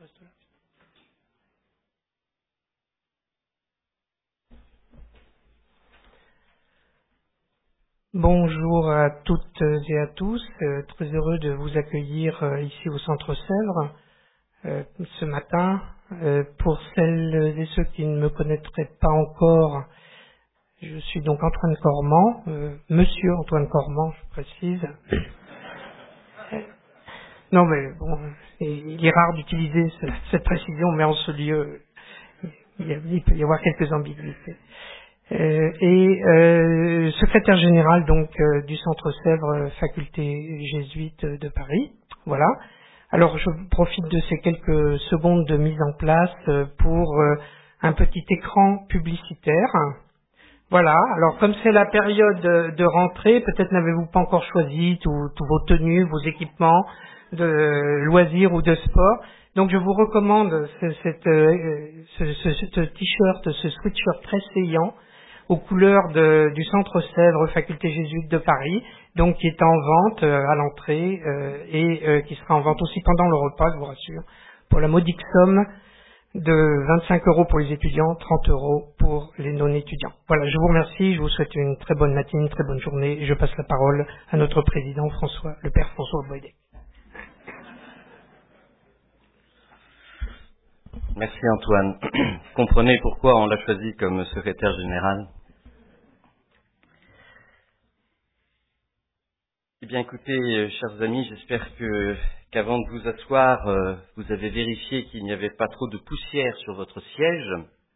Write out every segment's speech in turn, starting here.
reste là. Bonjour à toutes et à tous, très heureux de vous accueillir ici au Centre Sèvres ce matin. Pour celles et ceux qui ne me connaîtraient pas encore, je suis donc Antoine Cormand, Monsieur Antoine Cormand, je précise. Non mais bon, il est rare d'utiliser cette précision, mais en ce lieu, il peut y avoir quelques ambiguïtés. Secrétaire général donc du Centre Sèvres, faculté jésuite de Paris. Voilà. Alors je profite de ces quelques secondes de mise en place pour un petit écran publicitaire. Voilà. Alors comme c'est la période de rentrée, peut-être n'avez-vous pas encore choisi tous vos tenues, vos équipements de loisirs ou de sport. Donc je vous recommande ce t-shirt, ce sweatshirt très saillant aux couleurs du Centre Sèvres, faculté jésuite de Paris, donc qui est en vente à l'entrée et qui sera en vente aussi pendant le repas, je vous rassure, pour la modique somme de 25 € pour les étudiants, 30 € pour les non-étudiants. Voilà, je vous remercie, je vous souhaite une très bonne matinée, une très bonne journée, et je passe la parole à notre président le père François Boydec. Merci Antoine. Vous comprenez pourquoi on l'a choisi comme secrétaire général? Eh bien écoutez, chers amis, j'espère qu'avant de vous asseoir, vous avez vérifié qu'il n'y avait pas trop de poussière sur votre siège,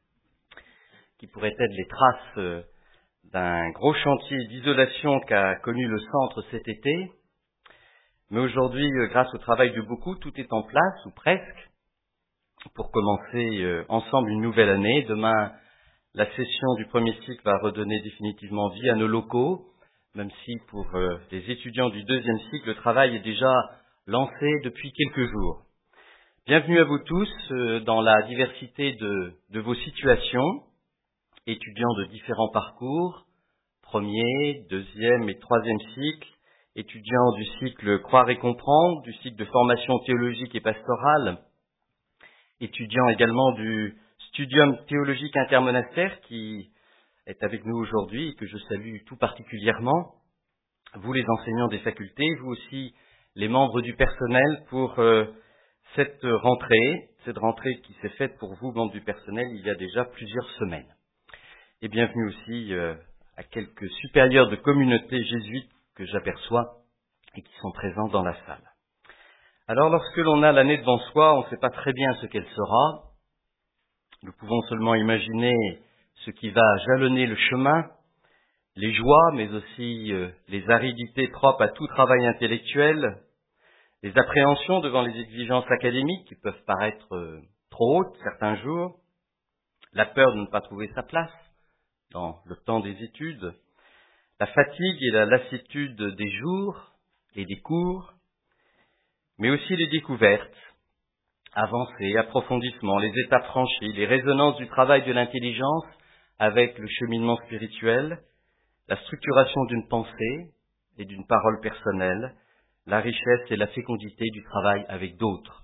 qui pourraient être les traces d'un gros chantier d'isolation qu'a connu le centre cet été. Mais aujourd'hui, grâce au travail de beaucoup, tout est en place, ou presque, pour commencer ensemble une nouvelle année. Demain, la session du premier cycle va redonner définitivement vie à nos locaux, même si pour les étudiants du deuxième cycle, le travail est déjà lancé depuis quelques jours. Bienvenue à vous tous dans la diversité de vos situations, étudiants de différents parcours, premier, deuxième et troisième cycle, étudiants du cycle Croire et comprendre, du cycle de formation théologique et pastorale, étudiant également du Studium théologique intermonastère qui est avec nous aujourd'hui et que je salue tout particulièrement, vous les enseignants des facultés, vous aussi les membres du personnel pour cette rentrée qui s'est faite pour vous, membres du personnel, il y a déjà plusieurs semaines. Et bienvenue aussi à quelques supérieurs de communautés jésuites que j'aperçois et qui sont présents dans la salle. Alors, lorsque l'on a l'année devant soi, on ne sait pas très bien ce qu'elle sera. Nous pouvons seulement imaginer ce qui va jalonner le chemin, les joies, mais aussi les aridités propres à tout travail intellectuel, les appréhensions devant les exigences académiques qui peuvent paraître trop hautes certains jours, la peur de ne pas trouver sa place dans le temps des études, la fatigue et la lassitude des jours et des cours, mais aussi les découvertes, avancées, approfondissements, les étapes franchies, les résonances du travail de l'intelligence avec le cheminement spirituel, la structuration d'une pensée et d'une parole personnelle, la richesse et la fécondité du travail avec d'autres.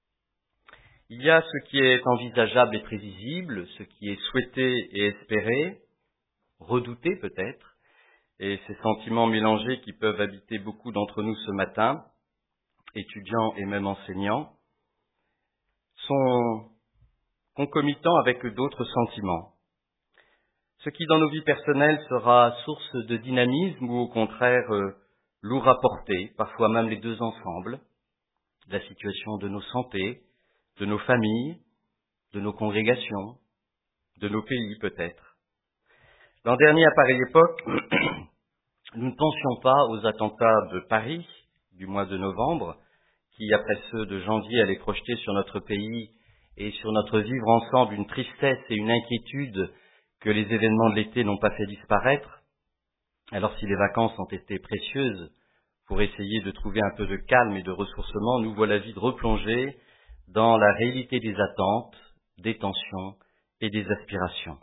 Il y a ce qui est envisageable et prévisible, ce qui est souhaité et espéré, redouté peut-être, et ces sentiments mélangés qui peuvent habiter beaucoup d'entre nous ce matin, étudiants et même enseignants, sont concomitants avec d'autres sentiments. Ce qui dans nos vies personnelles sera source de dynamisme ou au contraire lourd à porter, parfois même les deux ensemble, la situation de nos santés, de nos familles, de nos congrégations, de nos pays peut-être. L'an dernier, à pareille époque, nous ne pensions pas aux attentats de Paris du mois de novembre, qui, après ceux de janvier, allaient projeter sur notre pays et sur notre vivre ensemble une tristesse et une inquiétude que les événements de l'été n'ont pas fait disparaître. Alors si les vacances ont été précieuses pour essayer de trouver un peu de calme et de ressourcement, nous voilà vite replongés dans la réalité des attentes, des tensions et des aspirations.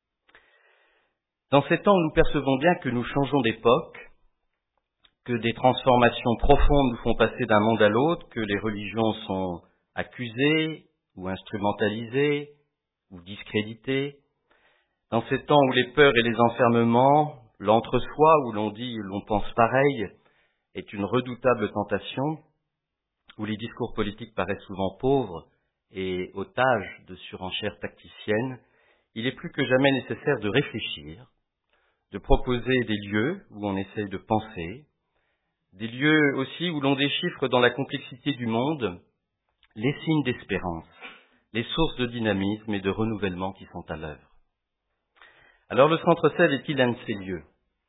Dans ces temps, nous percevons bien que nous changeons d'époque, que des transformations profondes nous font passer d'un monde à l'autre, que les religions sont accusées ou instrumentalisé, ou discrédité. Dans ces temps où les peurs et les enfermements, l'entre-soi où l'on dit et l'on pense pareil, est une redoutable tentation, où les discours politiques paraissent souvent pauvres et otages de surenchères tacticiennes, il est plus que jamais nécessaire de réfléchir, de proposer des lieux où on essaye de penser, des lieux aussi où l'on déchiffre dans la complexité du monde les signes d'espérance, les sources de dynamisme et de renouvellement qui sont à l'œuvre. Alors le Centre Sève est-il un de ces lieux?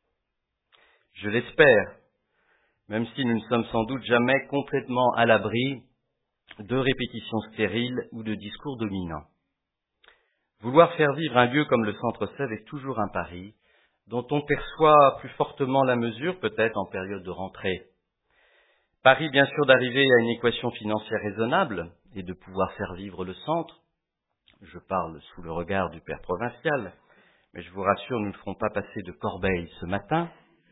Je l'espère, même si nous ne sommes sans doute jamais complètement à l'abri de répétitions stériles ou de discours dominants. Vouloir faire vivre un lieu comme le Centre Sève est toujours un pari, dont on perçoit plus fortement la mesure, peut-être en période de rentrée. Pari, bien sûr, d'arriver à une équation financière raisonnable et de pouvoir faire vivre le centre. Je parle sous le regard du père provincial, mais je vous rassure, nous ne ferons pas passer de corbeille ce matin.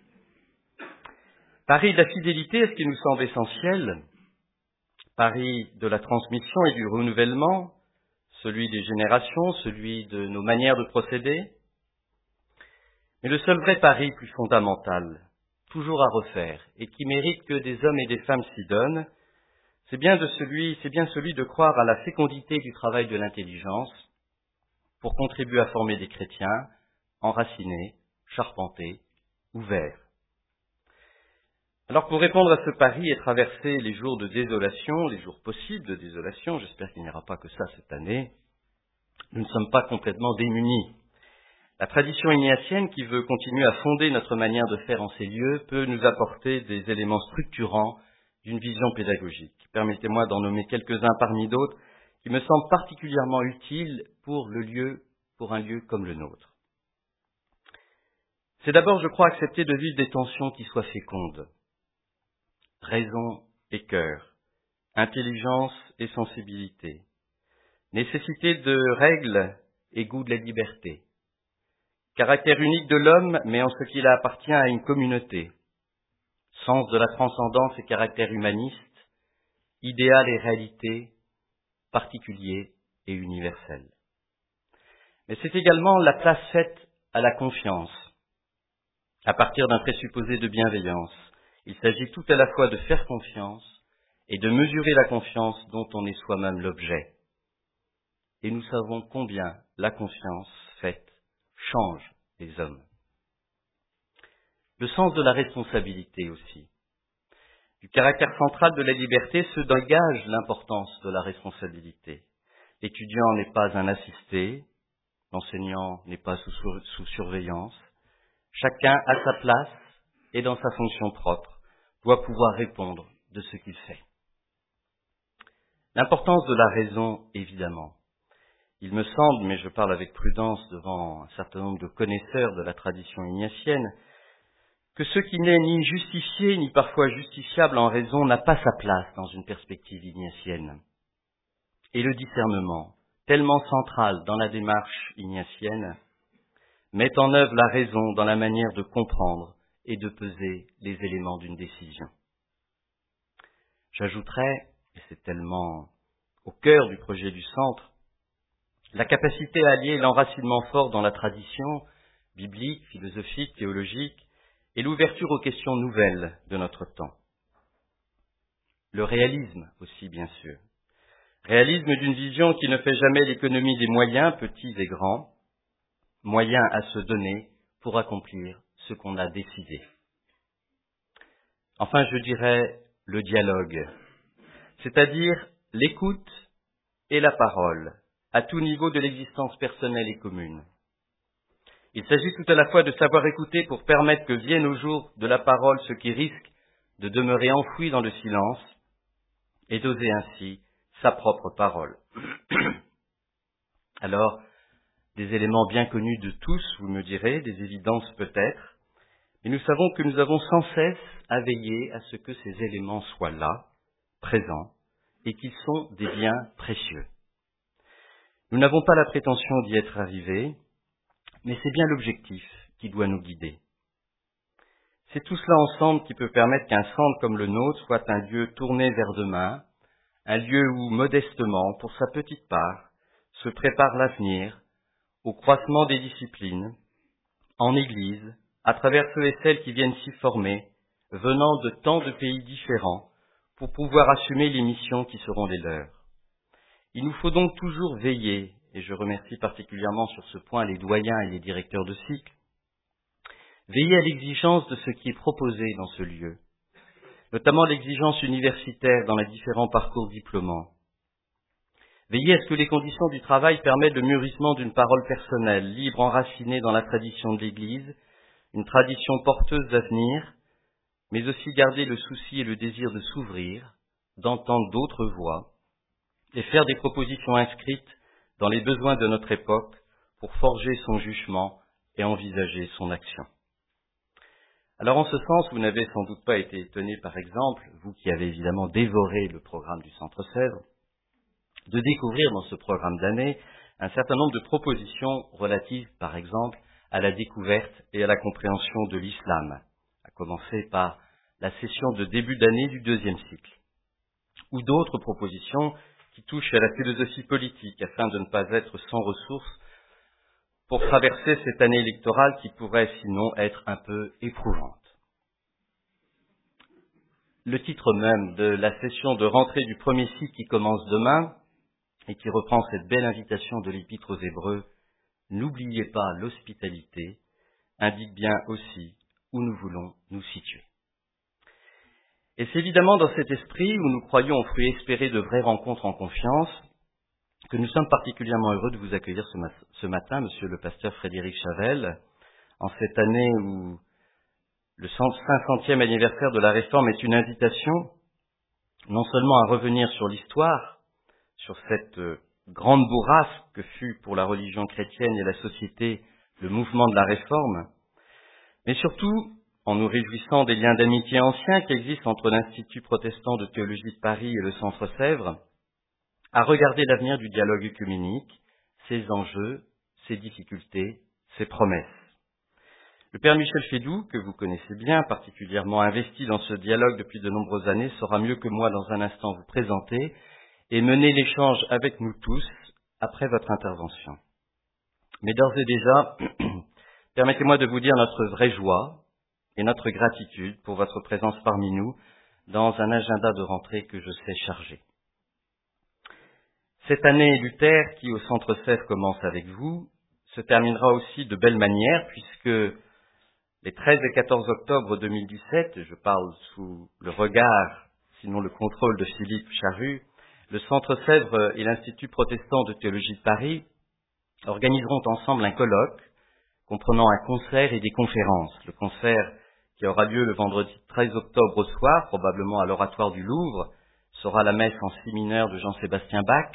Pari de la fidélité est ce qui nous semble essentiel. Pari de la transmission et du renouvellement, celui des générations, celui de nos manières de procéder. Mais le seul vrai pari plus fondamental, toujours à refaire, et qui mérite que des hommes et des femmes s'y donnent, c'est bien celui de croire à la fécondité du travail de l'intelligence pour contribuer à former des chrétiens enracinés, charpentés, ouverts. Alors pour répondre à ce pari et traverser les jours de désolation, les jours possibles de désolation, j'espère qu'il n'y aura pas que ça cette année, nous ne sommes pas complètement démunis. La tradition ignatienne qui veut continuer à fonder notre manière de faire en ces lieux peut nous apporter des éléments structurants d'une vision pédagogique. Permettez-moi d'en nommer quelques-uns parmi d'autres qui me semblent particulièrement utiles pour un lieu comme le nôtre. C'est d'abord, je crois, accepter de vivre des tensions qui soient fécondes. Raison et cœur, intelligence et sensibilité, nécessité de règles et goût de la liberté, caractère unique de l'homme, mais en ce qu'il appartient à une communauté, sens de la transcendance et caractère humaniste, idéal et réalité, particulier et universel. Mais c'est également la place faite à la confiance, à partir d'un présupposé de bienveillance. Il s'agit tout à la fois de faire confiance et de mesurer la confiance dont on est soi-même l'objet. Et nous savons combien la confiance faite change les hommes. Le sens de la responsabilité aussi. Du caractère central de la liberté se dégage l'importance de la responsabilité. L'étudiant n'est pas un assisté, l'enseignant n'est pas sous surveillance. Chacun à sa place et dans sa fonction propre doit pouvoir répondre de ce qu'il fait. L'importance de la raison, évidemment. Il me semble, mais je parle avec prudence devant un certain nombre de connaisseurs de la tradition ignatienne, que ce qui n'est ni justifié ni parfois justifiable en raison n'a pas sa place dans une perspective ignatienne. Et le discernement, tellement central dans la démarche ignatienne, met en œuvre la raison dans la manière de comprendre et de peser les éléments d'une décision. J'ajouterais, et c'est tellement au cœur du projet du centre, la capacité à allier l'enracinement fort dans la tradition biblique, philosophique, théologique, et l'ouverture aux questions nouvelles de notre temps. Le réalisme aussi, bien sûr. Réalisme d'une vision qui ne fait jamais l'économie des moyens, petits et grands, moyens à se donner pour accomplir ce qu'on a décidé. Enfin, je dirais le dialogue, c'est-à-dire l'écoute et la parole, à tout niveau de l'existence personnelle et commune. Il s'agit tout à la fois de savoir écouter pour permettre que vienne au jour de la parole ce qui risque de demeurer enfoui dans le silence et d'oser ainsi sa propre parole. Alors, des éléments bien connus de tous, vous me direz, des évidences peut-être, mais nous savons que nous avons sans cesse à veiller à ce que ces éléments soient là, présents, et qu'ils sont des biens précieux. Nous n'avons pas la prétention d'y être arrivés, mais c'est bien l'objectif qui doit nous guider. C'est tout cela ensemble qui peut permettre qu'un centre comme le nôtre soit un lieu tourné vers demain, un lieu où, modestement, pour sa petite part, se prépare l'avenir, au croissement des disciplines, en Église, à travers ceux et celles qui viennent s'y former, venant de tant de pays différents, pour pouvoir assumer les missions qui seront les leurs. Il nous faut donc toujours veiller, et je remercie particulièrement sur ce point les doyens et les directeurs de cycle, veiller à l'exigence de ce qui est proposé dans ce lieu, notamment l'exigence universitaire dans les différents parcours diplômants. Veiller à ce que les conditions du travail permettent le mûrissement d'une parole personnelle, libre, enracinée dans la tradition de l'Église, une tradition porteuse d'avenir, mais aussi garder le souci et le désir de s'ouvrir, d'entendre d'autres voix, et faire des propositions inscrites dans les besoins de notre époque pour forger son jugement et envisager son action. Alors en ce sens, vous n'avez sans doute pas été étonné, par exemple, vous qui avez évidemment dévoré le programme du Centre Sèvres, de découvrir dans ce programme d'année un certain nombre de propositions relatives, par exemple, à la découverte et à la compréhension de l'islam, à commencer par la session de début d'année du 2e cycle, ou d'autres propositions qui touchent à la philosophie politique, afin de ne pas être sans ressources pour traverser cette année électorale qui pourrait sinon être un peu éprouvante. Le titre même de la session de rentrée du 1er cycle qui commence demain, et qui reprend cette belle invitation de l'Épître aux Hébreux, « N'oubliez pas l'hospitalité », indique bien aussi où nous voulons nous situer. Et c'est évidemment dans cet esprit où nous croyons aux fruits espérés de vraies rencontres en confiance que nous sommes particulièrement heureux de vous accueillir ce matin, Monsieur le pasteur Frédéric Chavel, en cette année où le 500e anniversaire de la Réforme est une invitation non seulement à revenir sur l'histoire, sur cette grande bourrasque que fut pour la religion chrétienne et la société le mouvement de la Réforme, mais surtout en nous réjouissant des liens d'amitié anciens qui existent entre l'Institut protestant de théologie de Paris et le Centre Sèvres, à regarder l'avenir du dialogue œcuménique, ses enjeux, ses difficultés, ses promesses. Le Père Michel Fédoux, que vous connaissez bien, particulièrement investi dans ce dialogue depuis de nombreuses années, saura mieux que moi dans un instant vous présenter et mener l'échange avec nous tous après votre intervention. Mais d'ores et déjà, permettez-moi de vous dire notre vraie joie et notre gratitude pour votre présence parmi nous dans un agenda de rentrée que je sais chargé. Cette année Luther, qui au Centre Sèvres commence avec vous, se terminera aussi de belle manière puisque les 13 et 14 octobre 2017, je parle sous le regard, sinon le contrôle de Philippe Charru, le Centre Sèvres et l'Institut protestant de théologie de Paris organiseront ensemble un colloque comprenant un concert et des conférences. Le concert qui aura lieu le vendredi 13 octobre au soir, probablement à l'Oratoire du Louvre, sera la messe en si mineur de Jean-Sébastien Bach.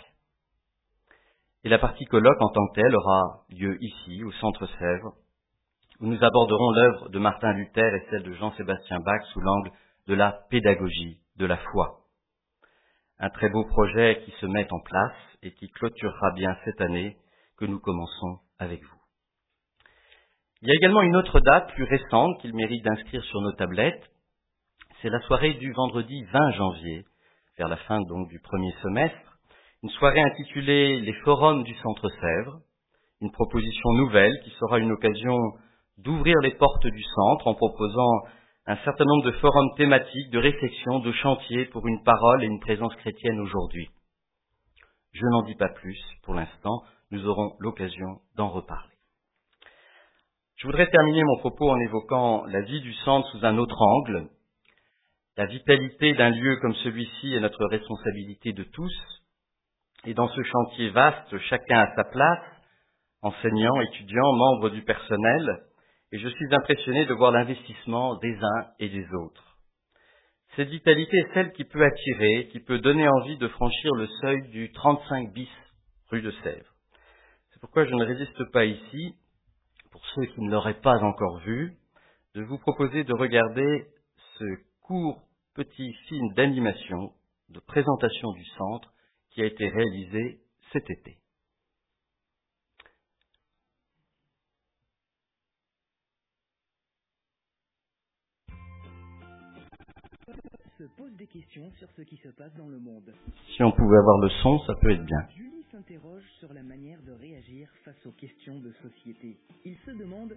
Et la partie colloque en tant que telle aura lieu ici, au Centre Sèvres, où nous aborderons l'œuvre de Martin Luther et celle de Jean-Sébastien Bach sous l'angle de la pédagogie, de la foi. Un très beau projet qui se met en place et qui clôturera bien cette année que nous commençons avec vous. Il y a également une autre date plus récente qu'il mérite d'inscrire sur nos tablettes. C'est la soirée du vendredi 20 janvier, vers la fin donc du premier semestre, une soirée intitulée « Les forums du Centre Sèvres », une proposition nouvelle qui sera une occasion d'ouvrir les portes du centre en proposant un certain nombre de forums thématiques, de réflexions, de chantiers pour une parole et une présence chrétienne aujourd'hui. Je n'en dis pas plus pour l'instant, nous aurons l'occasion d'en reparler. Je voudrais terminer mon propos en évoquant la vie du centre sous un autre angle. La vitalité d'un lieu comme celui-ci est notre responsabilité de tous, et dans ce chantier vaste, chacun a sa place, enseignants, étudiants, membres du personnel, et je suis impressionné de voir l'investissement des uns et des autres. Cette vitalité est celle qui peut attirer, qui peut donner envie de franchir le seuil du 35 bis rue de Sèvres. C'est pourquoi je ne résiste pas ici, pour ceux qui ne l'auraient pas encore vu, de vous proposer de regarder ce court petit film d'animation, de présentation du centre, qui a été réalisé cet été. Ce pose des questions sur ce qui se passe dans le monde. Si on pouvait avoir le son, ça peut être bien. Julie s'interroge sur la manière de réagir face aux questions de société. Il se demande...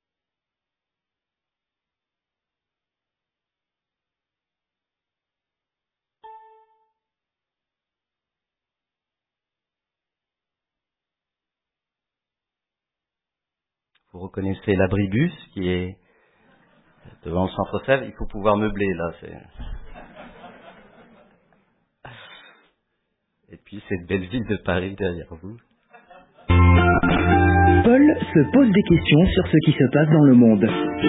Vous reconnaissez l'abribus qui est devant le centre Sèvres. Il faut pouvoir meubler là. Et puis cette belle ville de Paris derrière vous. Paul se pose des questions sur ce qui se passe dans le monde.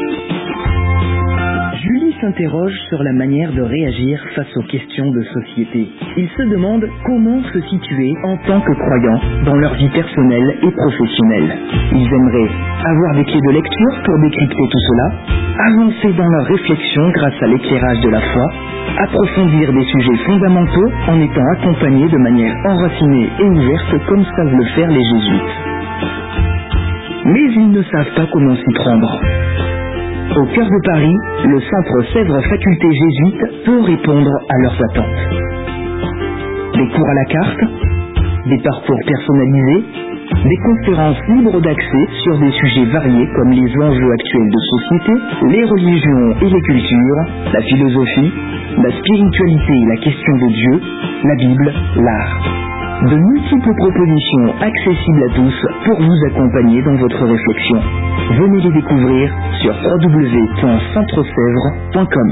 Julie s'interroge sur la manière de réagir face aux questions de société. Il se demande comment se situer en tant que croyants dans leur vie personnelle et professionnelle. Ils aimeraient avoir des clés de lecture pour décrypter tout cela, avancer dans leur réflexion grâce à l'éclairage de la foi, approfondir des sujets fondamentaux en étant accompagnés de manière enracinée et ouverte comme savent le faire les jésuites. Mais ils ne savent pas comment s'y prendre. Au cœur de Paris, le centre Sèvres Faculté Jésuite peut répondre à leurs attentes. Des cours à la carte, des parcours personnalisés, des conférences libres d'accès sur des sujets variés comme les enjeux actuels de société, les religions et les cultures, la philosophie, la spiritualité et la question de Dieu, la Bible, l'art. De multiples propositions accessibles à tous pour vous accompagner dans votre réflexion. Venez les découvrir sur www.centresèvres.com.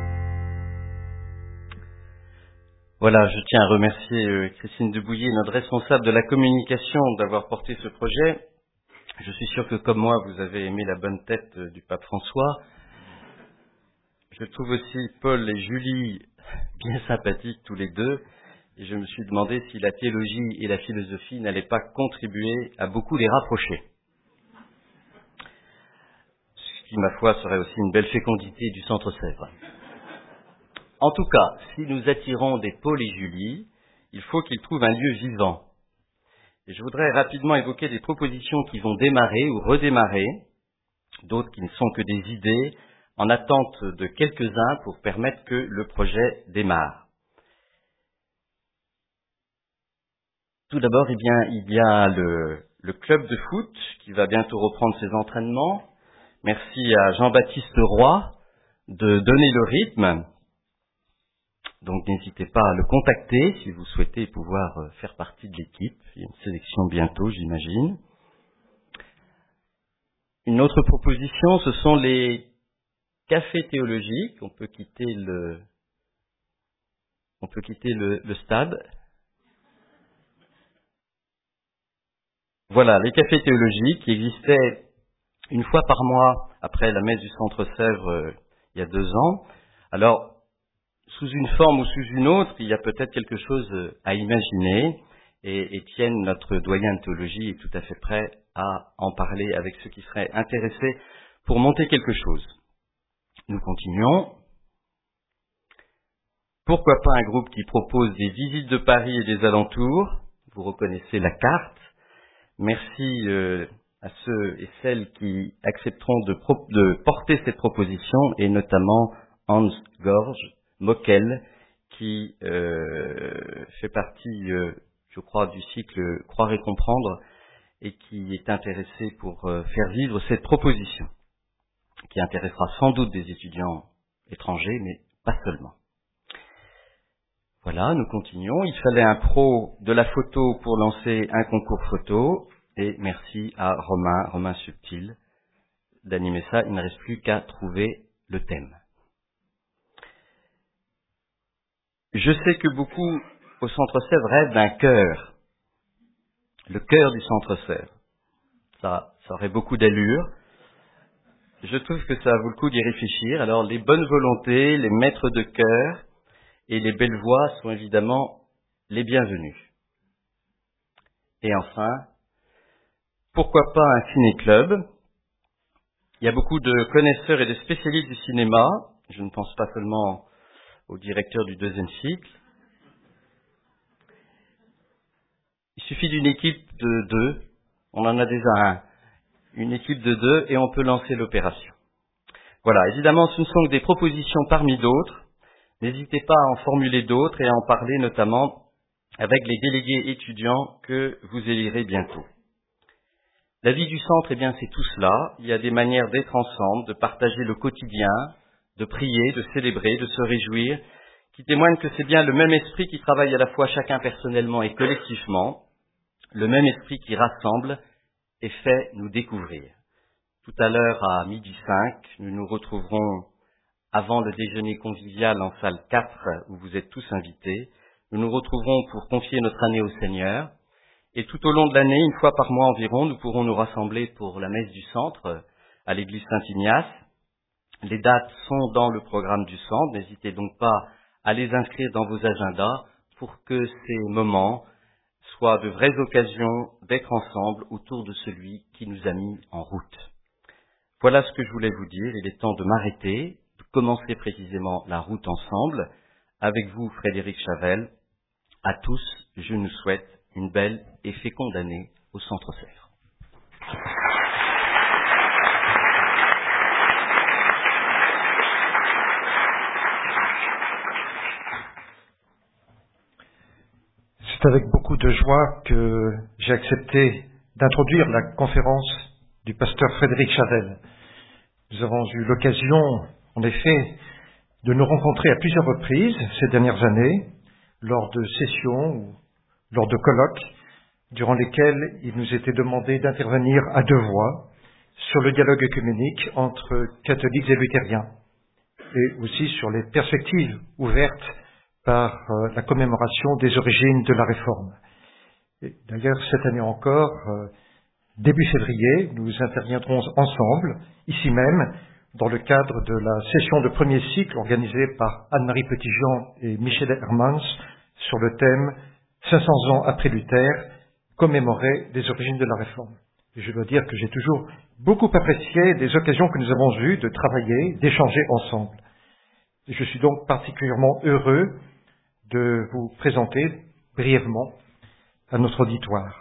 Voilà, je tiens à remercier Christine Debouillet, notre responsable de la communication, d'avoir porté ce projet. Je suis sûr que comme moi, vous avez aimé la bonne tête du pape François. Je trouve aussi Paul et Julie bien sympathiques tous les deux. Et je me suis demandé si la théologie et la philosophie n'allaient pas contribuer à beaucoup les rapprocher. Ce qui, ma foi, serait aussi une belle fécondité du centre Sèvres. En tout cas, si nous attirons des Paul et Julie, il faut qu'ils trouvent un lieu vivant. Et je voudrais rapidement évoquer des propositions qui vont démarrer ou redémarrer, d'autres qui ne sont que des idées, en attente de quelques-uns pour permettre que le projet démarre. Tout d'abord, il y a le club de foot qui va bientôt reprendre ses entraînements. Merci à Jean-Baptiste Roy de donner le rythme. Donc n'hésitez pas à le contacter si vous souhaitez pouvoir faire partie de l'équipe. Il y a une sélection bientôt, j'imagine. Une autre proposition, ce sont les cafés théologiques. On peut quitter le stade. Voilà, les cafés théologiques qui existaient une fois par mois après la messe du centre Sèvres il y a 2 ans. Alors, sous une forme ou sous une autre, il y a peut-être quelque chose à imaginer. Et Étienne, notre doyen de théologie, est tout à fait prêt à en parler avec ceux qui seraient intéressés pour monter quelque chose. Nous continuons. Pourquoi pas un groupe qui propose des visites de Paris et des alentours? Vous reconnaissez la carte. Merci à ceux et celles qui accepteront de porter cette proposition, et notamment Hans Gorge Mockel, qui fait partie, je crois, du cycle Croire et comprendre, et qui est intéressé pour faire vivre cette proposition, qui intéressera sans doute des étudiants étrangers, mais pas seulement. Voilà, nous continuons. Il fallait un pro de la photo pour lancer un concours photo. Et merci à Romain Subtil, d'animer ça. Il ne reste plus qu'à trouver le thème. Je sais que beaucoup au Centre Sèvres rêvent d'un chœur. Le chœur du Centre Sèvres. Ça aurait beaucoup d'allure. Je trouve que ça vaut le coup d'y réfléchir. Alors, les bonnes volontés, les maîtres de chœur et les belles voix sont évidemment les bienvenus. Et enfin, pourquoi pas un ciné-club? Il y a beaucoup de connaisseurs et de spécialistes du cinéma. Je ne pense pas seulement au directeur du 2e cycle. Il suffit d'une équipe de 2. On en a déjà une équipe de 2 et on peut lancer l'opération. Voilà, évidemment, ce ne sont que des propositions parmi d'autres, N'hésitez pas à en formuler d'autres et à en parler notamment avec les délégués étudiants que vous élirez bientôt. La vie du centre, eh bien, c'est tout cela. Il y a des manières d'être ensemble, de partager le quotidien, de prier, de célébrer, de se réjouir, qui témoignent que c'est bien le même esprit qui travaille à la fois chacun personnellement et collectivement, le même esprit qui rassemble et fait nous découvrir. Tout à l'heure, à 12h05, nous nous retrouverons avant le déjeuner convivial en salle 4, où vous êtes tous invités. Nous nous retrouverons pour confier notre année au Seigneur. Et tout au long de l'année, une fois par mois environ, nous pourrons nous rassembler pour la messe du centre à l'église Saint-Ignace. Les dates sont dans le programme du centre. N'hésitez donc pas à les inscrire dans vos agendas pour que ces moments soient de vraies occasions d'être ensemble autour de celui qui nous a mis en route. Voilà ce que je voulais vous dire. Il est temps de m'arrêter, de commencer précisément la route ensemble. Avec vous, Frédéric Chavel. À tous, je nous souhaite une belle et féconde année au Centre Sèvres. C'est avec beaucoup de joie que j'ai accepté d'introduire la conférence du pasteur Frédéric Chavel. Nous avons eu l'occasion, en effet, de nous rencontrer à plusieurs reprises ces dernières années, lors de sessions ou lors de colloques, durant lesquels il nous était demandé d'intervenir à deux voix sur le dialogue œcuménique entre catholiques et luthériens, et aussi sur les perspectives ouvertes par la commémoration des origines de la Réforme. Et d'ailleurs, cette année encore, début février, nous interviendrons ensemble, ici même, dans le cadre de la session de premier cycle organisée par Anne-Marie Petitjean et Michel Hermans sur le thème « 500 ans après Luther, commémorer les origines de la Réforme ». Et je dois dire que j'ai toujours beaucoup apprécié les occasions que nous avons eues de travailler, d'échanger ensemble. Et je suis donc particulièrement heureux de vous présenter brièvement à notre auditoire.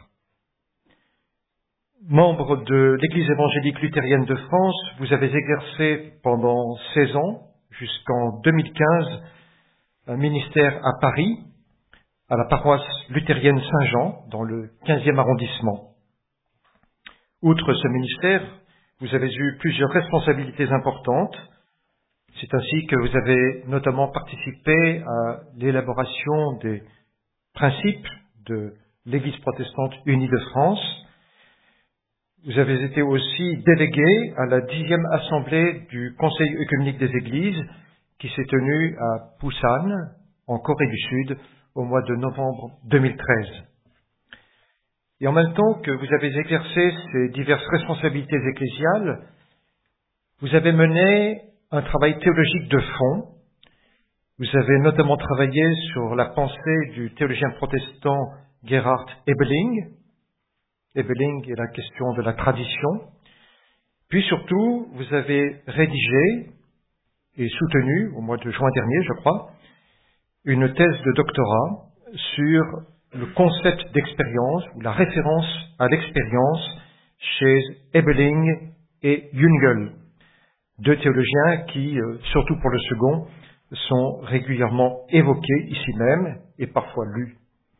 Membre de l'Église évangélique luthérienne de France, vous avez exercé pendant 16 ans, jusqu'en 2015, un ministère à Paris, à la paroisse luthérienne Saint-Jean, dans le 15e arrondissement. Outre ce ministère, vous avez eu plusieurs responsabilités importantes. C'est ainsi que vous avez notamment participé à l'élaboration des principes de l'Église protestante unie de France. Vous avez été aussi délégué à la 10e assemblée du Conseil œcuménique des Églises qui s'est tenue à Busan, en Corée du Sud, au mois de novembre 2013. Et en même temps que vous avez exercé ces diverses responsabilités ecclésiales, vous avez mené un travail théologique de fond. Vous avez notamment travaillé sur la pensée du théologien protestant Gerhard Ebeling. Ebeling et la question de la tradition. Puis surtout, vous avez rédigé et soutenu, au mois de juin dernier, je crois, une thèse de doctorat sur le concept d'expérience ou la référence à l'expérience chez Ebeling et Jüngel, deux théologiens qui, surtout pour le second, sont régulièrement évoqués ici même et parfois lus.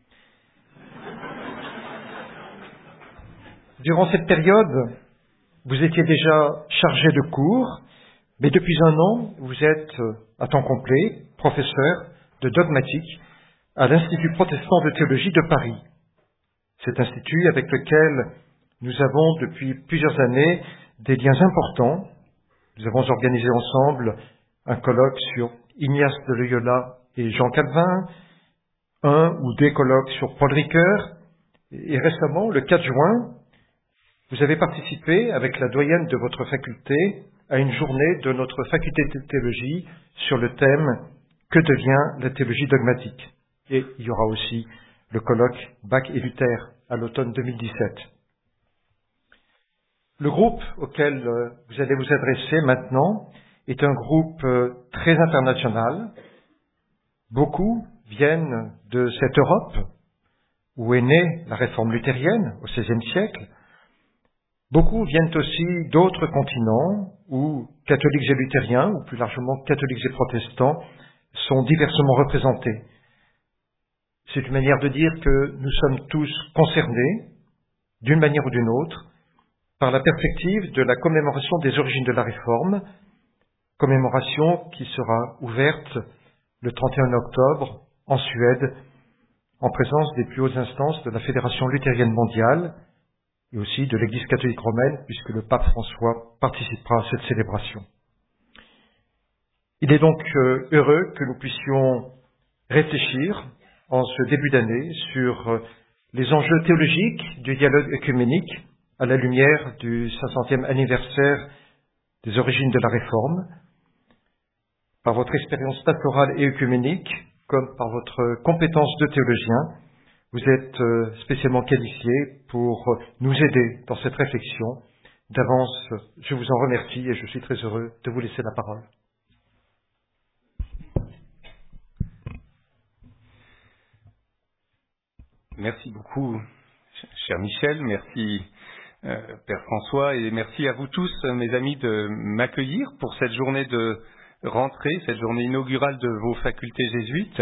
Durant cette période, vous étiez déjà chargé de cours, mais depuis un an, vous êtes à temps complet professeur de dogmatique à l'Institut protestant de théologie de Paris. Cet institut avec lequel nous avons depuis plusieurs années des liens importants. Nous avons organisé ensemble un colloque sur Ignace de Loyola et Jean Calvin, un ou des colloques sur Paul Ricoeur, et récemment, le 4 juin, vous avez participé avec la doyenne de votre faculté à une journée de notre faculté de théologie sur le thème « Que devient la théologie dogmatique ?» Et il y aura aussi le colloque Bach et Luther à l'automne 2017. Le groupe auquel vous allez vous adresser maintenant est un groupe très international. Beaucoup viennent de cette Europe où est née la réforme luthérienne au XVIe siècle. Beaucoup viennent aussi d'autres continents où catholiques et luthériens, ou plus largement catholiques et protestants, sont diversement représentés. C'est une manière de dire que nous sommes tous concernés, d'une manière ou d'une autre, par la perspective de la commémoration des origines de la Réforme, commémoration qui sera ouverte le 31 octobre en Suède, en présence des plus hautes instances de la Fédération luthérienne mondiale et aussi de l'Église catholique romaine, puisque le pape François participera à cette célébration. Il est donc heureux que nous puissions réfléchir en ce début d'année sur les enjeux théologiques du dialogue œcuménique à la lumière du 500e anniversaire des origines de la Réforme. Par votre expérience pastorale et œcuménique, comme par votre compétence de théologien, vous êtes spécialement qualifié pour nous aider dans cette réflexion. D'avance, je vous en remercie et je suis très heureux de vous laisser la parole. Merci beaucoup, cher Michel, merci Père François, et merci à vous tous, mes amis, de m'accueillir pour cette journée de rentrée, cette journée inaugurale de vos facultés jésuites.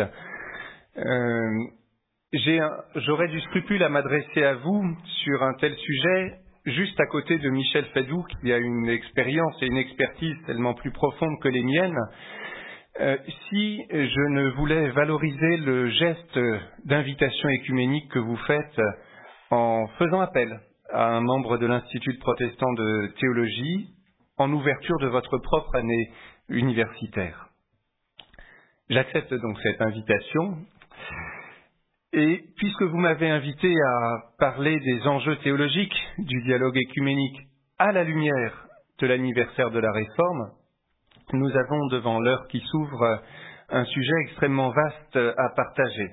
J'aurais du scrupule à m'adresser à vous sur un tel sujet, juste à côté de Michel Fadou, qui a une expérience et une expertise tellement plus profonde que les miennes. Si je ne voulais valoriser le geste d'invitation écuménique que vous faites en faisant appel à un membre de l'Institut protestant de théologie en ouverture de votre propre année universitaire. J'accepte donc cette invitation et puisque vous m'avez invité à parler des enjeux théologiques du dialogue écuménique à la lumière de l'anniversaire de la Réforme, nous avons devant l'heure qui s'ouvre un sujet extrêmement vaste à partager.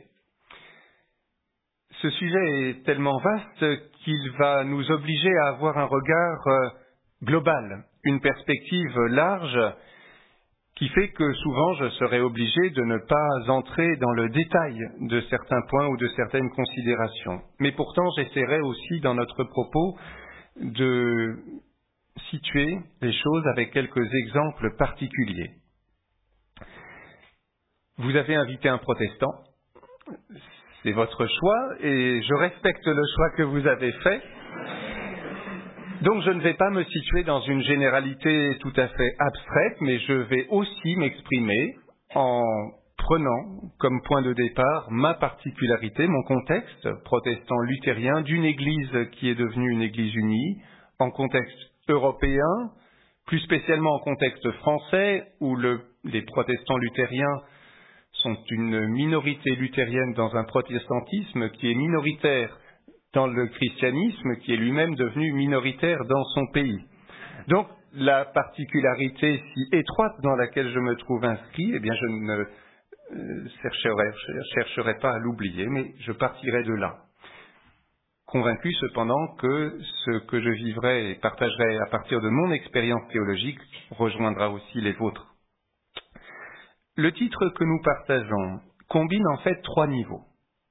Ce sujet est tellement vaste qu'il va nous obliger à avoir un regard global, une perspective large qui fait que souvent je serai obligé de ne pas entrer dans le détail de certains points ou de certaines considérations. Mais pourtant, j'essaierai aussi dans notre propos de situer les choses avec quelques exemples particuliers. Vous avez invité un protestant, c'est votre choix et je respecte le choix que vous avez fait. Donc je ne vais pas me situer dans une généralité tout à fait abstraite, mais je vais aussi m'exprimer en prenant comme point de départ ma particularité, mon contexte protestant luthérien d'une église qui est devenue une église unie, en contexte européen, plus spécialement en contexte français, où les protestants luthériens sont une minorité luthérienne dans un protestantisme qui est minoritaire dans le christianisme, qui est lui-même devenu minoritaire dans son pays. Donc, la particularité si étroite dans laquelle je me trouve inscrit, eh bien, je ne chercherai pas à l'oublier, mais je partirai de là. Convaincu cependant que ce que je vivrai et partagerai à partir de mon expérience théologique rejoindra aussi les vôtres. Le titre que nous partageons combine en fait 3 niveaux.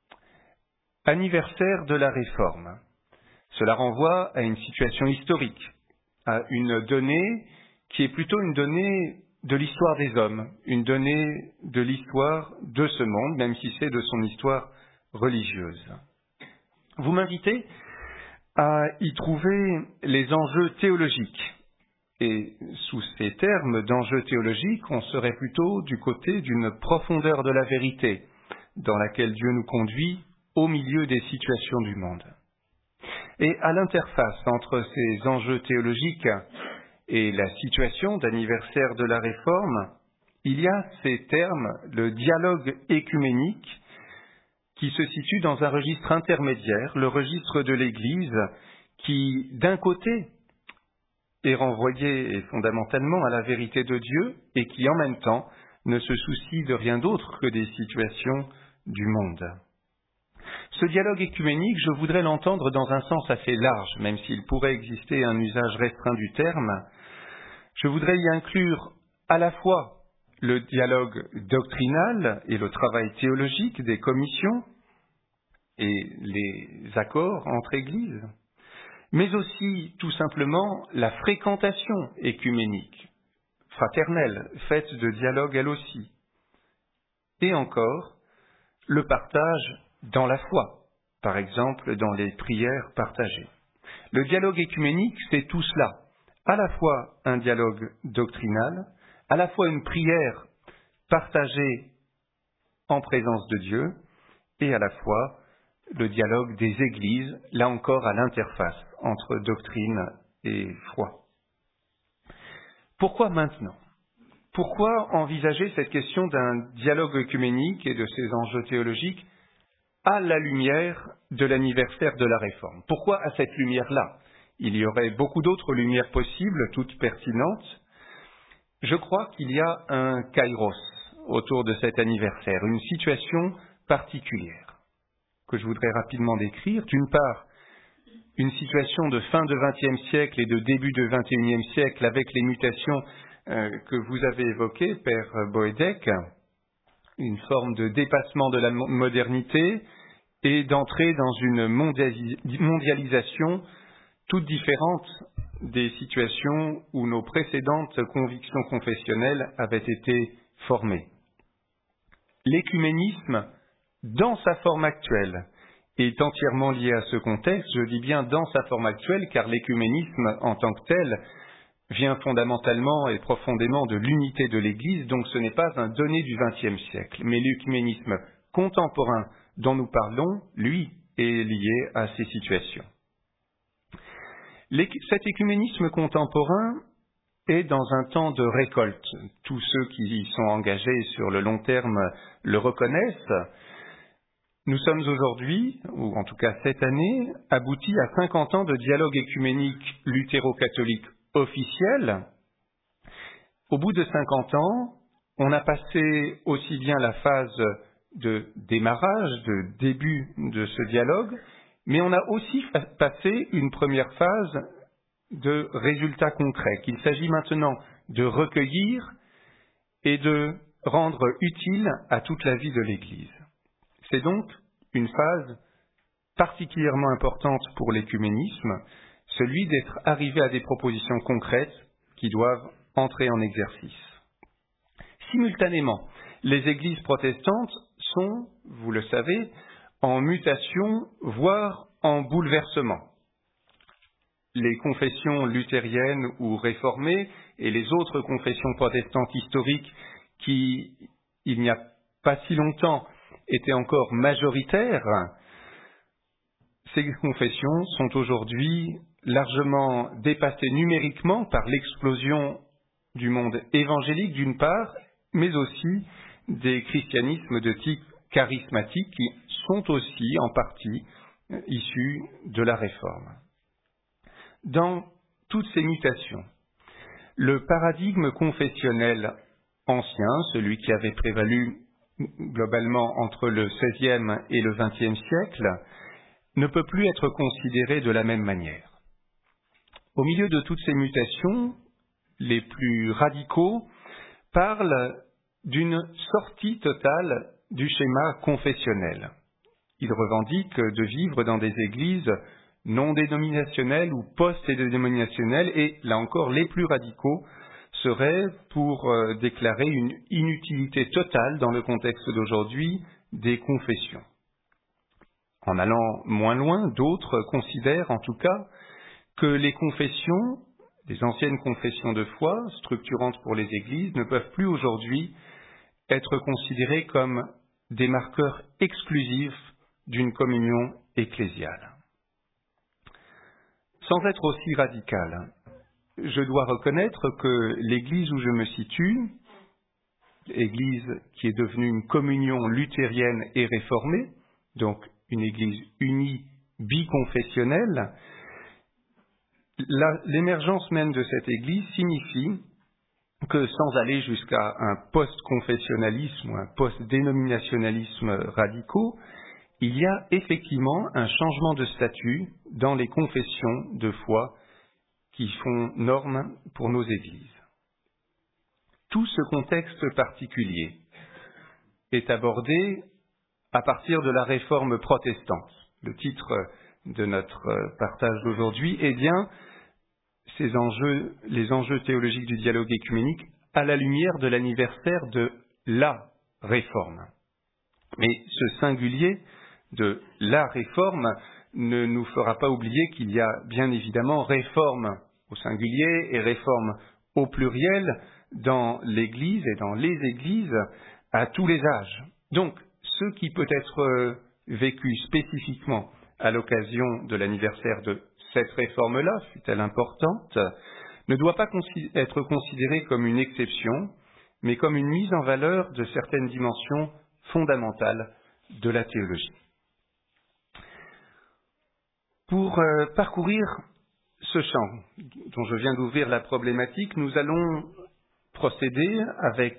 Anniversaire de la Réforme. Cela renvoie à une situation historique, à une donnée qui est plutôt une donnée de l'histoire des hommes, une donnée de l'histoire de ce monde, même si c'est de son histoire religieuse. Vous m'invitez à y trouver les enjeux théologiques. Et sous ces termes d'enjeux théologiques, on serait plutôt du côté d'une profondeur de la vérité, dans laquelle Dieu nous conduit au milieu des situations du monde. Et à l'interface entre ces enjeux théologiques et la situation d'anniversaire de la Réforme, il y a ces termes, le dialogue écuménique, qui se situe dans un registre intermédiaire, le registre de l'Église, qui, d'un côté, est renvoyé fondamentalement à la vérité de Dieu et qui, en même temps, ne se soucie de rien d'autre que des situations du monde. Ce dialogue écuménique, je voudrais l'entendre dans un sens assez large, même s'il pourrait exister un usage restreint du terme. Je voudrais y inclure à la fois le dialogue doctrinal et le travail théologique des commissions et les accords entre églises, mais aussi tout simplement la fréquentation écuménique, fraternelle, faite de dialogue elle aussi, et encore le partage dans la foi, par exemple dans les prières partagées. Le dialogue écuménique, c'est tout cela, à la fois un dialogue doctrinal, à la fois une prière partagée en présence de Dieu, et à la fois le dialogue des églises, là encore à l'interface entre doctrine et foi. Pourquoi maintenant ? Pourquoi envisager cette question d'un dialogue œcuménique et de ses enjeux théologiques à la lumière de l'anniversaire de la Réforme ? Pourquoi à cette lumière-là ? Il y aurait beaucoup d'autres lumières possibles, toutes pertinentes. Je crois qu'il y a un kairos autour de cet anniversaire, une situation particulière que je voudrais rapidement décrire. D'une part, une situation de fin de XXe siècle et de début de XXIe siècle avec les mutations que vous avez évoquées, Père Boedek, une forme de dépassement de la modernité et d'entrer dans une mondialisation toute différente des situations où nos précédentes convictions confessionnelles avaient été formées. L'écuménisme, dans sa forme actuelle, est entièrement lié à ce contexte. Je dis bien dans sa forme actuelle, car l'écuménisme en tant que tel vient fondamentalement et profondément de l'unité de l'Église, donc ce n'est pas un donné du XXe siècle. Mais l'écuménisme contemporain dont nous parlons, lui, est lié à ces situations. Cet écuménisme contemporain est dans un temps de récolte. Tous ceux qui y sont engagés sur le long terme le reconnaissent. Nous sommes aujourd'hui, ou en tout cas cette année, aboutis à 50 ans de dialogue écuménique luthéro-catholique officiel. Au bout de 50 ans, on a passé aussi bien la phase de démarrage, de début de ce dialogue, mais on a aussi passé une première phase de résultats concrets, qu'il s'agit maintenant de recueillir et de rendre utile à toute la vie de l'Église. C'est donc une phase particulièrement importante pour l'écuménisme, celui d'être arrivé à des propositions concrètes qui doivent entrer en exercice. Simultanément, les églises protestantes sont, vous le savez, en mutation, voire en bouleversement. Les confessions luthériennes ou réformées et les autres confessions protestantes historiques qui, il n'y a pas si longtemps, étaient encore majoritaires, ces confessions sont aujourd'hui largement dépassées numériquement par l'explosion du monde évangélique d'une part, mais aussi des christianismes de type charismatique qui sont aussi en partie issus de la Réforme. Dans toutes ces mutations, le paradigme confessionnel ancien, celui qui avait prévalu globalement entre le XVIe et le XXe siècle, ne peut plus être considéré de la même manière. Au milieu de toutes ces mutations, les plus radicaux parlent d'une sortie totale du schéma confessionnel. Ils revendiquent de vivre dans des églises non dénominationnelles ou post-dénominationnelles et, là encore, les plus radicaux seraient pour déclarer une inutilité totale dans le contexte d'aujourd'hui des confessions. En allant moins loin, d'autres considèrent en tout cas que les confessions, les anciennes confessions de foi, structurantes pour les églises, ne peuvent plus aujourd'hui être considérées comme des marqueurs exclusifs d'une communion ecclésiale. Sans être aussi radical, je dois reconnaître que l'Église où je me situe, Église qui est devenue une communion luthérienne et réformée, donc une Église unie, biconfessionnelle, l'émergence même de cette Église signifie que sans aller jusqu'à un post-confessionnalisme ou un post-dénominationnalisme radicaux, il y a effectivement un changement de statut dans les confessions de foi qui font norme pour nos églises. Tout ce contexte particulier est abordé à partir de la réforme protestante. Le titre de notre partage d'aujourd'hui est bien les enjeux théologiques du dialogue écuménique à la lumière de l'anniversaire de la réforme. Mais ce singulier de la réforme ne nous fera pas oublier qu'il y a bien évidemment réforme au singulier et réforme au pluriel dans l'Église et dans les Églises à tous les âges. Donc, ce qui peut être vécu spécifiquement à l'occasion de l'anniversaire de cette réforme-là, fut-elle importante, ne doit pas être considéré comme une exception, mais comme une mise en valeur de certaines dimensions fondamentales de la théologie. Pour parcourir ce champ dont je viens d'ouvrir la problématique, nous allons procéder avec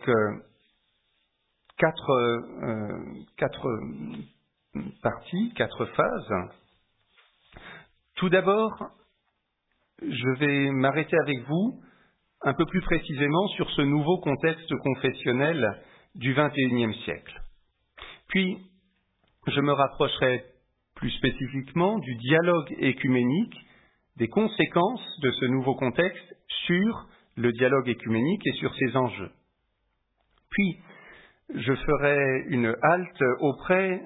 quatre parties, 4 phases. Tout d'abord, je vais m'arrêter avec vous un peu plus précisément sur ce nouveau contexte confessionnel du XXIe siècle. Puis, je me rapprocherai plus spécifiquement du dialogue écuménique, des conséquences de ce nouveau contexte sur le dialogue écuménique et sur ses enjeux. Puis, je ferai une halte auprès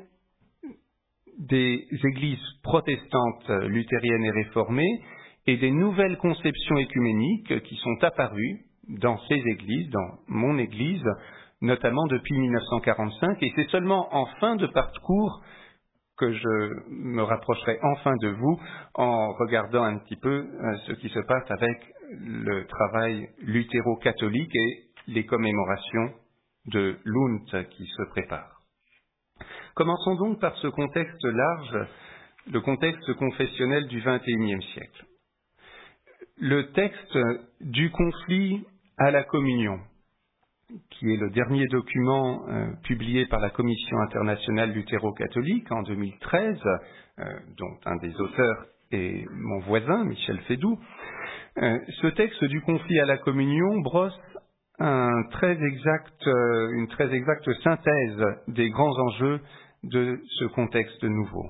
des églises protestantes, luthériennes et réformées et des nouvelles conceptions écuméniques qui sont apparues dans ces églises, dans mon église, notamment depuis 1945. Et c'est seulement en fin de parcours que je me rapprocherai enfin de vous en regardant un petit peu ce qui se passe avec le travail luthéro-catholique et les commémorations de l'Unt qui se préparent. Commençons donc par ce contexte large, le contexte confessionnel du XXIe siècle. Le texte du conflit à la communion, qui est le dernier document publié par la Commission internationale luthéro-catholique en 2013, dont un des auteurs est mon voisin, Michel Fédoux. Ce texte du conflit à la communion brosse une très exacte synthèse des grands enjeux de ce contexte nouveau.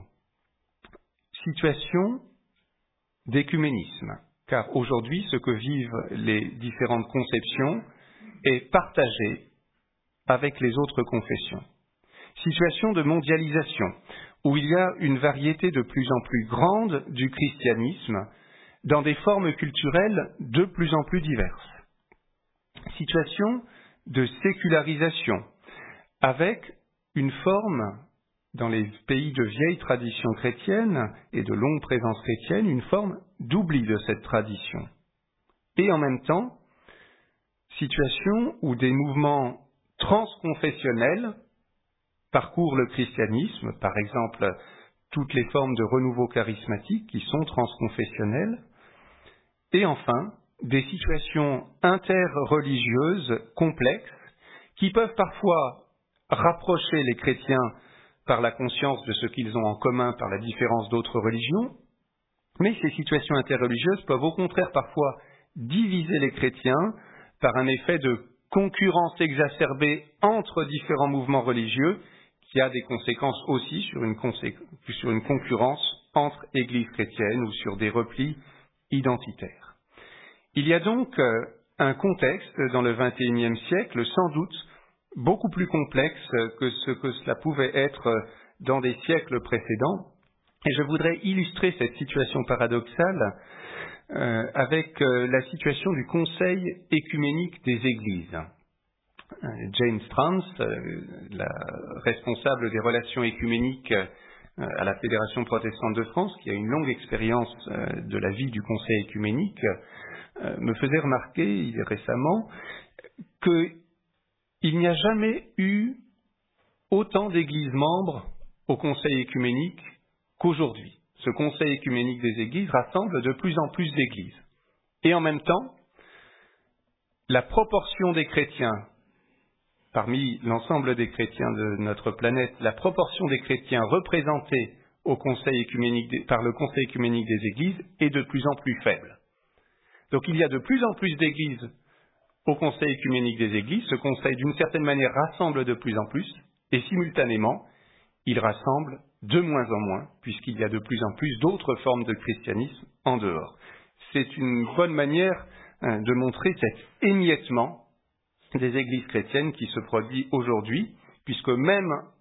Situation d'écuménisme, car aujourd'hui, ce que vivent les différentes conceptions est partagé avec les autres confessions. Situation de mondialisation, où il y a une variété de plus en plus grande du christianisme dans des formes culturelles de plus en plus diverses. Situation de sécularisation, avec une forme, dans les pays de vieille tradition chrétienne et de longue présence chrétienne, une forme d'oubli de cette tradition. Et en même temps, situation où des mouvements transconfessionnels parcourent le christianisme, par exemple toutes les formes de renouveau charismatique qui sont transconfessionnelles, et enfin des situations interreligieuses complexes qui peuvent parfois rapprocher les chrétiens par la conscience de ce qu'ils ont en commun par la différence d'autres religions, mais ces situations interreligieuses peuvent au contraire parfois diviser les chrétiens par un effet de concurrence exacerbée entre différents mouvements religieux qui a des conséquences aussi sur une concurrence entre églises chrétiennes ou sur des replis identitaires. Il y a donc un contexte dans le XXIe siècle sans doute beaucoup plus complexe que ce que cela pouvait être dans des siècles précédents. Et je voudrais illustrer cette situation paradoxale avec la situation du Conseil écuménique des Églises. Jane Strans, la responsable des relations écuméniques à la Fédération protestante de France, qui a une longue expérience de la vie du Conseil écuménique, me faisait remarquer récemment qu'il n'y a jamais eu autant d'églises membres au Conseil écuménique qu'aujourd'hui. Ce Conseil écuménique des Églises rassemble de plus en plus d'églises. Et en même temps, la proportion des chrétiens, parmi l'ensemble des chrétiens de notre planète, la proportion des chrétiens représentés au Conseil écuménique par le Conseil écuménique des Églises est de plus en plus faible. Donc il y a de plus en plus d'églises au Conseil écuménique des Églises. Ce Conseil, d'une certaine manière, rassemble de plus en plus, et simultanément, il rassemble de moins en moins, puisqu'il y a de plus en plus d'autres formes de christianisme en dehors. C'est une bonne manière de montrer cet émiettement des églises chrétiennes qui se produit aujourd'hui, puisque même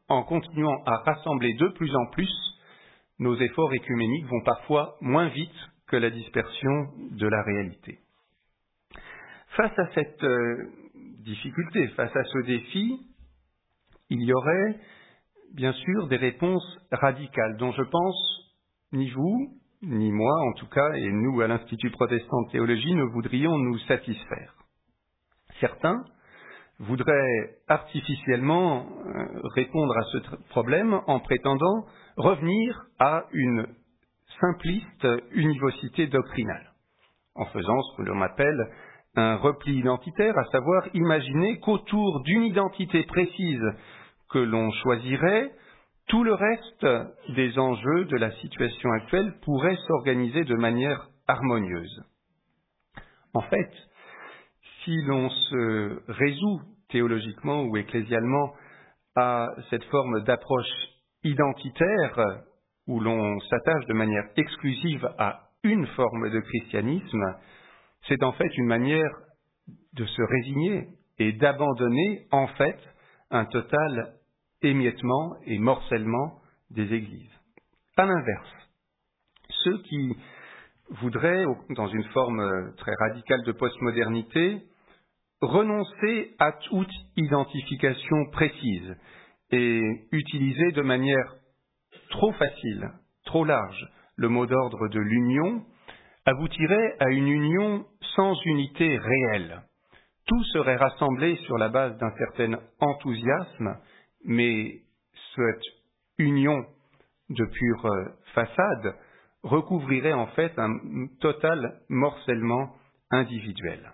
en continuant à rassembler de plus en plus, nos efforts écuméniques vont parfois moins vite que la dispersion de la réalité. Face à cette difficulté, face à ce défi, il y aurait bien sûr des réponses radicales dont je pense ni vous, ni moi en tout cas, et nous à l'Institut protestant de théologie ne voudrions nous satisfaire. Certains voudraient artificiellement répondre à ce problème en prétendant revenir à une simpliste univocité doctrinale, en faisant ce que l'on appelle un repli identitaire, à savoir imaginer qu'autour d'une identité précise que l'on choisirait, tout le reste des enjeux de la situation actuelle pourrait s'organiser de manière harmonieuse. En fait, si l'on se résout théologiquement ou ecclésialement à cette forme d'approche identitaire où l'on s'attache de manière exclusive à une forme de christianisme, c'est en fait une manière de se résigner et d'abandonner en fait un total émiettement et morcellement des églises. À l'inverse, ceux qui voudraient, dans une forme très radicale de postmodernité, renoncer à toute identification précise et utiliser de manière trop facile, trop large, le mot d'ordre de l'union, aboutirait à une union sans unité réelle. Tout serait rassemblé sur la base d'un certain enthousiasme, mais cette union de pure façade recouvrirait en fait un total morcellement individuel.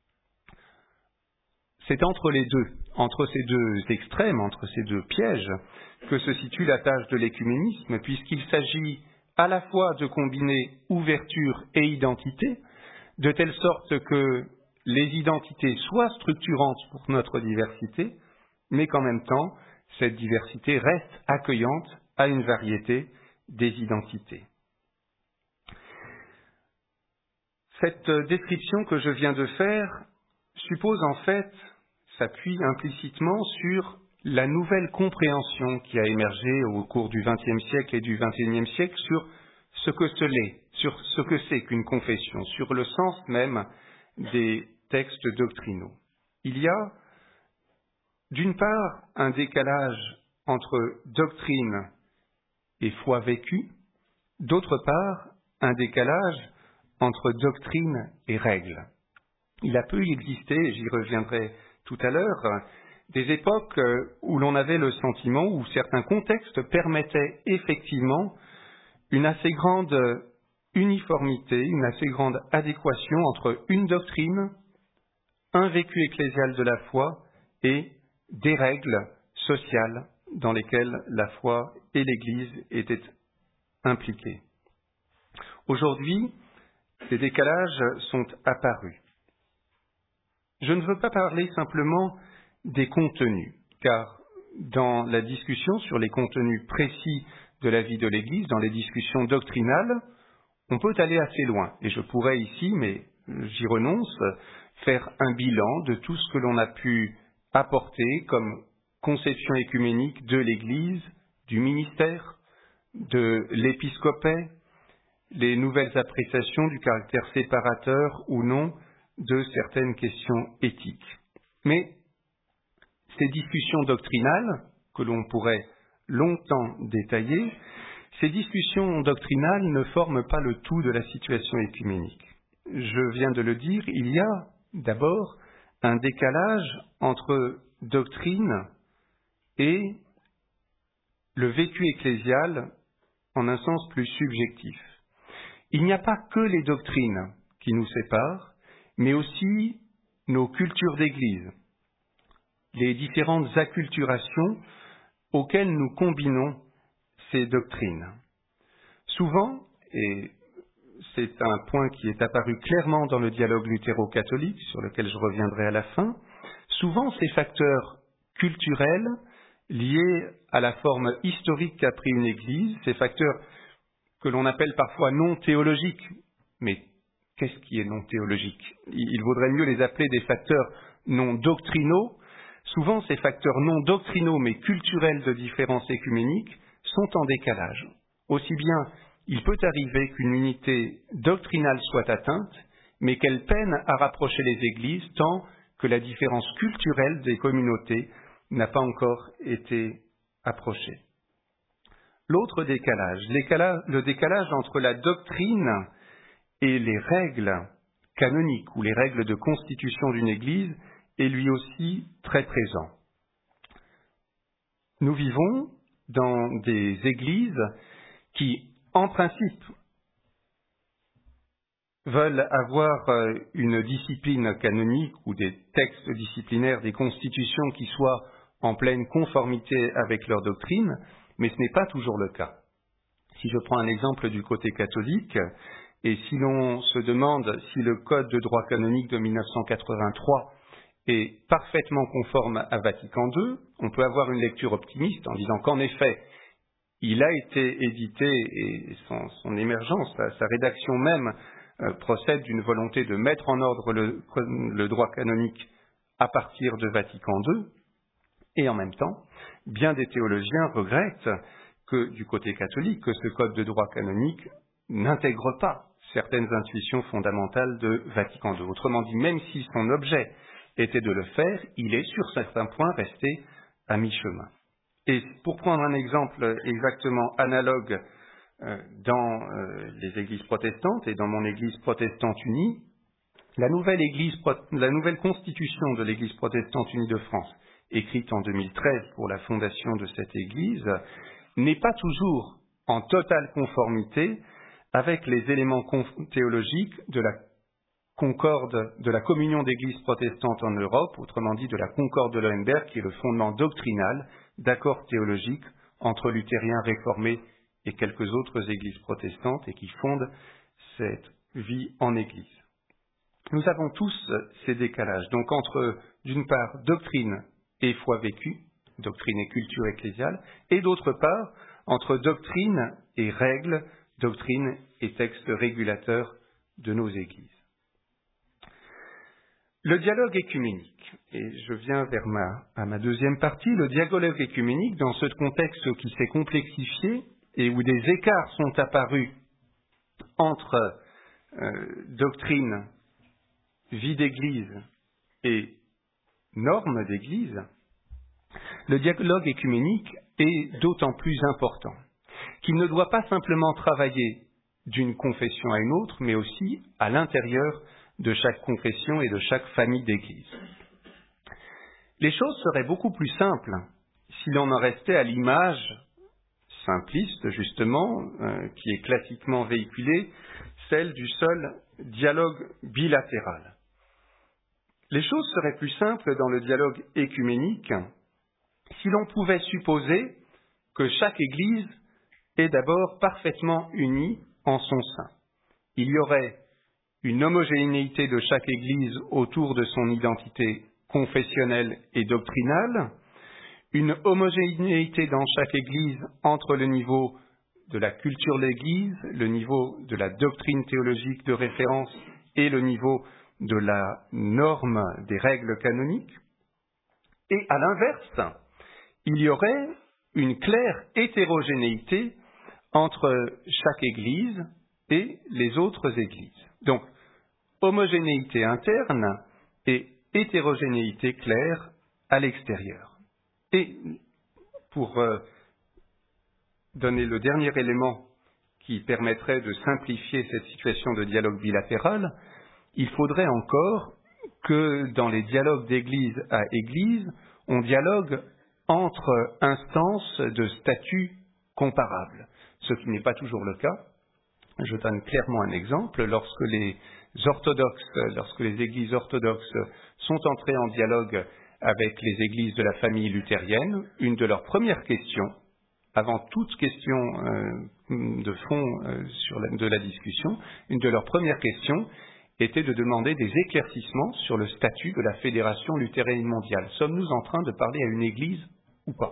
C'est entre les deux, entre ces deux extrêmes, entre ces deux pièges, que se situe la tâche de l'écuménisme, puisqu'il s'agit à la fois de combiner ouverture et identité, de telle sorte que les identités soient structurantes pour notre diversité, mais qu'en même temps, cette diversité reste accueillante à une variété des identités. Cette description que je viens de faire suppose en fait, s'appuie implicitement sur la nouvelle compréhension qui a émergé au cours du XXe siècle et du XXIe siècle sur ce que sur ce que c'est qu'une confession, sur le sens même des textes doctrinaux. Il y a, d'une part, un décalage entre doctrine et foi vécue, d'autre part, un décalage entre doctrine et règle. Il a pu exister, et j'y reviendrai tout à l'heure, des époques où l'on avait le sentiment, où certains contextes permettaient effectivement une assez grande uniformité, une assez grande adéquation entre une doctrine, un vécu ecclésial de la foi et des règles sociales dans lesquelles la foi et l'Église étaient impliquées. Aujourd'hui, ces décalages sont apparus. Je ne veux pas parler simplement des contenus, car dans la discussion sur les contenus précis de la vie de l'Église, dans les discussions doctrinales, on peut aller assez loin. Et je pourrais ici, mais j'y renonce, faire un bilan de tout ce que l'on a pu apporter comme conception écuménique de l'Église, du ministère, de l'épiscopat, les nouvelles appréciations du caractère séparateur ou non de certaines questions éthiques. Mais ces discussions doctrinales, que l'on pourrait longtemps détailler, ces discussions doctrinales ne forment pas le tout de la situation écuménique. Je viens de le dire, il y a d'abord un décalage entre doctrine et le vécu ecclésial en un sens plus subjectif. Il n'y a pas que les doctrines qui nous séparent, mais aussi nos cultures d'Église, les différentes acculturations auxquelles nous combinons ces doctrines. Souvent, et c'est un point qui est apparu clairement dans le dialogue luthéro-catholique, sur lequel je reviendrai à la fin, souvent ces facteurs culturels liés à la forme historique qu'a pris une Église, ces facteurs que l'on appelle parfois non théologiques, mais qu'est-ce qui est non théologique ? Il vaudrait mieux les appeler des facteurs non doctrinaux, souvent ces facteurs non doctrinaux mais culturels de différence écuménique sont en décalage. Aussi bien, il peut arriver qu'une unité doctrinale soit atteinte, mais qu'elle peine à rapprocher les églises tant que la différence culturelle des communautés n'a pas encore été approchée. L'autre décalage, le décalage entre la doctrine et les règles canoniques ou les règles de constitution d'une église est lui aussi très présent. Nous vivons dans des églises qui, en principe, veulent avoir une discipline canonique ou des textes disciplinaires, des constitutions qui soient en pleine conformité avec leur doctrine, mais ce n'est pas toujours le cas. Si je prends un exemple du côté catholique, et si l'on se demande si le Code de droit canonique de 1983 est parfaitement conforme à Vatican II, on peut avoir une lecture optimiste en disant qu'en effet, il a été édité et son émergence, sa rédaction même, procède d'une volonté de mettre en ordre le droit canonique à partir de Vatican II, et en même temps, bien des théologiens regrettent que, du côté catholique, que ce code de droit canonique n'intègre pas certaines intuitions fondamentales de Vatican II. Autrement dit, même si son objet était de le faire, il est sur certains points resté à mi-chemin. Et pour prendre un exemple exactement analogue dans les églises protestantes et dans mon église protestante unie, la nouvelle constitution de l'église protestante unie de France, écrite en 2013 pour la fondation de cette église, n'est pas toujours en totale conformité avec les éléments théologiques de la concorde, de la communion d'églises protestantes en Europe, autrement dit de la concorde de Loenberg, qui est le fondement doctrinal d'accords théologiques entre luthériens réformés et quelques autres églises protestantes et qui fondent cette vie en église. Nous avons tous ces décalages, donc entre, d'une part, doctrine et foi vécue, doctrine et culture ecclésiale, et d'autre part, entre doctrine et règles, doctrine et textes régulateurs de nos églises. Le dialogue écuménique, et je viens à ma deuxième partie, le dialogue écuménique dans ce contexte qui s'est complexifié et où des écarts sont apparus entre doctrine, vie d'église et normes d'église, le dialogue écuménique est d'autant plus important qu'il ne doit pas simplement travailler d'une confession à une autre, mais aussi à l'intérieur de chaque confession et de chaque famille d'église. Les choses seraient beaucoup plus simples si l'on en restait à l'image simpliste, justement, qui est classiquement véhiculée, celle du seul dialogue bilatéral. Les choses seraient plus simples dans le dialogue écuménique si l'on pouvait supposer que chaque Église est d'abord parfaitement unie en son sein. Il y aurait une homogénéité de chaque Église autour de son identité confessionnelle et doctrinale, une homogénéité dans chaque Église entre le niveau de la culture de l'Église, le niveau de la doctrine théologique de référence et le niveau de la norme des règles canoniques. Et à l'inverse, il y aurait une claire hétérogénéité entre chaque Église et les autres Églises. Donc, homogénéité interne et hétérogénéité claire à l'extérieur. Et pour donner le dernier élément qui permettrait de simplifier cette situation de dialogue bilatéral, il faudrait encore que dans les dialogues d'église à église, on dialogue entre instances de statut comparables, ce qui n'est pas toujours le cas. Je donne clairement un exemple. Lorsque les églises orthodoxes sont entrées en dialogue avec les églises de la famille luthérienne, une de leurs premières questions, avant toute question de fond de la discussion, une de leurs premières questions était de demander des éclaircissements sur le statut de la Fédération luthérienne mondiale. Sommes-nous en train de parler à une église ou pas ?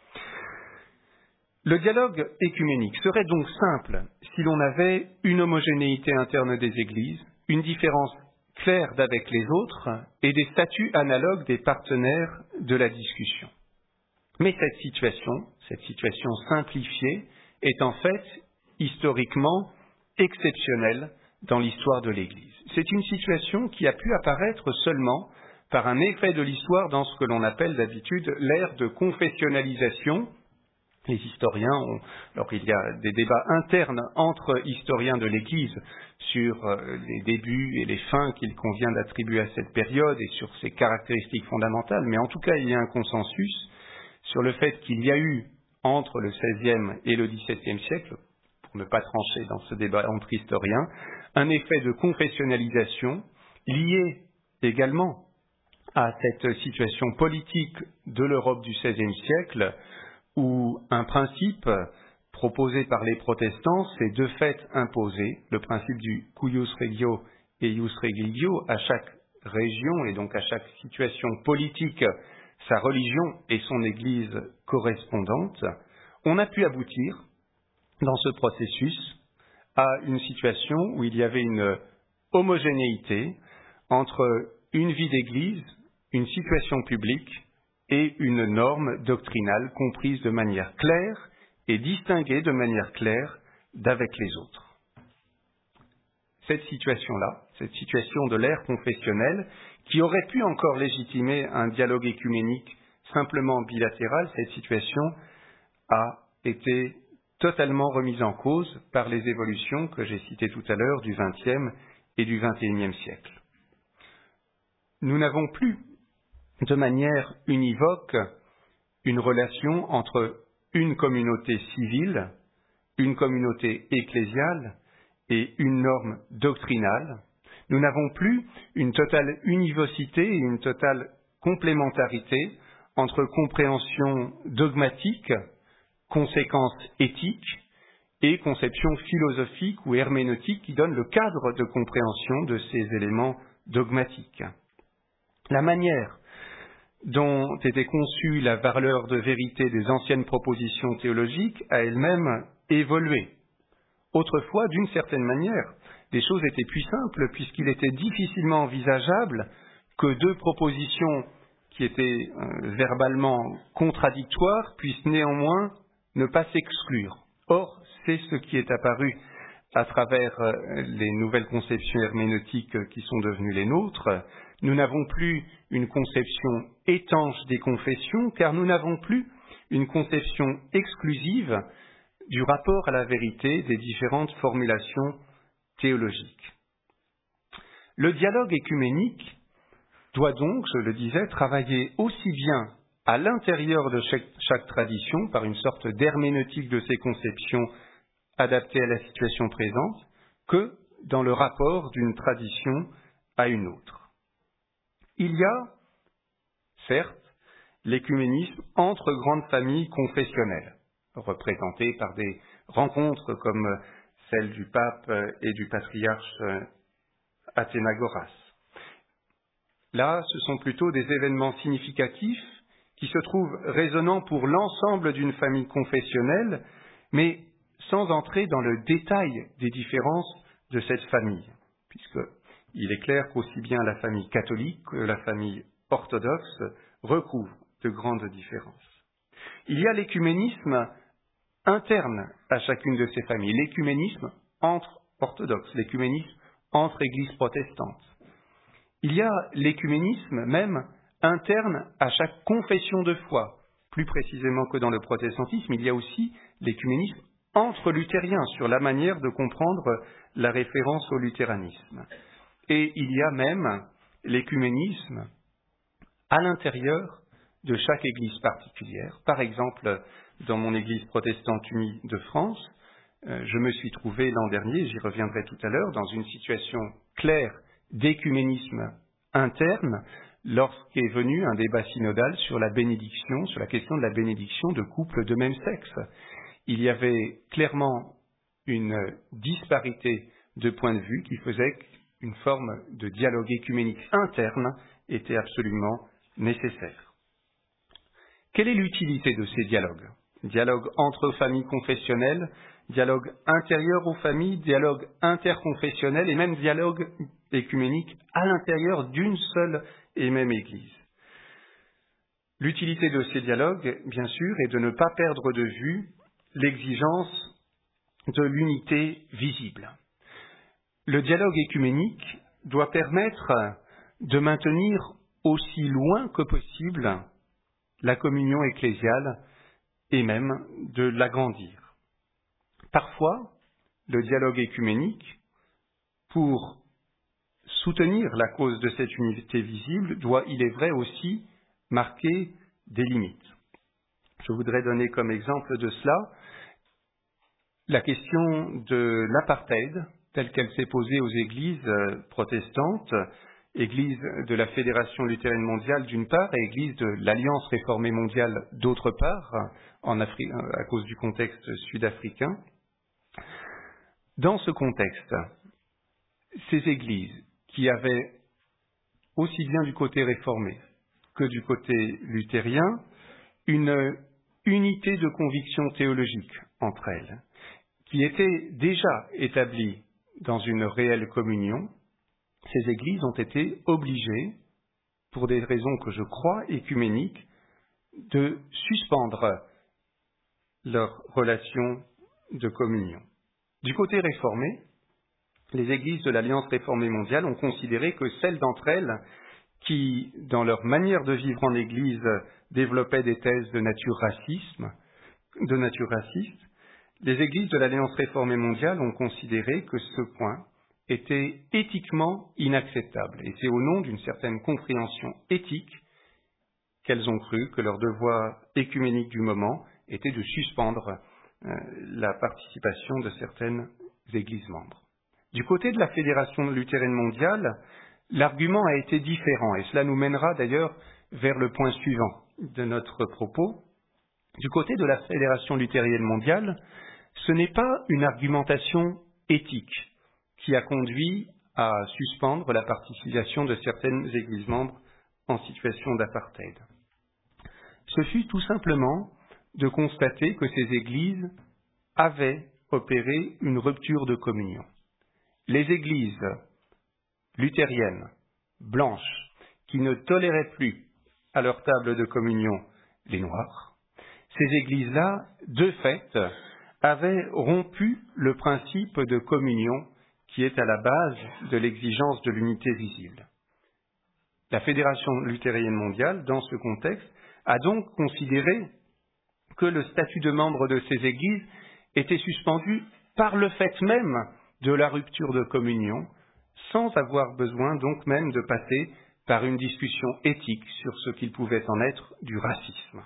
Le dialogue écuménique serait donc simple si l'on avait une homogénéité interne des églises, une différence clairs d'avec les autres et des statuts analogues des partenaires de la discussion. Mais cette situation simplifiée, est en fait historiquement exceptionnelle dans l'histoire de l'Église. C'est une situation qui a pu apparaître seulement par un effet de l'histoire dans ce que l'on appelle d'habitude l'ère de confessionnalisation. Les historiens alors il y a des débats internes entre historiens de l'Église sur les débuts et les fins qu'il convient d'attribuer à cette période et sur ses caractéristiques fondamentales, mais en tout cas il y a un consensus sur le fait qu'il y a eu entre le XVIe et le XVIIe siècle, pour ne pas trancher dans ce débat entre historiens, un effet de confessionnalisation lié également à cette situation politique de l'Europe du XVIe siècle, où un principe proposé par les protestants s'est de fait imposé, le principe du cuius regio et ius religio, à chaque région et donc à chaque situation politique, sa religion et son Église correspondante. On a pu aboutir dans ce processus à une situation où il y avait une homogénéité entre une vie d'Église, une situation publique et une norme doctrinale comprise de manière claire et distinguée de manière claire d'avec les autres. Cette situation-là, cette situation de l'ère confessionnelle, qui aurait pu encore légitimer un dialogue écuménique simplement bilatéral, cette situation a été totalement remise en cause par les évolutions que j'ai citées tout à l'heure du XXe et du XXIe siècle. Nous n'avons plus de manière univoque une relation entre une communauté civile, une communauté ecclésiale et une norme doctrinale. Nous n'avons plus une totale univocité et une totale complémentarité entre compréhension dogmatique, conséquences éthiques et conception philosophique ou herméneutique qui donne le cadre de compréhension de ces éléments dogmatiques. La manière dont était conçue la valeur de vérité des anciennes propositions théologiques a elle-même évolué. Autrefois, d'une certaine manière, les choses étaient plus simples puisqu'il était difficilement envisageable que deux propositions qui étaient verbalement contradictoires puissent néanmoins ne pas s'exclure. Or, c'est ce qui est apparu à travers les nouvelles conceptions herméneutiques qui sont devenues les nôtres. Nous n'avons plus une conception étanche des confessions, car nous n'avons plus une conception exclusive du rapport à la vérité des différentes formulations théologiques. Le dialogue écuménique doit donc, je le disais, travailler aussi bien à l'intérieur de chaque tradition, par une sorte d'herméneutique de ces conceptions adaptées à la situation présente, que dans le rapport d'une tradition à une autre. Il y a, certes, l'écuménisme entre grandes familles confessionnelles, représentées par des rencontres comme celle du pape et du patriarche Athénagoras. Là, ce sont plutôt des événements significatifs qui se trouvent résonnants pour l'ensemble d'une famille confessionnelle, mais sans entrer dans le détail des différences de cette famille, puisqu'il est clair qu'aussi bien la famille catholique que la famille orthodoxe recouvrent de grandes différences. Il y a l'écuménisme interne à chacune de ces familles, l'écuménisme entre orthodoxes, l'écuménisme entre églises protestantes. Il y a l'écuménisme même interne à chaque confession de foi. Plus précisément que dans le protestantisme, il y a aussi l'écuménisme entre luthériens sur la manière de comprendre la référence au luthéranisme. Et il y a même l'écuménisme à l'intérieur de chaque église particulière. Par exemple, dans mon église protestante unie de France, je me suis trouvé l'an dernier, j'y reviendrai tout à l'heure, dans une situation claire d'écuménisme interne, lorsqu'est venu un débat synodal sur la bénédiction, sur la question de la bénédiction de couples de même sexe. Il y avait clairement une disparité de points de vue qui faisait qu'une forme de dialogue écuménique interne était absolument nécessaire. Quelle est l'utilité de ces dialogues? Dialogue entre familles confessionnelles, dialogue intérieur aux familles, dialogue interconfessionnel et même dialogue écuménique à l'intérieur d'une seule et même Église. L'utilité de ces dialogues, bien sûr, est de ne pas perdre de vue l'exigence de l'unité visible. Le dialogue écuménique doit permettre de maintenir aussi loin que possible la communion ecclésiale et même de l'agrandir. Parfois, le dialogue écuménique, pour soutenir la cause de cette unité visible, doit, il est vrai aussi, marquer des limites. Je voudrais donner comme exemple de cela la question de l'apartheid, telle qu'elle s'est posée aux églises protestantes, Église de la Fédération luthérienne mondiale d'une part et Église de l'Alliance réformée mondiale d'autre part, à cause du contexte sud-africain. Dans ce contexte, ces églises qui avaient, aussi bien du côté réformé que du côté luthérien, une unité de conviction théologique entre elles, qui était déjà établie dans une réelle communion, ces églises ont été obligées, pour des raisons que je crois écuméniques, de suspendre leur relation de communion. Du côté réformé, les églises de l'Alliance réformée mondiale ont considéré que celles d'entre elles qui, dans leur manière de vivre en Église, développaient des thèses de nature raciste, les églises de l'Alliance réformée mondiale ont considéré que ce point était éthiquement inacceptable. Et c'est au nom d'une certaine compréhension éthique qu'elles ont cru que leur devoir écuménique du moment était de suspendre la participation de certaines églises membres. Du côté de la Fédération luthérienne mondiale, l'argument a été différent, et cela nous mènera d'ailleurs vers le point suivant de notre propos. Du côté de la Fédération luthérienne mondiale, ce n'est pas une argumentation éthique qui a conduit à suspendre la participation de certaines églises membres en situation d'apartheid. Ce fut tout simplement de constater que ces églises avaient opéré une rupture de communion. Les églises luthériennes, blanches, qui ne toléraient plus à leur table de communion les Noirs, ces églises-là, de fait, avaient rompu le principe de communion qui est à la base de l'exigence de l'unité visible. La Fédération luthérienne mondiale, dans ce contexte, a donc considéré que le statut de membre de ces églises était suspendu par le fait même de la rupture de communion, sans avoir besoin donc même de passer par une discussion éthique sur ce qu'il pouvait en être du racisme.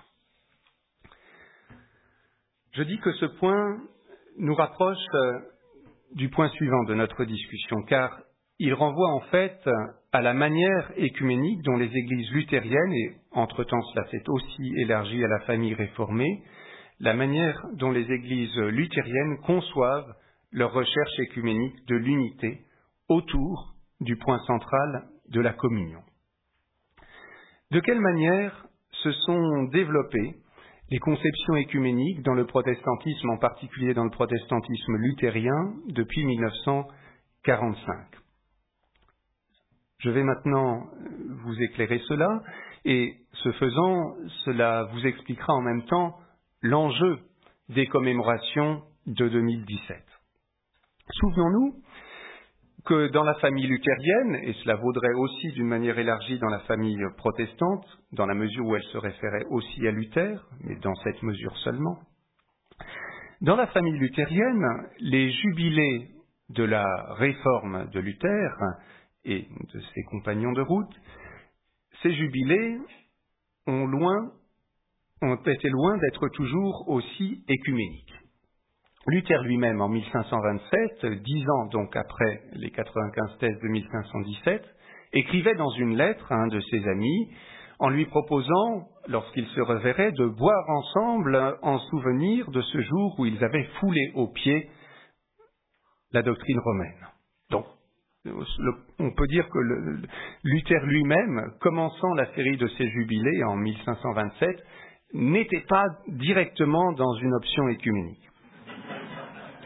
Je dis que ce point nous rapproche du point suivant de notre discussion, car il renvoie en fait à la manière écuménique dont les églises luthériennes, et entre-temps cela s'est aussi élargi à la famille réformée, la manière dont les églises luthériennes conçoivent leur recherche écuménique de l'unité autour du point central de la communion. De quelle manière se sont développées les conceptions écuméniques dans le protestantisme, en particulier dans le protestantisme luthérien, depuis 1945. Je vais maintenant vous éclairer cela, et ce faisant, cela vous expliquera en même temps l'enjeu des commémorations de 2017. Souvenons-nous que dans la famille luthérienne, et cela vaudrait aussi d'une manière élargie dans la famille protestante, dans la mesure où elle se référait aussi à Luther, mais dans cette mesure seulement, dans la famille luthérienne, les jubilés de la réforme de Luther et de ses compagnons de route, ces jubilés ont été loin d'être toujours aussi écuméniques. Luther lui-même, en 1527, 10 ans donc après les 95 thèses de 1517, écrivait dans une lettre à un de ses amis, en lui proposant, lorsqu'ils se reverraient, de boire ensemble en souvenir de ce jour où ils avaient foulé aux pieds la doctrine romaine. Donc, on peut dire que Luther lui-même, commençant la série de ses jubilés en 1527, n'était pas directement dans une option écuménique.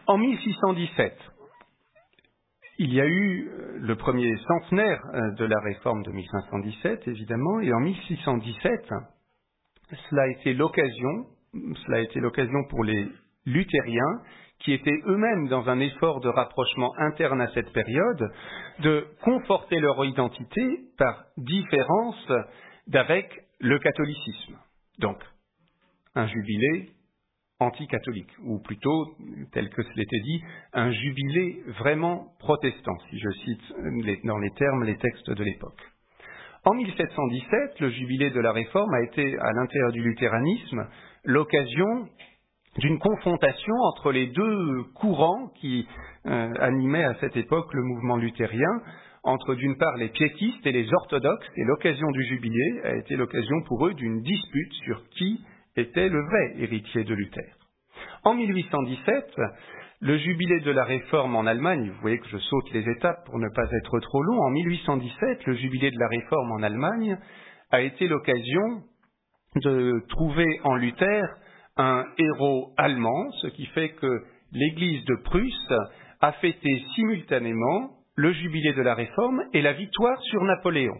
En 1617, il y a eu le premier centenaire de la réforme de 1517, évidemment, et en 1617, cela a été l'occasion pour les luthériens, qui étaient eux-mêmes dans un effort de rapprochement interne à cette période, de conforter leur identité par différence d'avec le catholicisme. Donc, un jubilé anticatholique, ou plutôt, tel que cela était dit, un jubilé vraiment protestant, si je cite dans les termes les textes de l'époque. En 1717, le jubilé de la Réforme a été, à l'intérieur du luthéranisme, l'occasion d'une confrontation entre les deux courants qui animaient à cette époque le mouvement luthérien, entre d'une part les piétistes et les orthodoxes, et l'occasion du jubilé a été l'occasion pour eux d'une dispute sur qui était le vrai héritier de Luther. En 1817, le jubilé de la Réforme en Allemagne, vous voyez que je saute les étapes pour ne pas être trop long, en 1817, le jubilé de la Réforme en Allemagne a été l'occasion de trouver en Luther un héros allemand, ce qui fait que l'Église de Prusse a fêté simultanément le jubilé de la Réforme et la victoire sur Napoléon.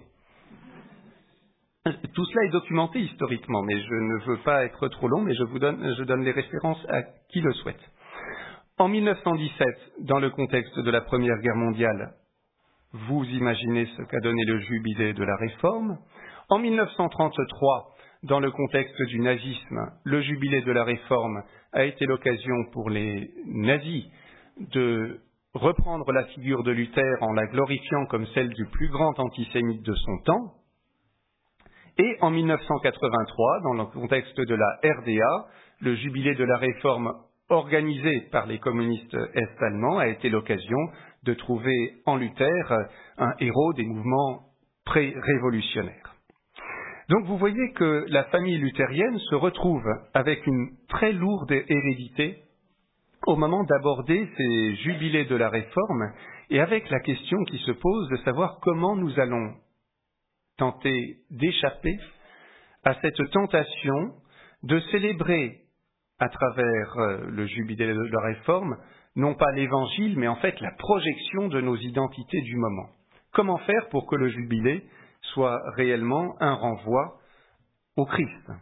Tout cela est documenté historiquement, mais je ne veux pas être trop long, mais je donne les références à qui le souhaite. En 1917, dans le contexte de la Première Guerre mondiale, vous imaginez ce qu'a donné le jubilé de la Réforme. En 1933, dans le contexte du nazisme, le jubilé de la Réforme a été l'occasion pour les nazis de reprendre la figure de Luther en la glorifiant comme celle du plus grand antisémite de son temps. Et en 1983, dans le contexte de la RDA, le jubilé de la Réforme organisé par les communistes est-allemands a été l'occasion de trouver en Luther un héros des mouvements pré-révolutionnaires. Donc vous voyez que la famille luthérienne se retrouve avec une très lourde hérédité au moment d'aborder ces jubilés de la Réforme et avec la question qui se pose de savoir comment nous allons tenter d'échapper à cette tentation de célébrer à travers le jubilé de la Réforme, non pas l'Évangile, mais en fait la projection de nos identités du moment. Comment faire pour que le jubilé soit réellement un renvoi au Christ?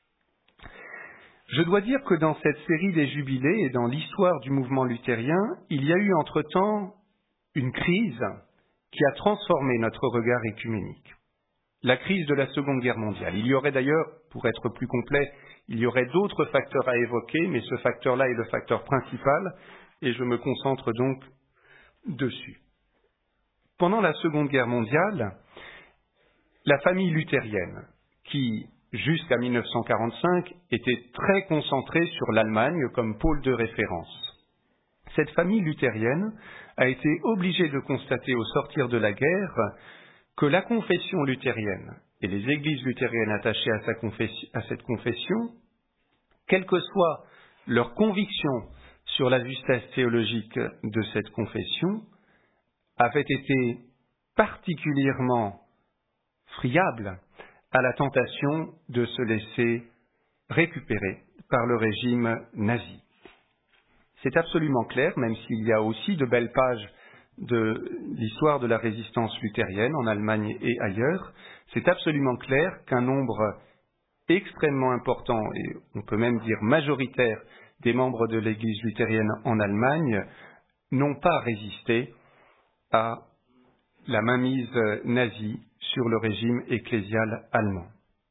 Je dois dire que dans cette série des jubilés et dans l'histoire du mouvement luthérien, il y a eu entre-temps une crise qui a transformé notre regard écuménique. La crise de la Seconde Guerre mondiale. Il y aurait d'ailleurs, pour être plus complet, il y aurait d'autres facteurs à évoquer, mais ce facteur-là est le facteur principal, et je me concentre donc dessus. Pendant la Seconde Guerre mondiale, la famille luthérienne, qui jusqu'à 1945 était très concentrée sur l'Allemagne comme pôle de référence, cette famille luthérienne a été obligée de constater au sortir de la guerre que la confession luthérienne et les églises luthériennes attachées à cette confession, quelle que soit leur conviction sur la justesse théologique de cette confession, avaient été particulièrement friables à la tentation de se laisser récupérer par le régime nazi. C'est absolument clair, même s'il y a aussi de belles pages de l'histoire de la résistance luthérienne en Allemagne et ailleurs, c'est absolument clair qu'un nombre extrêmement important, et on peut même dire majoritaire, des membres de l'Église luthérienne en Allemagne n'ont pas résisté à la mainmise nazie sur le régime ecclésial allemand.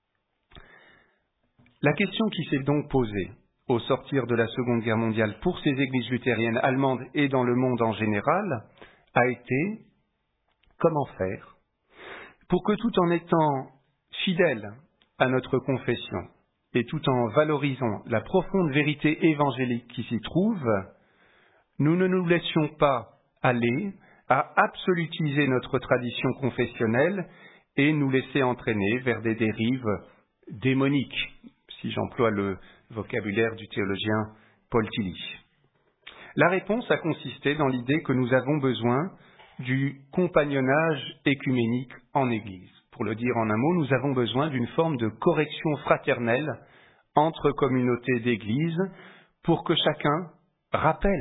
La question qui s'est donc posée au sortir de la Seconde Guerre mondiale pour ces églises luthériennes allemandes et dans le monde en général a été comment faire pour que tout en étant fidèles à notre confession et tout en valorisant la profonde vérité évangélique qui s'y trouve, nous ne nous laissions pas aller à absolutiser notre tradition confessionnelle et nous laisser entraîner vers des dérives démoniques, si j'emploie le vocabulaire du théologien Paul Tillich. La réponse a consisté dans l'idée que nous avons besoin du compagnonnage écuménique en Église. Pour le dire en un mot, nous avons besoin d'une forme de correction fraternelle entre communautés d'Église pour que chacun rappelle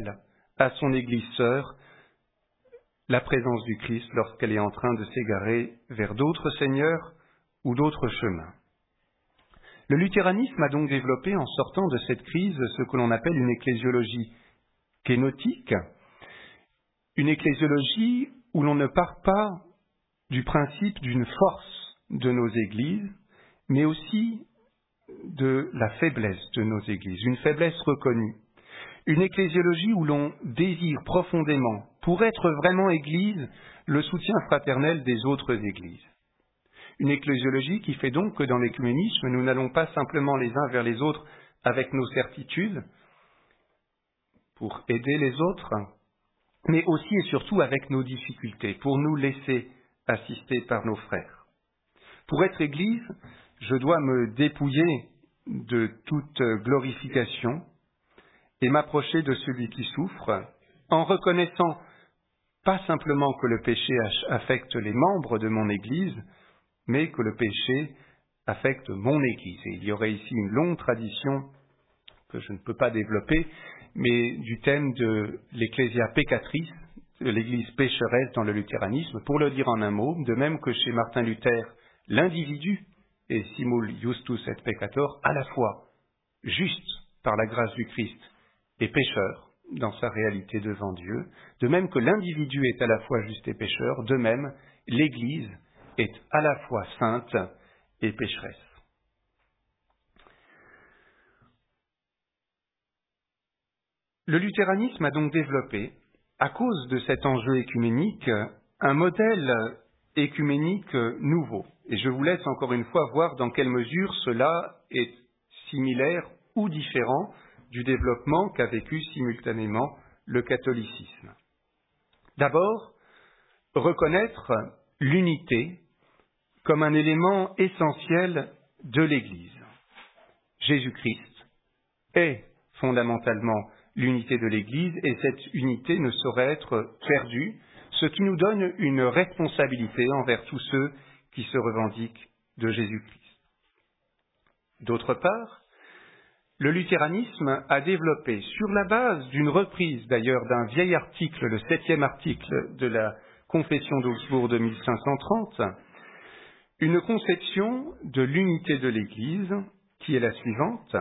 à son Église sœur la présence du Christ lorsqu'elle est en train de s'égarer vers d'autres seigneurs ou d'autres chemins. Le luthéranisme a donc développé, en sortant de cette crise, ce que l'on appelle une ecclésiologie kénotique, une ecclésiologie où l'on ne part pas du principe d'une force de nos églises, mais aussi de la faiblesse de nos églises, une faiblesse reconnue. Une ecclésiologie où l'on désire profondément, pour être vraiment église, le soutien fraternel des autres églises. Une ecclésiologie qui fait donc que dans l'écuménisme, nous n'allons pas simplement les uns vers les autres avec nos certitudes pour aider les autres, mais aussi et surtout avec nos difficultés, pour nous laisser assister par nos frères. Pour être Église, je dois me dépouiller de toute glorification et m'approcher de celui qui souffre, en reconnaissant pas simplement que le péché affecte les membres de mon Église, mais que le péché affecte mon Église. Et il y aurait ici une longue tradition que je ne peux pas développer, mais du thème de l'Ecclesia peccatrice, de l'Église pécheresse dans le luthéranisme, pour le dire en un mot, de même que chez Martin Luther, l'individu est simul justus et peccator, à la fois juste par la grâce du Christ et pécheur dans sa réalité devant Dieu, de même que l'individu est à la fois juste et pécheur, de même l'Église est à la fois sainte et pécheresse. Le luthéranisme a donc développé, à cause de cet enjeu écuménique, un modèle écuménique nouveau. Et je vous laisse encore une fois voir dans quelle mesure cela est similaire ou différent du développement qu'a vécu simultanément le catholicisme. D'abord, reconnaître l'unité comme un élément essentiel de l'Église. Jésus-Christ est fondamentalement l'unité de l'Église et cette unité ne saurait être perdue, ce qui nous donne une responsabilité envers tous ceux qui se revendiquent de Jésus-Christ. D'autre part, le luthéranisme a développé, sur la base d'une reprise d'ailleurs d'un vieil article, le 7e article de la Confession d'Augsbourg de 1530, une conception de l'unité de l'Église qui est la suivante: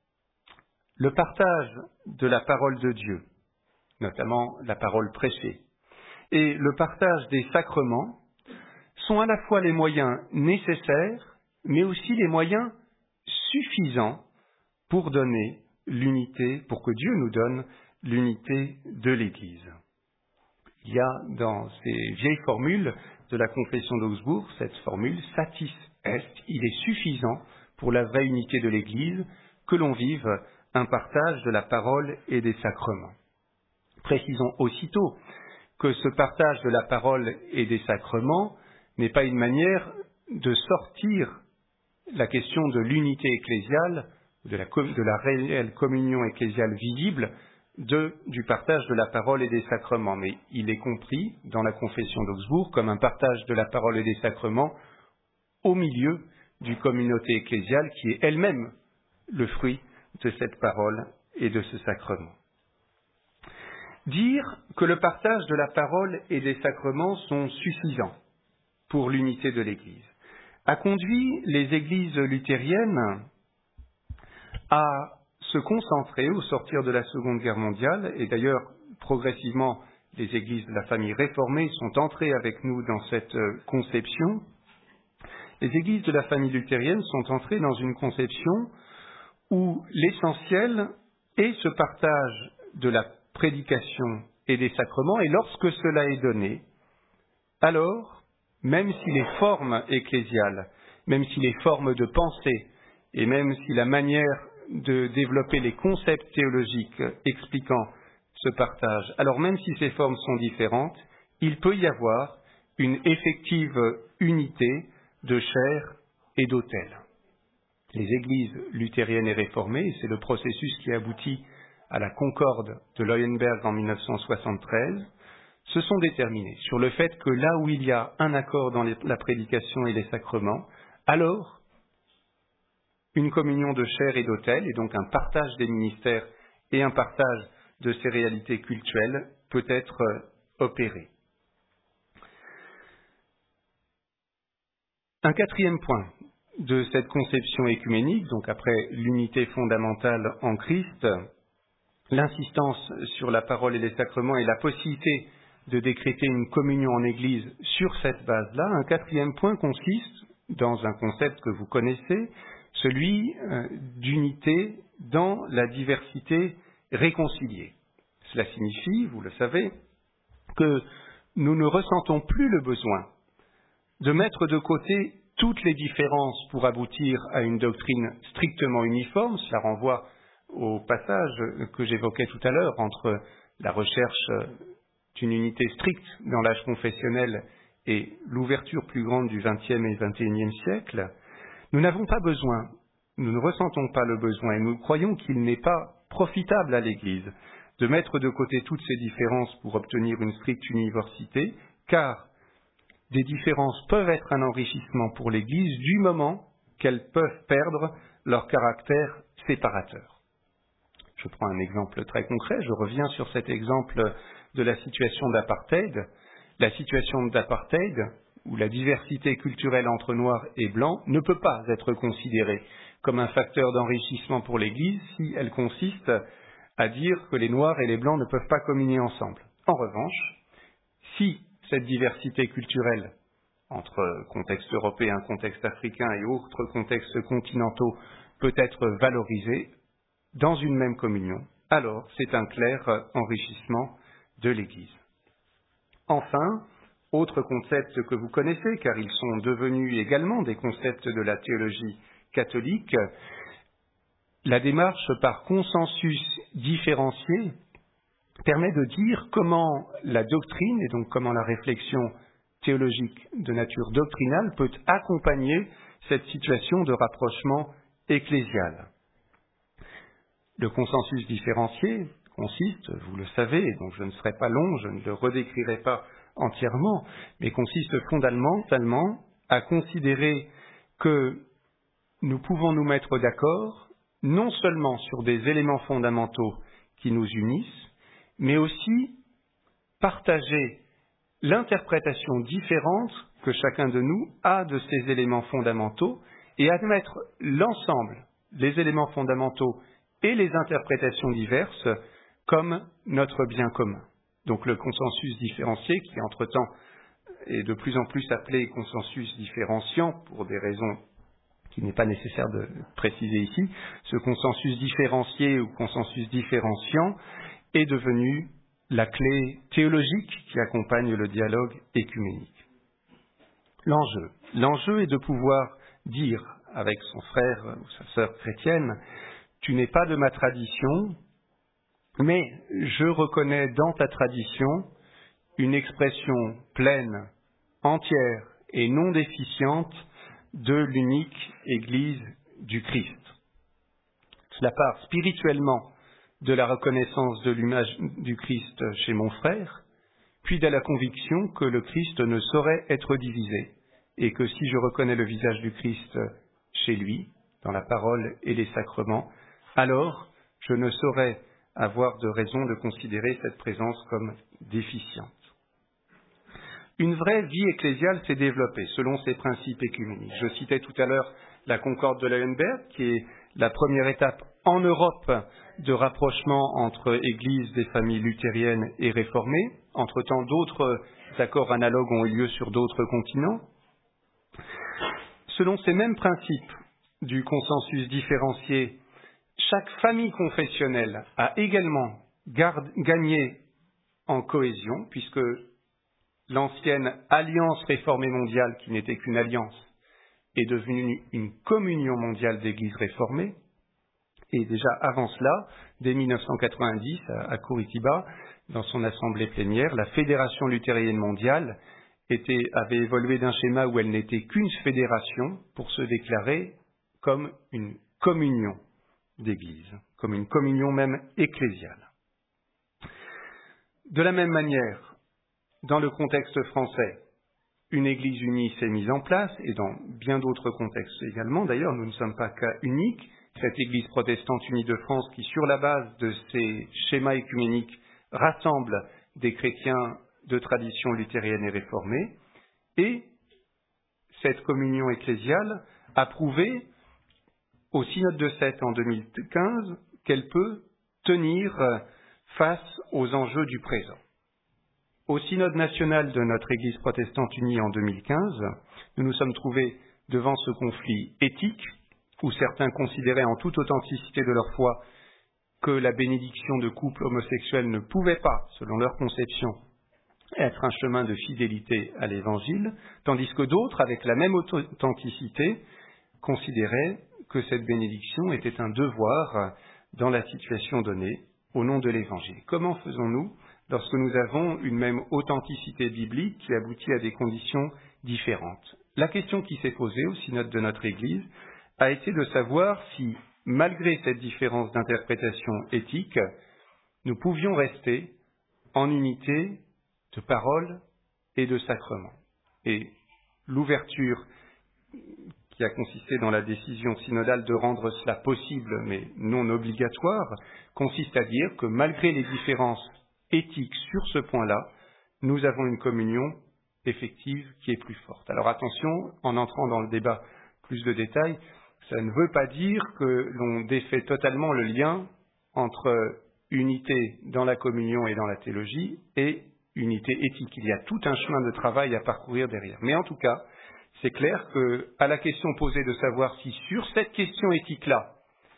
le partage de la parole de Dieu, notamment la parole prêchée, et le partage des sacrements sont à la fois les moyens nécessaires, mais aussi les moyens suffisants pour donner l'unité, pour que Dieu nous donne l'unité de l'Église. Il y a dans ces vieilles formules de la Confession d'Augsbourg cette formule « satis est », il est suffisant pour la vraie unité de l'Église que l'on vive un partage de la parole et des sacrements. Précisons aussitôt que ce partage de la parole et des sacrements n'est pas une manière de sortir la question de l'unité ecclésiale, de la réelle communion ecclésiale visible, du partage de la parole et des sacrements. Mais il est compris dans la Confession d'Augsbourg comme un partage de la parole et des sacrements au milieu d'une communauté ecclésiale qui est elle-même le fruit de cette parole et de ce sacrement. Dire que le partage de la parole et des sacrements sont suffisants pour l'unité de l'Église a conduit les églises luthériennes à se concentrer au sortir de la Seconde Guerre mondiale, et d'ailleurs progressivement les églises de la famille réformée sont entrées avec nous dans cette conception. Les églises de la famille luthérienne sont entrées dans une conception où l'essentiel est ce partage de la prédication et des sacrements, et lorsque cela est donné, alors, même si les formes ecclésiales, même si les formes de pensée, et même si la manière de développer les concepts théologiques expliquant ce partage, alors même si ces formes sont différentes, il peut y avoir une effective unité de chair et d'autel. Les églises luthériennes et réformées, et c'est le processus qui aboutit à la Concorde de Leuenberg en 1973, se sont déterminées sur le fait que là où il y a un accord dans la prédication et les sacrements, alors une communion de chair et d'autel, et donc un partage des ministères et un partage de ces réalités cultuelles peut être opéré. Un quatrième point de cette conception écuménique, donc après l'unité fondamentale en Christ, l'insistance sur la parole et les sacrements et la possibilité de décréter une communion en Église sur cette base-là, un quatrième point consiste dans un concept que vous connaissez, celui d'unité dans la diversité réconciliée. Cela signifie, vous le savez, que nous ne ressentons plus le besoin de mettre de côté toutes les différences pour aboutir à une doctrine strictement uniforme. Cela renvoie au passage que j'évoquais tout à l'heure entre la recherche d'une unité stricte dans l'âge confessionnel et l'ouverture plus grande du XXe et XXIe siècle. Nous n'avons pas besoin, nous ne ressentons pas le besoin et nous croyons qu'il n'est pas profitable à l'Église de mettre de côté toutes ces différences pour obtenir une stricte université, car des différences peuvent être un enrichissement pour l'Église du moment qu'elles peuvent perdre leur caractère séparateur. Je prends un exemple très concret, je reviens sur cet exemple de la situation d'apartheid. La situation d'apartheid, où la diversité culturelle entre noirs et blancs ne peut pas être considérée comme un facteur d'enrichissement pour l'Église si elle consiste à dire que les noirs et les blancs ne peuvent pas communier ensemble. En revanche, si cette diversité culturelle entre contexte européen, contexte africain et autres contextes continentaux peut être valorisée dans une même communion, alors c'est un clair enrichissement de l'Église. Enfin, autre concept que vous connaissez, car ils sont devenus également des concepts de la théologie catholique, la démarche par consensus différencié permet de dire comment la doctrine, et donc comment la réflexion théologique de nature doctrinale peut accompagner cette situation de rapprochement ecclésial. Le consensus différencié consiste, vous le savez, et donc je ne serai pas long, je ne le redécrirai pas entièrement, mais consiste fondamentalement à considérer que nous pouvons nous mettre d'accord non seulement sur des éléments fondamentaux qui nous unissent, mais aussi partager l'interprétation différente que chacun de nous a de ces éléments fondamentaux et admettre l'ensemble, les éléments fondamentaux et les interprétations diverses comme notre bien commun. Donc le consensus différencié, qui entre-temps est de plus en plus appelé consensus différenciant pour des raisons qu'il n'est pas nécessaire de préciser ici, ce consensus différencié ou consensus différenciant est devenu la clé théologique qui accompagne le dialogue écuménique. L'enjeu est de pouvoir dire avec son frère ou sa sœur chrétienne, tu n'es pas de ma tradition, mais je reconnais dans ta tradition une expression pleine, entière et non déficiente de l'unique Église du Christ. Cela part spirituellement de la reconnaissance de l'image du Christ chez mon frère, puis de la conviction que le Christ ne saurait être divisé, et que si je reconnais le visage du Christ chez lui, dans la parole et les sacrements, alors je ne saurais avoir de raison de considérer cette présence comme déficiente. Une vraie vie ecclésiale s'est développée selon ces principes écuméniques. Je citais tout à l'heure la Concorde de Leuenberg, qui est la première étape en Europe de rapprochement entre églises des familles luthériennes et réformées. Entre-temps, d'autres accords analogues ont eu lieu sur d'autres continents. Selon ces mêmes principes du consensus différencié, chaque famille confessionnelle a également gagné en cohésion, puisque l'ancienne Alliance réformée mondiale, qui n'était qu'une alliance, est devenue une communion mondiale d'églises réformées. Et déjà avant cela, dès 1990, à Curitiba, dans son assemblée plénière, la Fédération luthérienne mondiale avait évolué d'un schéma où elle n'était qu'une fédération pour se déclarer comme une communion d'églises, comme une communion même ecclésiale. De la même manière, dans le contexte français, une église unie s'est mise en place, et dans bien d'autres contextes également. D'ailleurs, nous ne sommes pas cas unique, cette Église protestante unie de France qui, sur la base de ces schémas écuméniques, rassemble des chrétiens de tradition luthérienne et réformée, et cette communion ecclésiale a prouvé au synode de Sète en 2015 qu'elle peut tenir face aux enjeux du présent. Au synode national de notre Église protestante unie en 2015, nous nous sommes trouvés devant ce conflit éthique, où certains considéraient en toute authenticité de leur foi que la bénédiction de couples homosexuels ne pouvait pas, selon leur conception, être un chemin de fidélité à l'Évangile, tandis que d'autres, avec la même authenticité, considéraient que cette bénédiction était un devoir dans la situation donnée au nom de l'Évangile. Comment faisons-nous lorsque nous avons une même authenticité biblique qui aboutit à des conditions différentes? La question qui s'est posée au synode de notre Église a été de savoir si, malgré cette différence d'interprétation éthique, nous pouvions rester en unité de parole et de sacrement. Et l'ouverture qui a consisté dans la décision synodale de rendre cela possible, mais non obligatoire, consiste à dire que malgré les différences éthiques sur ce point-là, nous avons une communion effective qui est plus forte. Alors attention, en entrant dans le débat plus de détails, ça ne veut pas dire que l'on défait totalement le lien entre unité dans la communion et dans la théologie et unité éthique. Il y a tout un chemin de travail à parcourir derrière. Mais en tout cas, c'est clair qu'à la question posée de savoir si sur cette question éthique-là,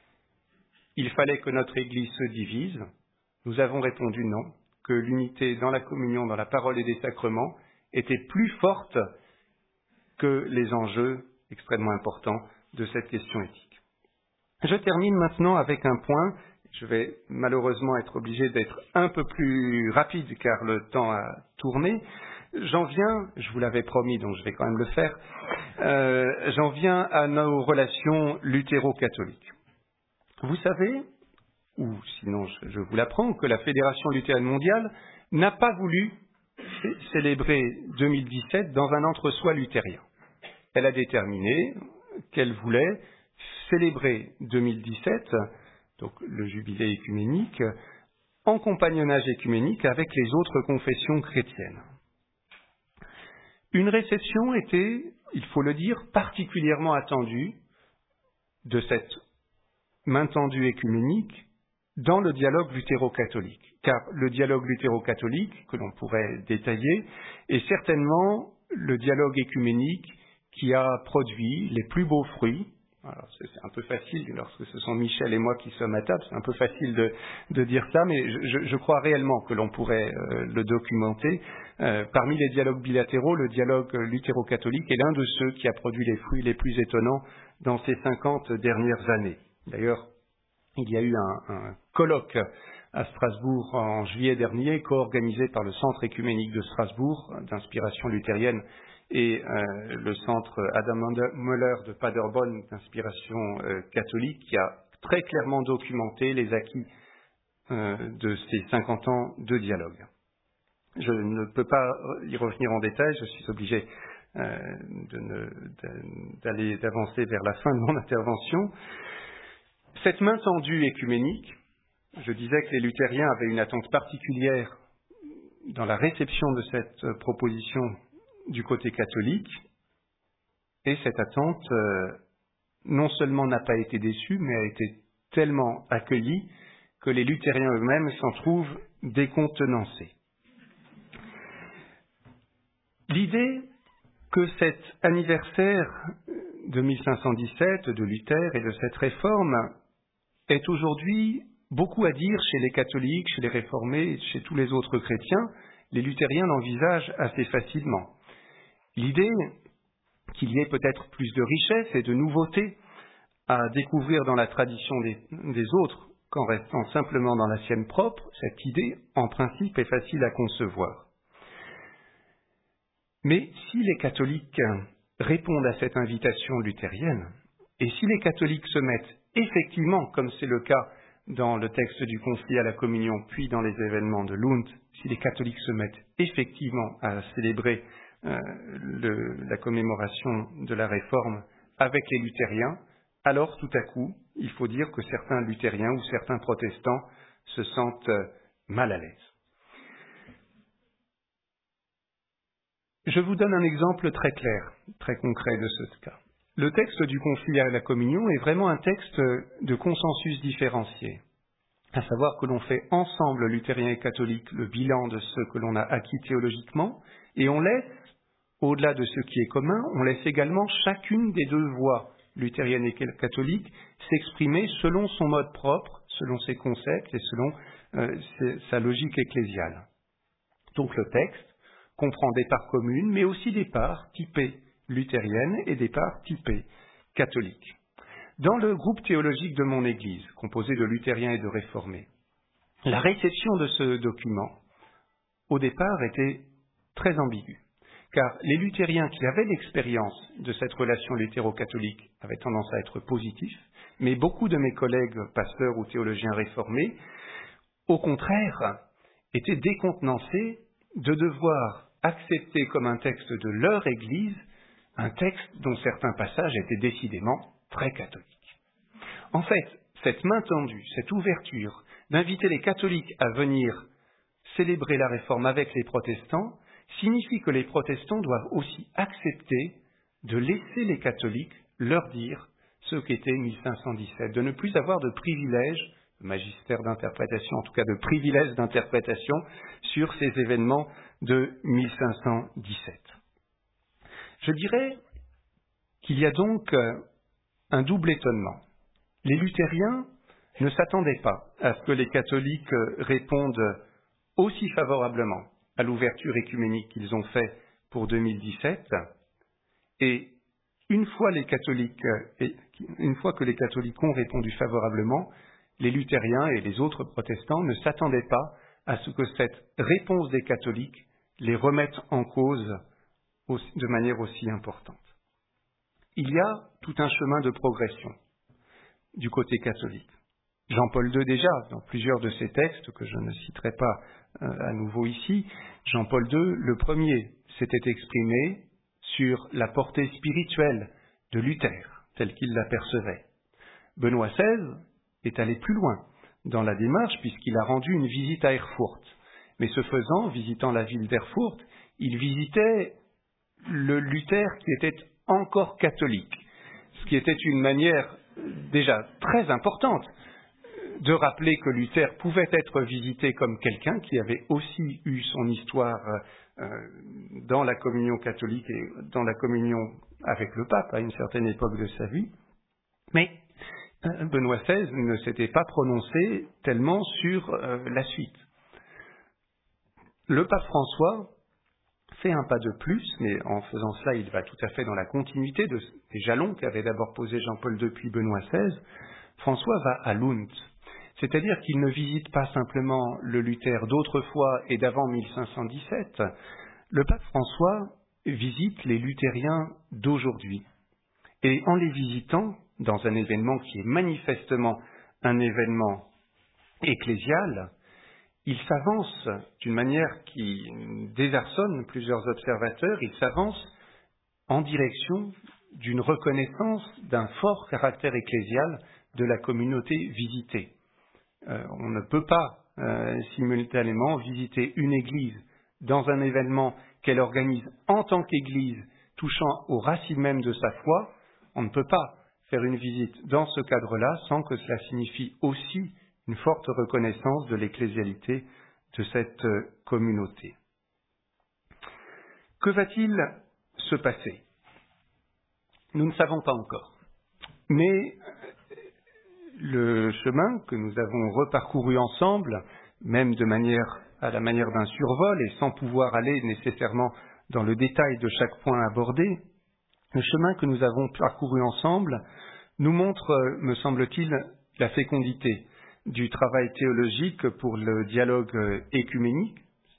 il fallait que notre Église se divise, nous avons répondu non, que l'unité dans la communion, dans la parole et des sacrements était plus forte que les enjeux extrêmement importants de cette question éthique. Je termine maintenant avec un point. Je vais malheureusement être obligé d'être un peu plus rapide car le temps a tourné. J'en viens, je vous l'avais promis donc je vais quand même le faire, j'en viens à nos relations luthéro-catholiques. Vous savez, ou sinon je vous l'apprends, que la Fédération luthérienne mondiale n'a pas voulu célébrer 2017 dans un entre-soi luthérien. Elle a déterminé qu'elle voulait célébrer 2017, donc le jubilé écuménique, en compagnonnage écuménique avec les autres confessions chrétiennes. Une réception était, il faut le dire, particulièrement attendue de cette main tendue écuménique dans le dialogue luthéro-catholique. Car le dialogue luthéro-catholique, que l'on pourrait détailler, est certainement le dialogue écuménique qui a produit les plus beaux fruits. Alors, c'est un peu facile, lorsque ce sont Michel et moi qui sommes à table, c'est un peu facile de dire ça, mais je crois réellement que l'on pourrait le documenter. Parmi les dialogues bilatéraux, le dialogue luthéro-catholique est l'un de ceux qui a produit les fruits les plus étonnants dans ces 50 dernières années. D'ailleurs, il y a eu un colloque à Strasbourg en juillet dernier, co-organisé par le Centre écuménique de Strasbourg, d'inspiration luthérienne, et le centre Adam Möller de Paderborn d'inspiration catholique, qui a très clairement documenté les acquis de ces 50 ans de dialogue. Je ne peux pas y revenir en détail, je suis obligé d'avancer vers la fin de mon intervention. Cette main tendue écuménique, je disais que les luthériens avaient une attente particulière dans la réception de cette proposition du côté catholique, et cette attente non seulement n'a pas été déçue, mais a été tellement accueillie que les luthériens eux-mêmes s'en trouvent décontenancés. L'idée que cet anniversaire de 1517 de Luther et de cette réforme est aujourd'hui beaucoup à dire chez les catholiques, chez les réformés, chez tous les autres chrétiens, les luthériens l'envisagent assez facilement. L'idée qu'il y ait peut-être plus de richesse et de nouveautés à découvrir dans la tradition des autres qu'en restant simplement dans la sienne propre, cette idée, en principe, est facile à concevoir. Mais si les catholiques répondent à cette invitation luthérienne, et si les catholiques se mettent effectivement, comme c'est le cas dans le texte du conflit à la communion, puis dans les événements de Lund, si les catholiques se mettent effectivement à célébrer la commémoration de la Réforme avec les luthériens, alors tout à coup, il faut dire que certains luthériens ou certains protestants se sentent mal à l'aise. Je vous donne un exemple très clair, très concret de ce cas. Le texte du conflit à la communion est vraiment un texte de consensus différencié, à savoir que l'on fait ensemble, luthériens et catholiques, le bilan de ce que l'on a acquis théologiquement, et on laisse, au-delà de ce qui est commun, on laisse également chacune des deux voix, luthérienne et catholique, s'exprimer selon son mode propre, selon ses concepts et selon sa logique ecclésiale. Donc le texte comprend des parts communes, mais aussi des parts typées luthériennes et des parts typées catholiques. Dans le groupe théologique de mon Église, composé de luthériens et de réformés, la réception de ce document, au départ, était très ambiguë, car les luthériens qui avaient l'expérience de cette relation luthéro-catholique avaient tendance à être positifs, mais beaucoup de mes collègues pasteurs ou théologiens réformés, au contraire, étaient décontenancés de devoir accepter comme un texte de leur Église un texte dont certains passages étaient décidément très catholiques. En fait, cette main tendue, cette ouverture d'inviter les catholiques à venir célébrer la réforme avec les protestants signifie que les protestants doivent aussi accepter de laisser les catholiques leur dire ce qu'était 1517, de ne plus avoir de privilèges, de magistère d'interprétation, en tout cas de privilèges d'interprétation sur ces événements de 1517. Je dirais qu'il y a donc un double étonnement. Les luthériens ne s'attendaient pas à ce que les catholiques répondent aussi favorablement à l'ouverture écuménique qu'ils ont fait pour 2017, et une fois que les catholiques ont répondu favorablement, les luthériens et les autres protestants ne s'attendaient pas à ce que cette réponse des catholiques les remette en cause de manière aussi importante. Il y a tout un chemin de progression du côté catholique. Jean-Paul II déjà, dans plusieurs de ses textes, que je ne citerai pas à nouveau ici, Jean-Paul II, le premier, s'était exprimé sur la portée spirituelle de Luther, telle qu'il l'apercevait. Benoît XVI est allé plus loin dans la démarche, puisqu'il a rendu une visite à Erfurt. Mais ce faisant, visitant la ville d'Erfurt, il visitait le Luther qui était encore catholique, ce qui était une manière déjà très importante de rappeler que Luther pouvait être visité comme quelqu'un qui avait aussi eu son histoire dans la communion catholique et dans la communion avec le pape à une certaine époque de sa vie. Mais Benoît XVI ne s'était pas prononcé tellement sur la suite. Le pape François fait un pas de plus, mais en faisant cela, il va tout à fait dans la continuité des jalons qu'avait d'abord posé Jean-Paul II puis Benoît XVI. François va à Lund, c'est-à-dire qu'il ne visite pas simplement le Luther d'autrefois et d'avant 1517. Le pape François visite les luthériens d'aujourd'hui. Et en les visitant, dans un événement qui est manifestement un événement ecclésial, il s'avance d'une manière qui désarçonne plusieurs observateurs, il s'avance en direction d'une reconnaissance d'un fort caractère ecclésial de la communauté visitée. On ne peut pas simultanément visiter une église dans un événement qu'elle organise en tant qu'église touchant aux racines même de sa foi. On ne peut pas faire une visite dans ce cadre-là sans que cela signifie aussi une forte reconnaissance de l'ecclésialité de cette communauté. Que va-t-il se passer ? Nous ne savons pas encore. Mais le chemin que nous avons reparcouru ensemble, même à la manière d'un survol et sans pouvoir aller nécessairement dans le détail de chaque point abordé, le chemin que nous avons parcouru ensemble nous montre, me semble-t-il, la fécondité du travail théologique pour le dialogue écuménique.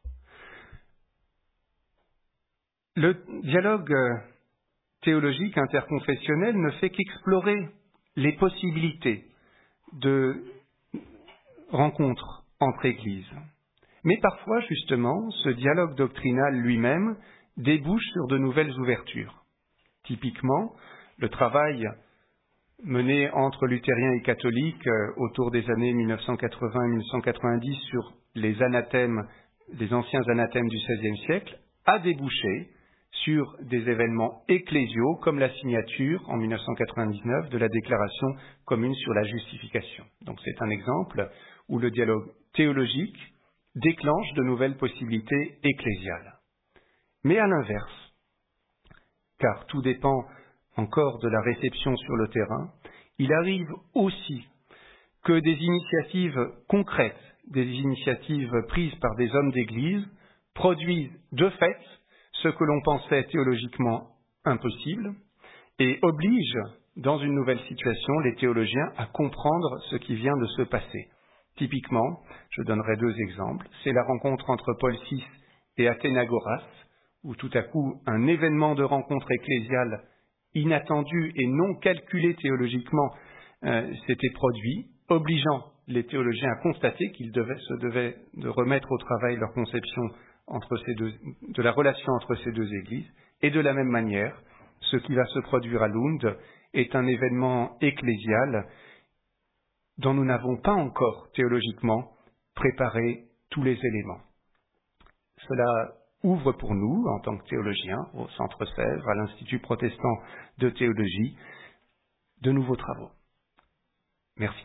Le dialogue théologique interconfessionnel ne fait qu'explorer les possibilités de rencontres entre églises. Mais parfois, justement, ce dialogue doctrinal lui-même débouche sur de nouvelles ouvertures. Typiquement, le travail menée entre luthériens et catholiques autour des années 1980 et 1990 sur les anathèmes, les anciens anathèmes du XVIe siècle, a débouché sur des événements ecclésiaux comme la signature en 1999 de la déclaration commune sur la justification. Donc c'est un exemple où le dialogue théologique déclenche de nouvelles possibilités ecclésiales. Mais à l'inverse, car tout dépend encore de la réception sur le terrain, il arrive aussi que des initiatives concrètes, des initiatives prises par des hommes d'Église, produisent de fait ce que l'on pensait théologiquement impossible et obligent, dans une nouvelle situation, les théologiens à comprendre ce qui vient de se passer. Typiquement, je donnerai 2 exemples. C'est la rencontre entre Paul VI et Athénagoras, où tout à coup un événement de rencontre ecclésiale inattendu et non calculé théologiquement s'était produit, obligeant les théologiens à constater qu'ils se devaient de remettre au travail leur conception de la relation entre ces 2 églises. Et de la même manière, ce qui va se produire à Lund est un événement ecclésial dont nous n'avons pas encore théologiquement préparé tous les éléments. Cela ouvre pour nous, en tant que théologiens, au Centre Sèvres, à l'Institut protestant de théologie, de nouveaux travaux. Merci.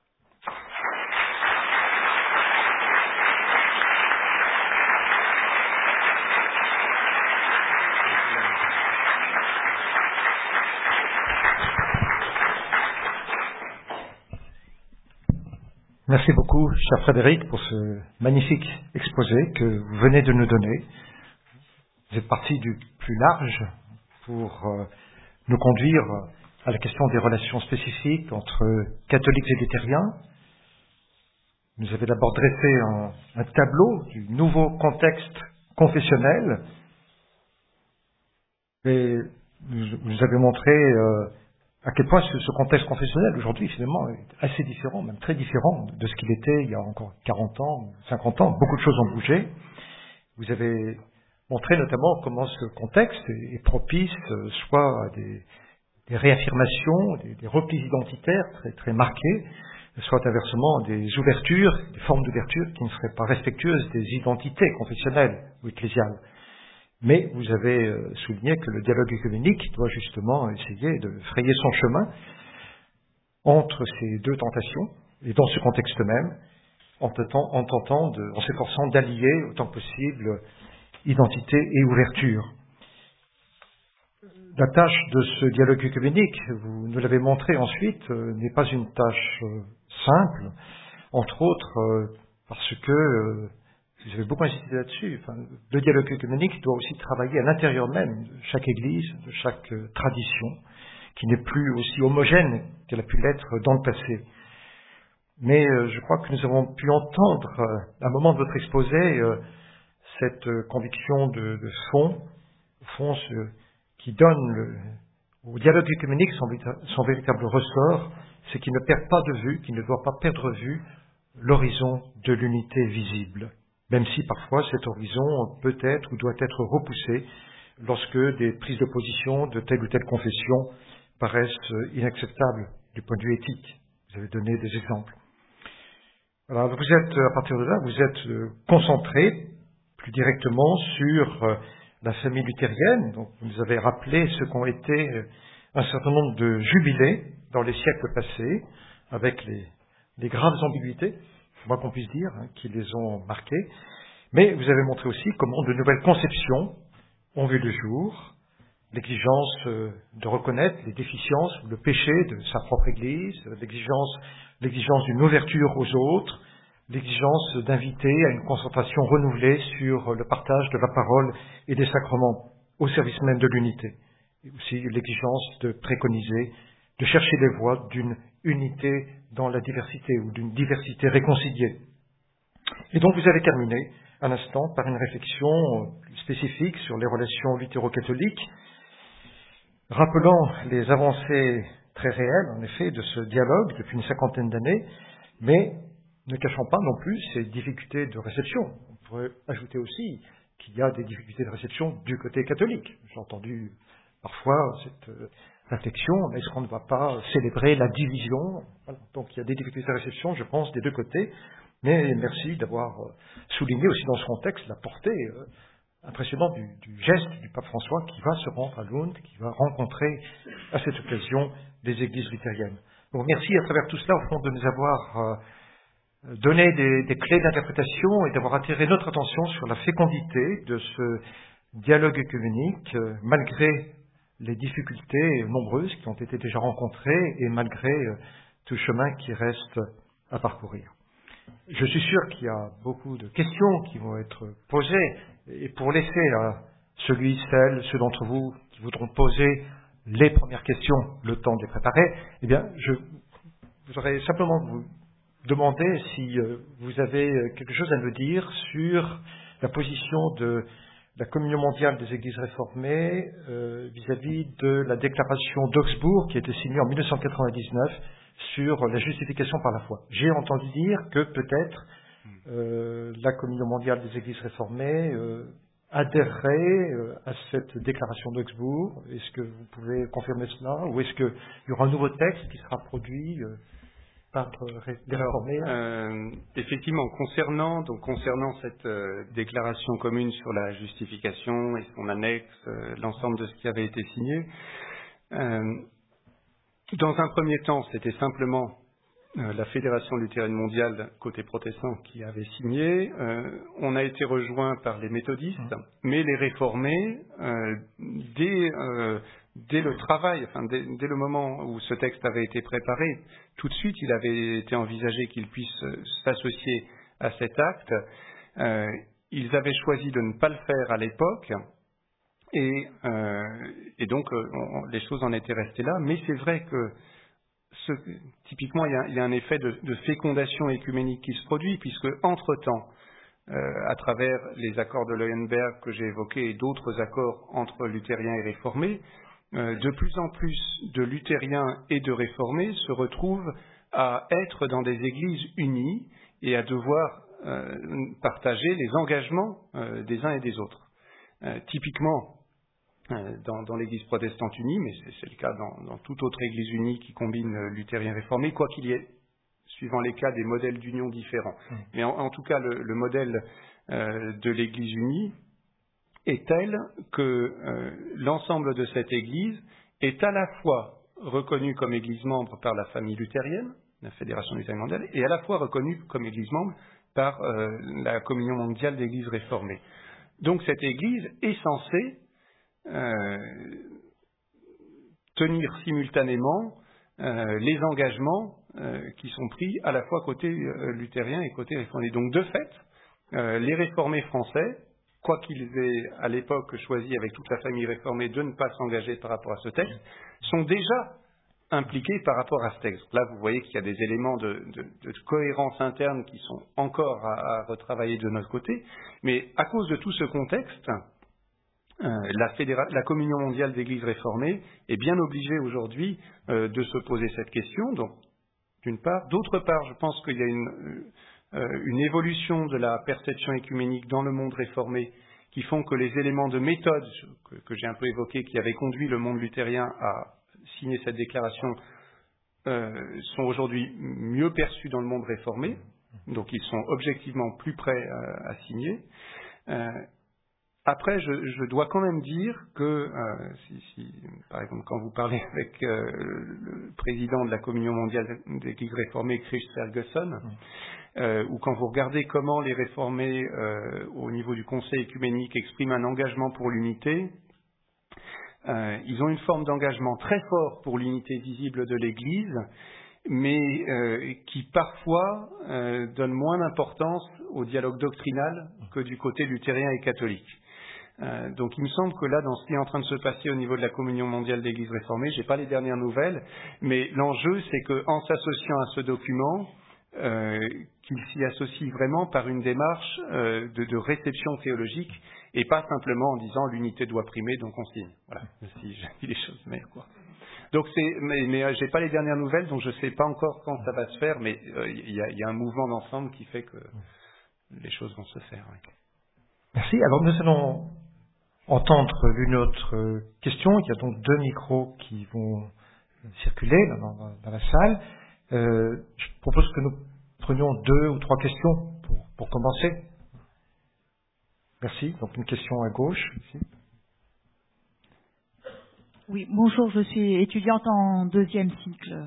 Merci beaucoup, cher Frédéric, pour ce magnifique exposé que vous venez de nous donner. Vous êtes parti du plus large pour nous conduire à la question des relations spécifiques entre catholiques et luthériens. Vous avez d'abord dressé un tableau du nouveau contexte confessionnel et vous avez montré à quel point ce contexte confessionnel aujourd'hui finalement est assez différent, même très différent de ce qu'il était il y a encore 40 ans, 50 ans. Beaucoup de choses ont bougé. Vous avez montré notamment comment ce contexte est propice soit à des réaffirmations, des replis identitaires très, très marqués, soit inversement des ouvertures, des formes d'ouverture qui ne seraient pas respectueuses des identités confessionnelles ou ecclésiales. Mais vous avez souligné que le dialogue œcuménique doit justement essayer de frayer son chemin entre ces 2 tentations, et dans ce contexte même, en s'efforçant d'allier autant que possible identité et ouverture. La tâche de ce dialogue œcuménique, vous nous l'avez montré ensuite, n'est pas une tâche simple, entre autres parce que vous avez beaucoup insisté là-dessus. Le dialogue œcuménique doit aussi travailler à l'intérieur même de chaque église, de chaque tradition, qui n'est plus aussi homogène qu'elle a pu l'être dans le passé. Mais je crois que nous avons pu entendre, à un moment de votre exposé, cette conviction de fond, au fond, qui donne au dialogue œcuménique son véritable ressort, c'est qu'il ne perd pas de vue, qu'il ne doit pas perdre de vue l'horizon de l'unité visible. Même si parfois cet horizon peut être ou doit être repoussé lorsque des prises de position de telle ou telle confession paraissent inacceptables du point de vue éthique. Vous avez donné des exemples. Alors vous êtes, à partir de là, vous êtes concentré plus directement sur la famille luthérienne. Donc vous nous avez rappelé ce qu'ont été un certain nombre de jubilés dans les siècles passés, avec les graves ambiguïtés, moi qu'on puisse dire, qui les ont marqués. Mais vous avez montré aussi comment de nouvelles conceptions ont vu le jour, l'exigence de reconnaître les déficiences ou le péché de sa propre Église, l'exigence d'une ouverture aux autres, l'exigence d'inviter à une concentration renouvelée sur le partage de la parole et des sacrements au service même de l'unité. Et aussi l'exigence de préconiser, de chercher les voies d'une unité dans la diversité ou d'une diversité réconciliée. Et donc vous avez terminé à l'instant par une réflexion spécifique sur les relations luthéro-catholiques, rappelant les avancées très réelles, en effet, de ce dialogue depuis une 50aine d'années, mais ne cachant pas non plus ces difficultés de réception. On pourrait ajouter aussi qu'il y a des difficultés de réception du côté catholique. J'ai entendu parfois cette réflexion. Est-ce qu'on ne va pas célébrer la division? Voilà. Donc il y a des difficultés de réception, je pense, des deux côtés. Mais merci d'avoir souligné aussi dans ce contexte la portée impressionnante du geste du pape François qui va se rendre à Lund, qui va rencontrer à cette occasion des églises luthériennes. Donc merci à travers tout cela, au fond, de nous avoir donné des clés d'interprétation et d'avoir attiré notre attention sur la fécondité de ce dialogue œcuménique, malgré les difficultés nombreuses qui ont été déjà rencontrées et malgré tout chemin qui reste à parcourir. Je suis sûr qu'il y a beaucoup de questions qui vont être posées, et pour laisser à ceux d'entre vous qui voudront poser les premières questions, le temps de les préparer, eh bien, je voudrais simplement vous demander si vous avez quelque chose à me dire sur la position de la Communion mondiale des Églises réformées vis-à-vis de la déclaration d'Augsbourg qui a été signée en 1999 sur la justification par la foi. J'ai entendu dire que peut-être la Communion mondiale des Églises réformées adhérerait à cette déclaration d'Augsbourg. Est-ce que vous pouvez confirmer cela, ou est-ce qu'il y aura un nouveau texte qui sera produit par les réformés? Effectivement, concernant cette déclaration commune sur la justification et son annexe, l'ensemble de ce qui avait été signé, dans un premier temps, c'était simplement la Fédération luthérienne mondiale côté protestant qui avait signé. On a été rejoint par les méthodistes, mais les réformés, dès le travail, dès le moment où ce texte avait été préparé, tout de suite il avait été envisagé qu'ils puissent s'associer à cet acte. Ils avaient choisi de ne pas le faire à l'époque, et donc les choses en étaient restées là. Mais c'est vrai que typiquement il y a un effet de fécondation écuménique qui se produit, puisque entre-temps, à travers les accords de Leuenberg que j'ai évoqués et d'autres accords entre luthériens et réformés, de plus en plus de luthériens et de réformés se retrouvent à être dans des églises unies et à devoir partager les engagements des uns et des autres. Typiquement, dans l'église protestante unie, mais c'est le cas dans toute autre église unie qui combine luthériens et réformés, quoi qu'il y ait, suivant les cas, des modèles d'union différents. Mais en tout cas, le modèle de l'église unie est tel que l'ensemble de cette église est à la fois reconnu comme église membre par la famille luthérienne, la Fédération luthérienne mondiale, et à la fois reconnu comme église membre par la Communion mondiale d'églises réformées. Donc cette église est censée tenir simultanément les engagements qui sont pris à la fois côté luthérien et côté réformé. Donc de fait, les réformés français, quoi qu'ils aient à l'époque choisi avec toute la famille réformée de ne pas s'engager par rapport à ce texte, sont déjà impliqués par rapport à ce texte. Là, vous voyez qu'il y a des éléments de cohérence interne qui sont encore à retravailler de notre côté, mais à cause de tout ce contexte, la Communion mondiale d'églises réformées est bien obligée aujourd'hui de se poser cette question, donc d'une part. D'autre part, je pense qu'il y a une évolution de la perception écuménique dans le monde réformé qui font que les éléments de méthode que j'ai un peu évoqués, qui avaient conduit le monde luthérien à signer cette déclaration, sont aujourd'hui mieux perçus dans le monde réformé, donc ils sont objectivement plus prêts à signer. Après, je dois quand même dire que, par exemple, quand vous parlez avec le président de la Communion mondiale d'églises réformées, Chris Ferguson, ou quand vous regardez comment les réformés, au niveau du Conseil écuménique, expriment un engagement pour l'unité, ils ont une forme d'engagement très fort pour l'unité visible de l'Église, mais qui parfois donne moins d'importance au dialogue doctrinal que du côté luthérien et catholique. Donc il me semble que là, dans ce qui est en train de se passer au niveau de la Communion mondiale d'églises réformées, je n'ai pas les dernières nouvelles, mais l'enjeu c'est qu'en s'associant à ce document, qu'il s'y associe vraiment par une démarche de réception théologique et pas simplement en disant l'unité doit primer, donc on signe. Voilà, si j'ai dit les choses, mais quoi. Donc mais j'ai pas les dernières nouvelles, donc je sais pas encore quand ça va se faire, mais il y a un mouvement d'ensemble qui fait que les choses vont se faire. Oui. Merci. Alors nous allons entendre l'une autre question. Il y a donc 2 micros qui vont circuler dans la salle. Je propose que nous prenions 2 ou 3 questions pour commencer. Merci. Donc une question à gauche. Ici. Oui, bonjour, je suis étudiante en 2e cycle.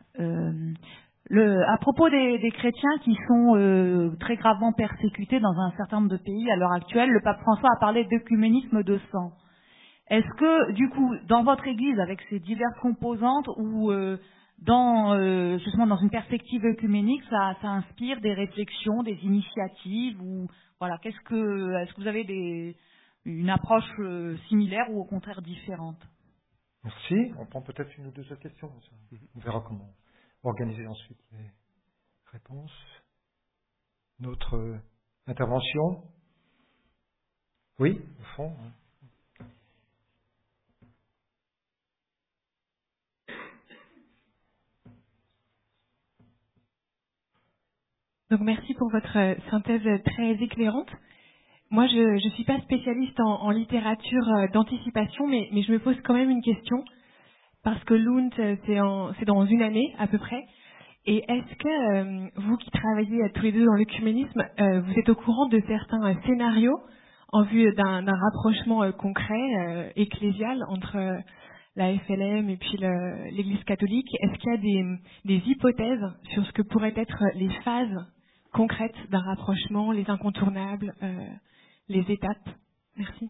À propos des chrétiens qui sont très gravement persécutés dans un certain nombre de pays à l'heure actuelle, le pape François a parlé d'œcuménisme de sang. Est-ce que, du coup, dans votre Église, avec ses diverses composantes, ou justement dans une perspective œcuménique, ça inspire des réflexions, des initiatives, ou voilà, est-ce que vous avez une approche similaire ou au contraire différente? Merci. On prend peut-être une ou 2 autres questions. On verra comment organiser ensuite les réponses. Notre intervention? Oui, au fond. Donc merci pour votre synthèse très éclairante. Moi, je ne suis pas spécialiste en littérature d'anticipation, mais je me pose quand même une question, parce que l'UNT, c'est dans une année à peu près. Et est-ce que vous qui travaillez tous les deux dans l'œcuménisme, vous êtes au courant de certains scénarios en vue d'un rapprochement concret, ecclésial, entre la FLM et puis l'Église catholique? Est-ce qu'il y a des hypothèses sur ce que pourraient être les phases concrètes d'un rapprochement, les incontournables, les étapes? Merci.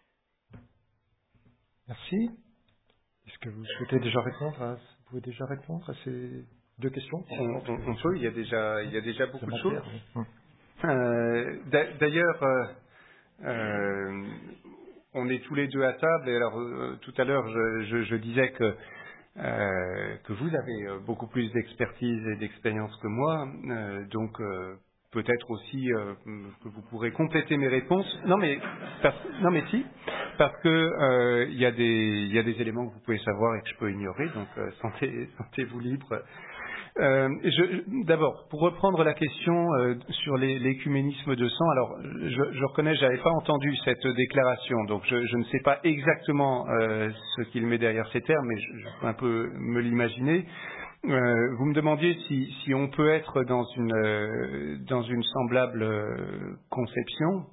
Merci. Est-ce que vous souhaitez déjà répondre vous pouvez déjà répondre à ces 2 questions? On peut, il y a déjà beaucoup de choses. D'ailleurs, on est tous les 2 à table, et alors tout à l'heure je disais que vous avez beaucoup plus d'expertise et d'expérience que moi, donc peut-être aussi que vous pourrez compléter mes réponses. Non mais si, parce que il y a des éléments que vous pouvez savoir et que je peux ignorer, donc sentez-vous libre. D'abord, pour reprendre la question sur l'écuménisme de sang, alors je reconnais, j'avais pas entendu cette déclaration, donc je ne sais pas exactement ce qu'il met derrière ces termes, mais je peux un peu me l'imaginer. Vous me demandiez si on peut être dans une semblable conception.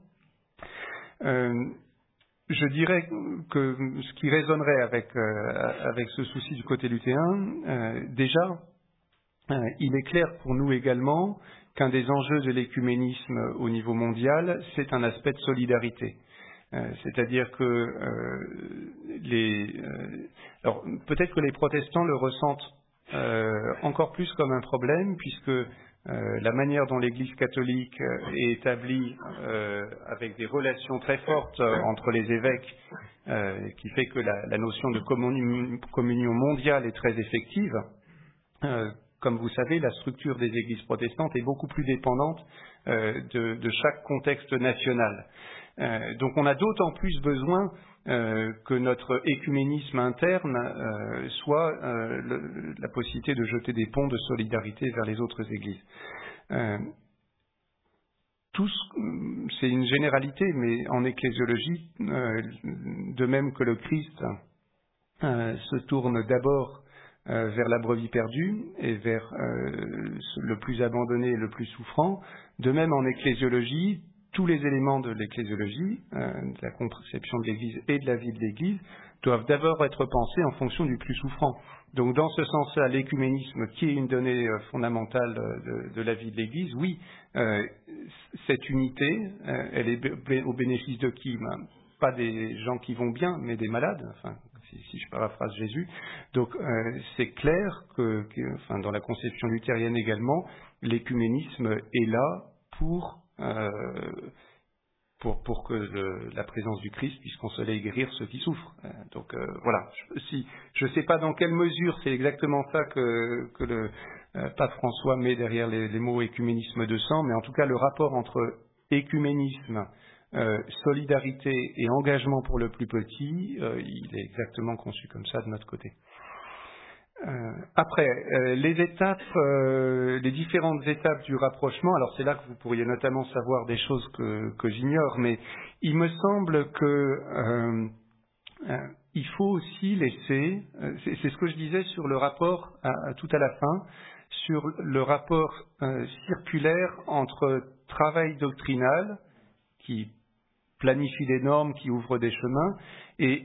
Je dirais que ce qui résonnerait avec ce souci du côté lutéen, déjà, il est clair pour nous également qu'un des enjeux de l'écuménisme au niveau mondial, c'est un aspect de solidarité. C'est-à-dire que alors peut-être que les protestants le ressentent encore plus comme un problème, puisque la manière dont l'Église catholique est établie avec des relations très fortes entre les évêques, qui fait que la notion de communion mondiale est très effective. Comme vous savez, la structure des églises protestantes est beaucoup plus dépendante de chaque contexte national. Donc on a d'autant plus besoin que notre écuménisme interne soit la possibilité de jeter des ponts de solidarité vers les autres églises. C'est une généralité, mais en ecclésiologie, de même que le Christ se tourne d'abord vers la brebis perdue et vers le plus abandonné et le plus souffrant. De même, en ecclésiologie, tous les éléments de l'ecclésiologie, de la conception de l'Église et de la vie de l'Église, doivent d'abord être pensés en fonction du plus souffrant. Donc, dans ce sens-là, l'écuménisme, qui est une donnée fondamentale de la vie de l'Église, oui, cette unité, elle est au bénéfice de qui? Pas des gens qui vont bien, mais des malades, enfin, si je paraphrase Jésus. Donc c'est clair que dans la conception luthérienne également, l'écuménisme est là pour que la présence du Christ puisse consoler et guérir ceux qui souffrent. Donc voilà. Je ne sais pas dans quelle mesure c'est exactement ça que le pape François met derrière les mots écuménisme de sang, mais en tout cas le rapport entre écuménisme, solidarité et engagement pour le plus petit, il est exactement conçu comme ça de notre côté. Après, les différentes étapes du rapprochement, alors c'est là que vous pourriez notamment savoir des choses que j'ignore, mais il me semble que il faut aussi laisser, c'est ce que je disais sur le rapport tout à la fin, sur le rapport circulaire entre travail doctrinal, qui planifie des normes, qui ouvre des chemins, et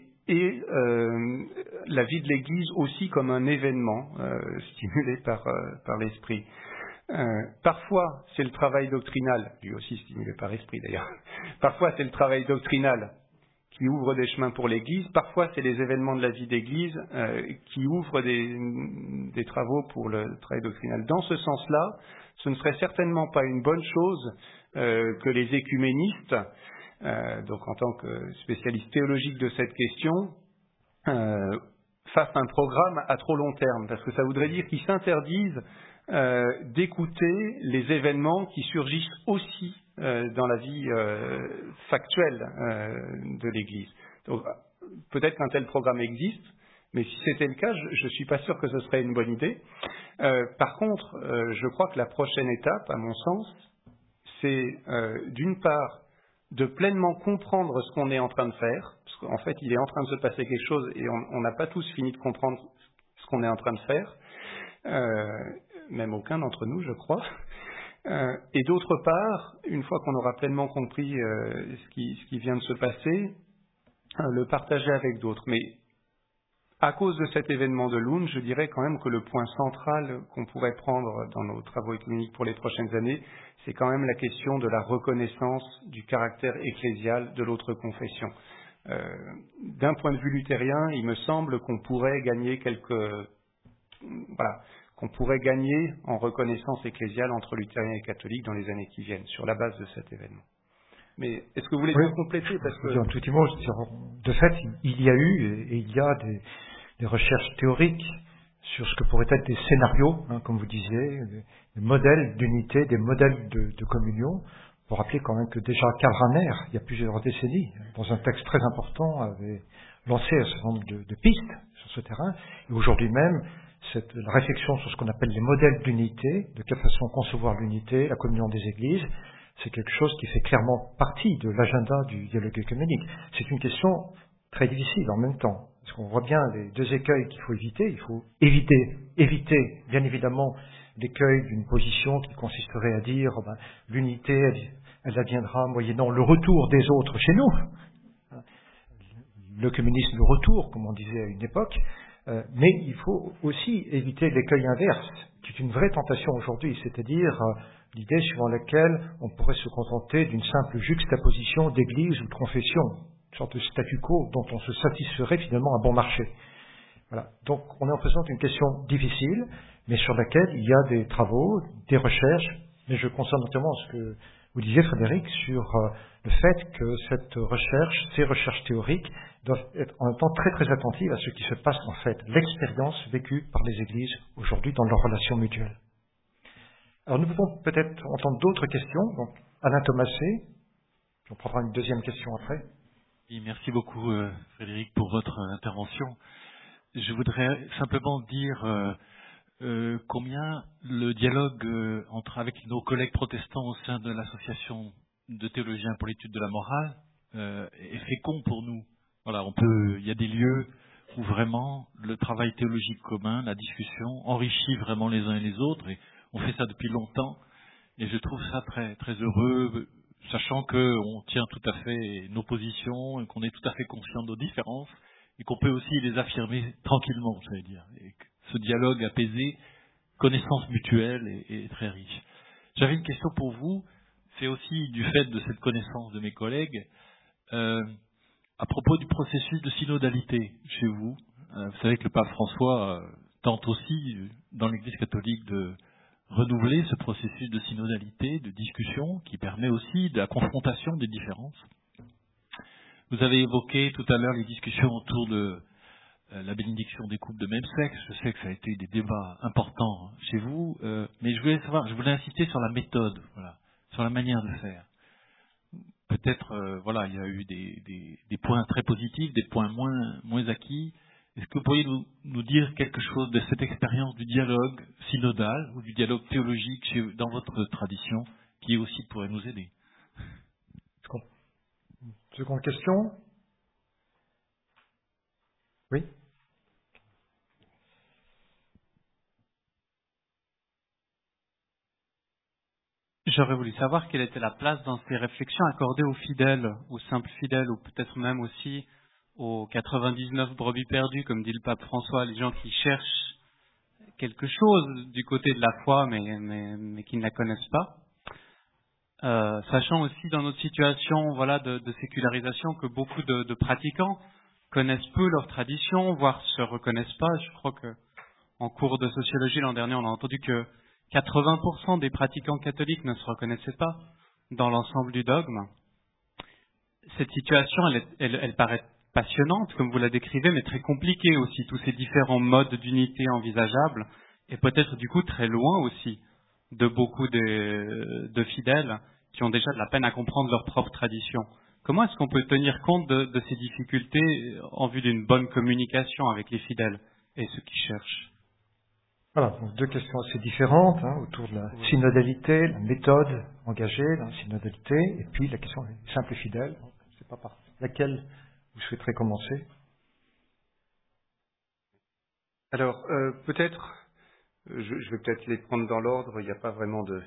la vie de l'Église aussi comme un événement stimulé par l'esprit. Parfois, c'est le travail doctrinal, lui aussi stimulé par l'esprit d'ailleurs. Parfois, c'est le travail doctrinal qui ouvre des chemins pour l'Église. Parfois, c'est les événements de la vie d'Église qui ouvrent des travaux pour le travail doctrinal. Dans ce sens-là, ce ne serait certainement pas une bonne chose que les écuménistes, donc en tant que spécialistes théologiques de cette question, fassent un programme à trop long terme, parce que ça voudrait dire qu'ils s'interdisent d'écouter les événements qui surgissent aussi dans la vie factuelle de l'Église. Donc, peut-être qu'un tel programme existe, mais si c'était le cas, je ne suis pas sûr que ce serait une bonne idée. Par contre, je crois que la prochaine étape, à mon sens, c'est d'une part de pleinement comprendre ce qu'on est en train de faire, parce qu'en fait, il est en train de se passer quelque chose et on n'a pas tous fini de comprendre ce qu'on est en train de faire, même aucun d'entre nous, je crois. Et d'autre part, une fois qu'on aura pleinement compris ce qui vient de se passer, le partager avec d'autres. Mais à cause de cet événement de Lund, je dirais quand même que le point central qu'on pourrait prendre dans nos travaux écuméniques pour les prochaines années, c'est quand même la question de la reconnaissance du caractère ecclésial de l'autre confession. D'un point de vue luthérien, il me semble qu'on pourrait gagner qu'on pourrait gagner en reconnaissance ecclésiale entre luthériens et catholiques dans les années qui viennent, sur la base de cet événement. Mais est-ce que vous voulez bien compléter parce que... Un tout petit mot, de fait, il y a eu et il y a des recherches théoriques sur ce que pourraient être des scénarios, comme vous disiez, des modèles d'unité, des modèles de communion. Pour rappeler quand même que déjà Karl Rahner, il y a plusieurs décennies, dans un texte très important, avait lancé un certain nombre de pistes sur ce terrain. Et aujourd'hui même, la réflexion sur ce qu'on appelle les modèles d'unité, de quelle façon concevoir l'unité, la communion des églises, c'est quelque chose qui fait clairement partie de l'agenda du dialogue œcuménique. C'est une question très difficile en même temps, parce qu'on voit bien les deux écueils qu'il faut éviter. Il faut éviter bien évidemment l'écueil d'une position qui consisterait à dire l'unité, elle adviendra moyennant le retour des autres chez nous. L'œcuménisme, le retour, comme on disait à une époque. Mais il faut aussi éviter l'écueil inverse, qui est une vraie tentation aujourd'hui, c'est-à-dire l'idée suivant laquelle on pourrait se contenter d'une simple juxtaposition d'église ou de confession, une sorte de statu quo dont on se satisferait finalement à bon marché. Voilà. Donc on est en présence d'une question difficile, mais sur laquelle il y a des travaux, des recherches, mais je concerne notamment ce que vous disiez Frédéric sur le fait que ces recherches théoriques doivent être en même temps très très attentives à ce qui se passe en fait, l'expérience vécue par les églises aujourd'hui dans leurs relations mutuelles. Alors nous pouvons peut-être entendre d'autres questions. Donc Alain Thomasé, on prendra une deuxième question après. Oui, merci beaucoup Frédéric pour votre intervention. Je voudrais simplement dire combien le dialogue avec nos collègues protestants au sein de l'association de théologiens pour l'étude de la morale est fécond pour nous. Voilà, il y a des lieux où vraiment le travail théologique commun, la discussion, enrichit vraiment les uns et les autres, et on fait ça depuis longtemps, et je trouve ça très, très heureux, sachant qu'on tient tout à fait nos positions, et qu'on est tout à fait conscient de nos différences, et qu'on peut aussi les affirmer tranquillement, j'allais dire. Et que ce dialogue apaisé, connaissance mutuelle est très riche. J'avais une question pour vous, c'est aussi du fait de cette connaissance de mes collègues, à propos du processus de synodalité chez vous. Vous savez que le pape François tente aussi, dans l'Église catholique, de renouveler ce processus de synodalité, de discussion, qui permet aussi de la confrontation des différences. Vous avez évoqué tout à l'heure les discussions autour de la bénédiction des couples de même sexe. Je sais que ça a été des débats importants chez vous, mais je voulais insister sur la méthode, voilà, sur la manière de faire. Peut-être, il y a eu des points très positifs, des points moins acquis. Est-ce que vous pourriez nous dire quelque chose de cette expérience du dialogue synodal ou du dialogue théologique dans votre tradition, qui aussi pourrait nous aider? Seconde question. Oui. J'aurais voulu savoir quelle était la place dans ces réflexions accordées aux fidèles, aux simples fidèles, ou peut-être même aussi aux 99 brebis perdues, comme dit le pape François, les gens qui cherchent quelque chose du côté de la foi, mais qui ne la connaissent pas. Sachant aussi dans notre situation, voilà, de sécularisation, que beaucoup de pratiquants connaissent peu leur tradition, voire se reconnaissent pas. Je crois que en cours de sociologie l'an dernier, on a entendu que 80% des pratiquants catholiques ne se reconnaissaient pas dans l'ensemble du dogme. Cette situation, elle paraît passionnante, comme vous la décrivez, mais très compliquée aussi, tous ces différents modes d'unité envisageables, et peut-être du coup très loin aussi de beaucoup de fidèles qui ont déjà de la peine à comprendre leur propre tradition. Comment est-ce qu'on peut tenir compte de ces difficultés en vue d'une bonne communication avec les fidèles et ceux qui cherchent? Voilà, donc deux questions assez différentes autour de la synodalité, la méthode engagée dans la synodalité, et puis la question des simples fidèles. Je ne sais pas par laquelle vous souhaiterez commencer. Alors, peut-être, je vais peut-être les prendre dans l'ordre, il n'y a pas vraiment de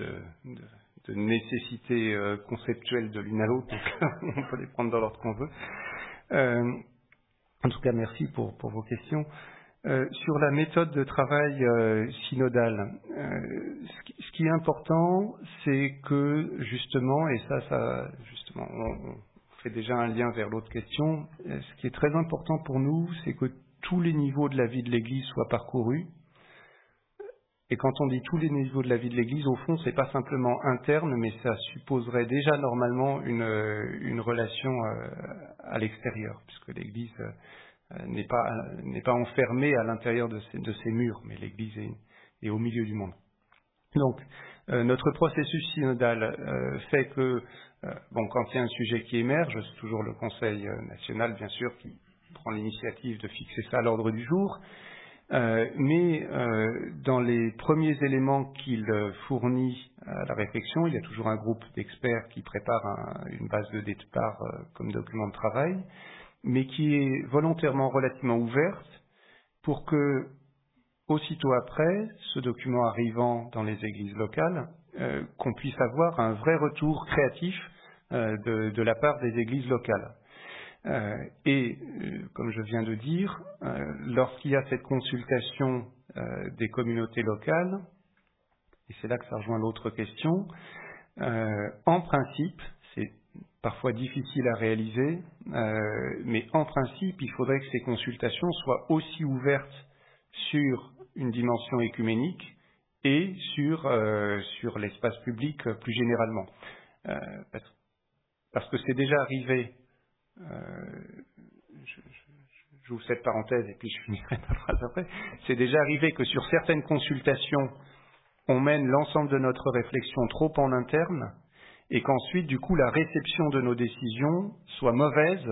nécessité conceptuelle de l'une à l'autre, donc on peut les prendre dans l'ordre qu'on veut. En tout cas, merci pour vos questions. Sur la méthode de travail synodale, ce qui est important, c'est que justement, et ça justement, on fait déjà un lien vers l'autre question, ce qui est très important pour nous, c'est que tous les niveaux de la vie de l'Église soient parcourus. Et quand on dit tous les niveaux de la vie de l'Église, au fond, c'est pas simplement interne, mais ça supposerait déjà normalement une relation à l'extérieur, puisque l'Église n'est pas enfermée à l'intérieur de ces murs, mais l'Église est au milieu du monde. Donc, notre processus synodal fait que, quand il y a un sujet qui émerge, c'est toujours le Conseil national, bien sûr, qui prend l'initiative de fixer ça à l'ordre du jour, mais dans les premiers éléments qu'il fournit à la réflexion, il y a toujours un groupe d'experts qui prépare une base de départ comme document de travail, mais qui est volontairement relativement ouverte pour que, aussitôt après, ce document arrivant dans les églises locales, qu'on puisse avoir un vrai retour créatif de la part des églises locales. Comme je viens de dire, lorsqu'il y a cette consultation des communautés locales, et c'est là que ça rejoint l'autre question, en principe, c'est parfois difficile à réaliser, mais en principe, il faudrait que ces consultations soient aussi ouvertes sur une dimension œcuménique et sur l'espace public plus généralement. Parce que c'est déjà arrivé, j'ouvre cette parenthèse et puis je finirai ma phrase après, c'est déjà arrivé que sur certaines consultations, on mène l'ensemble de notre réflexion trop en interne, et qu'ensuite, du coup, la réception de nos décisions soit mauvaise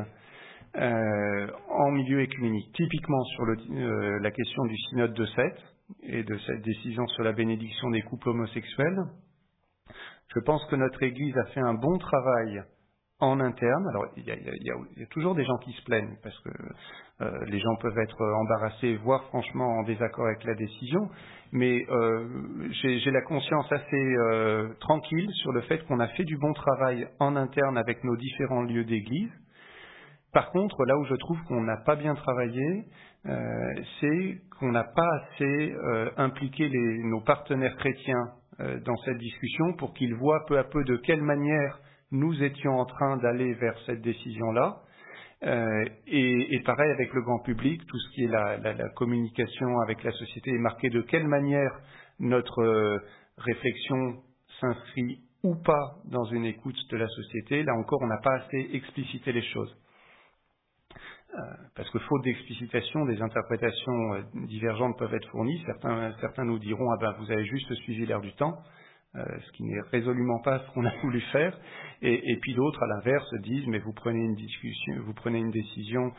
en milieu œcuménique. Typiquement sur la question du synode de Sète et de cette décision sur la bénédiction des couples homosexuels, je pense que notre Église a fait un bon travail en interne. Alors, il y a toujours des gens qui se plaignent, parce que les gens peuvent être embarrassés, voire franchement en désaccord avec la décision, mais j'ai la conscience assez tranquille sur le fait qu'on a fait du bon travail en interne avec nos différents lieux d'église. Par contre, là où je trouve qu'on n'a pas bien travaillé, c'est qu'on n'a pas assez impliqué nos partenaires chrétiens dans cette discussion pour qu'ils voient peu à peu de quelle manière nous étions en train d'aller vers cette décision-là. Et pareil avec le grand public, tout ce qui est la communication avec la société est marqué de quelle manière notre réflexion s'inscrit ou pas dans une écoute de la société. Là encore, on n'a pas assez explicité les choses. Parce que faute d'explicitation, des interprétations divergentes peuvent être fournies. Certains nous diront, vous avez juste suivi l'air du temps. ce qui n'est résolument pas ce qu'on a voulu faire. Et puis d'autres, à l'inverse, disent mais vous prenez une décision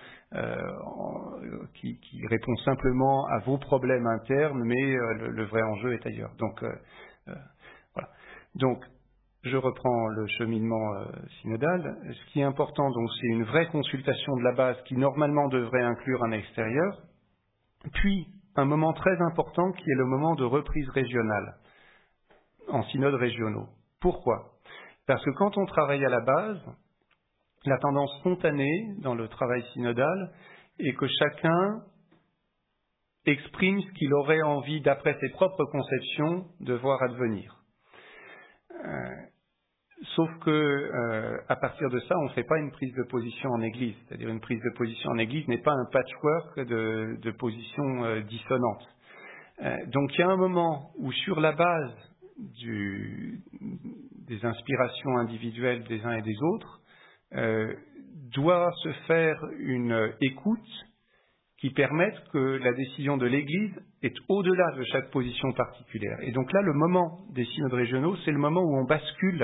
qui répond simplement à vos problèmes internes, mais le vrai enjeu est ailleurs. Donc voilà. Donc je reprends le cheminement synodal. Ce qui est important, donc, c'est une vraie consultation de la base qui normalement devrait inclure un extérieur, puis un moment très important qui est le moment de reprise régionale en synodes régionaux. Pourquoi ? Parce que quand on travaille à la base, la tendance spontanée dans le travail synodal est que chacun exprime ce qu'il aurait envie, d'après ses propres conceptions, de voir advenir. Sauf que à partir de ça, on ne fait pas une prise de position en Église. C'est-à-dire une prise de position en Église n'est pas un patchwork de positions dissonantes. Donc il y a un moment où, sur la base des inspirations individuelles des uns et des autres, doit se faire une écoute qui permette que la décision de l'Église est au-delà de chaque position particulière. Et donc là, le moment des synodes régionaux, c'est le moment où on bascule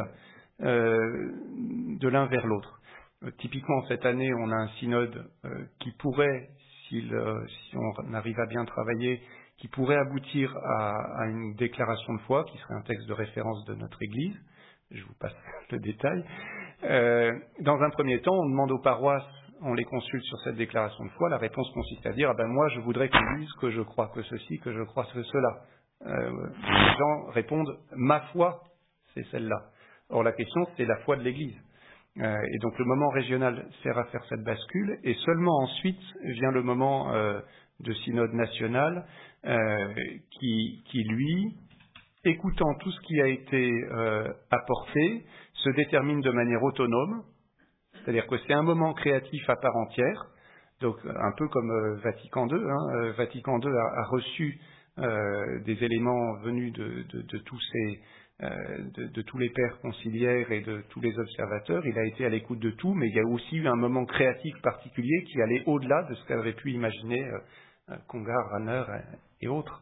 de l'un vers l'autre. Typiquement, cette année, on a un synode qui pourrait, si on arrive à bien travailler, qui pourrait aboutir à une déclaration de foi, qui serait un texte de référence de notre Église. Je vous passe le détail. Dans un premier temps, on demande aux paroisses, on les consulte sur cette déclaration de foi. La réponse consiste à dire moi, je voudrais qu'on dise que je crois que ceci, que je crois que cela. Les gens répondent ma foi, c'est celle-là. Or, la question, c'est la foi de l'Église. Et donc, le moment régional sert à faire cette bascule, et seulement ensuite vient le moment de synode national qui, lui, écoutant tout ce qui a été apporté, se détermine de manière autonome, c'est-à-dire que c'est un moment créatif à part entière, donc un peu comme Vatican II. Vatican II a reçu des éléments venus de tous les pères conciliaires et de tous les observateurs. Il a été à l'écoute de tout, mais il y a aussi eu un moment créatif particulier qui allait au-delà de ce qu'avaient pu imaginer Congar, Rahner et autres.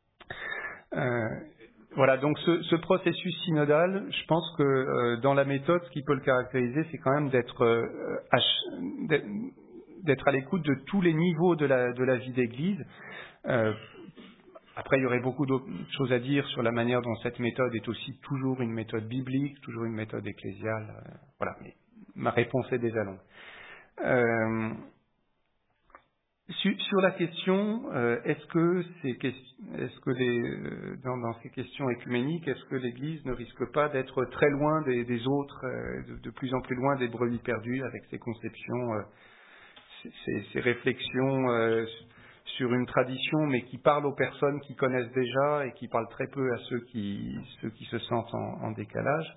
Voilà, donc ce processus synodal, je pense que dans la méthode, ce qui peut le caractériser, c'est quand même d'être à l'écoute de tous les niveaux de la vie d'Église. Après, il y aurait beaucoup d'autres choses à dire sur la manière dont cette méthode est aussi toujours une méthode biblique, toujours une méthode ecclésiale. Voilà, mais ma réponse est déjà longue. Sur la question, est-ce que dans ces questions écuméniques, est-ce que l'Église ne risque pas d'être très loin des autres, de plus en plus loin des brebis perdues, avec ses conceptions, ces réflexions sur une tradition, mais qui parlent aux personnes qui connaissent déjà et qui parlent très peu à ceux qui se sentent en décalage.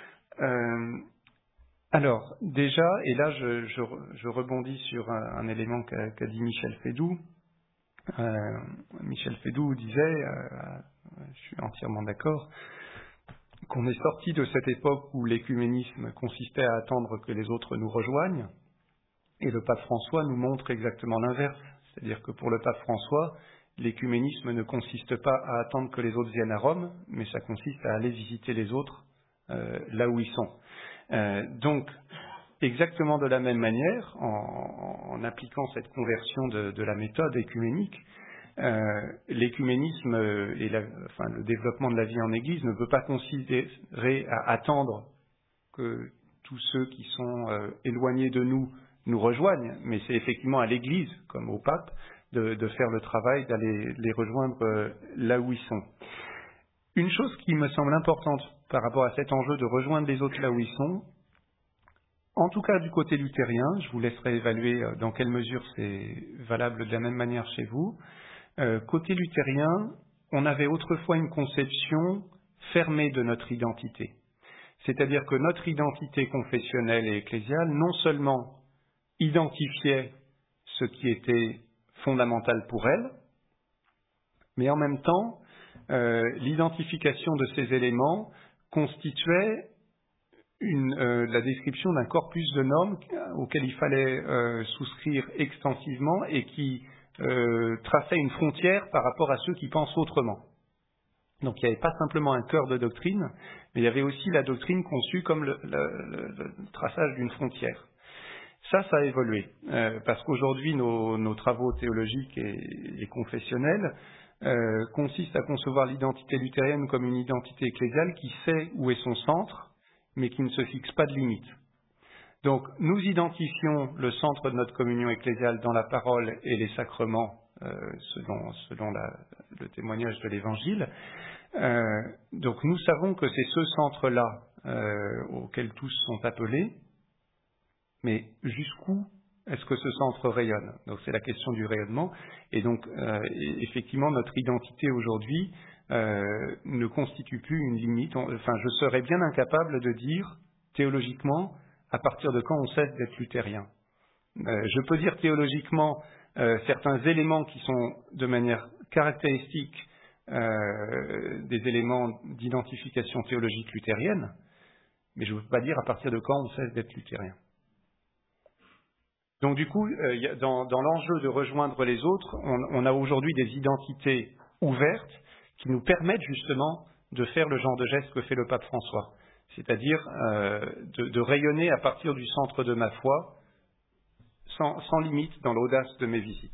Alors, déjà, et là je rebondis sur un élément qu'a dit Michel Fédoux. Michel Fédoux disait, je suis entièrement d'accord, qu'on est sorti de cette époque où l'écuménisme consistait à attendre que les autres nous rejoignent, et le pape François nous montre exactement l'inverse. C'est-à-dire que pour le pape François, l'écuménisme ne consiste pas à attendre que les autres viennent à Rome, mais ça consiste à aller visiter les autres là où ils sont. Donc, exactement de la même manière, en appliquant cette conversion de la méthode écuménique, l'écuménisme et le développement de la vie en Église ne peut pas considérer à attendre que tous ceux qui sont éloignés de nous rejoignent, mais c'est effectivement à l'Église, comme au pape, de faire le travail, d'aller les rejoindre là où ils sont. Une chose qui me semble importante par rapport à cet enjeu de rejoindre les autres là où ils sont, en tout cas du côté luthérien, je vous laisserai évaluer dans quelle mesure c'est valable de la même manière chez vous. Côté luthérien, on avait autrefois une conception fermée de notre identité. C'est-à-dire que notre identité confessionnelle et ecclésiale, non seulement identifiait ce qui était fondamental pour elle, mais en même temps, l'identification de ces éléments constituait la description d'un corpus de normes auquel il fallait souscrire extensivement et qui traçait une frontière par rapport à ceux qui pensent autrement. Donc il n'y avait pas simplement un cœur de doctrine, mais il y avait aussi la doctrine conçue comme le traçage d'une frontière. Ça a évolué, parce qu'aujourd'hui nos travaux théologiques et confessionnels consistent à concevoir l'identité luthérienne comme une identité ecclésiale qui sait où est son centre, mais qui ne se fixe pas de limite. Donc nous identifions le centre de notre communion ecclésiale dans la parole et les sacrements, selon le témoignage de l'Évangile. Donc nous savons que c'est ce centre-là auquel tous sont appelés, mais jusqu'où est-ce que ce centre rayonne? Donc c'est la question du rayonnement, et donc effectivement notre identité aujourd'hui ne constitue plus une limite. Enfin, je serais bien incapable de dire théologiquement à partir de quand on cesse d'être luthérien. Je peux dire théologiquement certains éléments qui sont de manière caractéristique des éléments d'identification théologique luthérienne, mais je ne peux pas dire à partir de quand on cesse d'être luthérien. Donc du coup, dans l'enjeu de rejoindre les autres, on a aujourd'hui des identités ouvertes qui nous permettent justement de faire le genre de geste que fait le pape François, c'est-à-dire de rayonner à partir du centre de ma foi, sans limite dans l'audace de mes visites.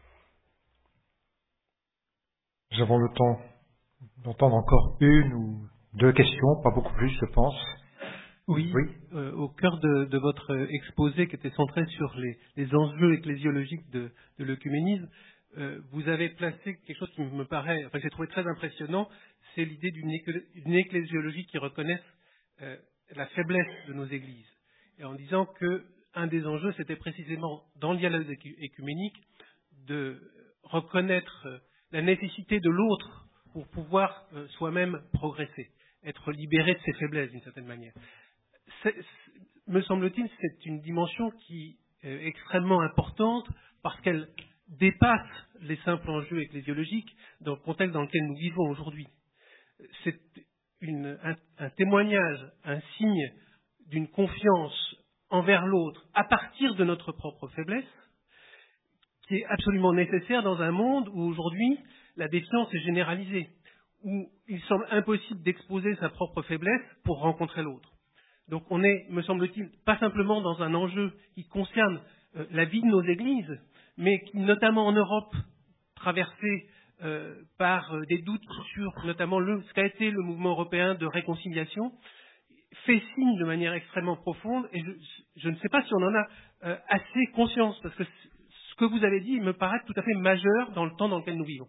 Nous avons le temps d'entendre encore une ou deux questions, pas beaucoup plus, je pense. Oui. Au cœur de votre exposé qui était centré sur les enjeux ecclésiologiques de l'œcuménisme, vous avez placé quelque chose qui me paraît, enfin que j'ai trouvé très impressionnant, c'est l'idée d'une ecclésiologie qui reconnaisse la faiblesse de nos églises. Et en disant que un des enjeux, c'était précisément dans le dialogue écuménique de reconnaître la nécessité de l'autre pour pouvoir soi-même progresser, être libéré de ses faiblesses d'une certaine manière. Me semble-t-il, c'est une dimension qui est extrêmement importante parce qu'elle dépasse les simples enjeux ecclésiologiques dans le contexte dans lequel nous vivons aujourd'hui. C'est un témoignage, un signe d'une confiance envers l'autre à partir de notre propre faiblesse qui est absolument nécessaire dans un monde où aujourd'hui la défiance est généralisée, où il semble impossible d'exposer sa propre faiblesse pour rencontrer l'autre. Donc on est, me semble-t-il, pas simplement dans un enjeu qui concerne la vie de nos églises, mais qui, notamment en Europe, traversée par des doutes sur notamment ce qu'a été le mouvement européen de réconciliation, fait signe de manière extrêmement profonde, et je ne sais pas si on en a assez conscience, parce que ce que vous avez dit me paraît tout à fait majeur dans le temps dans lequel nous vivons.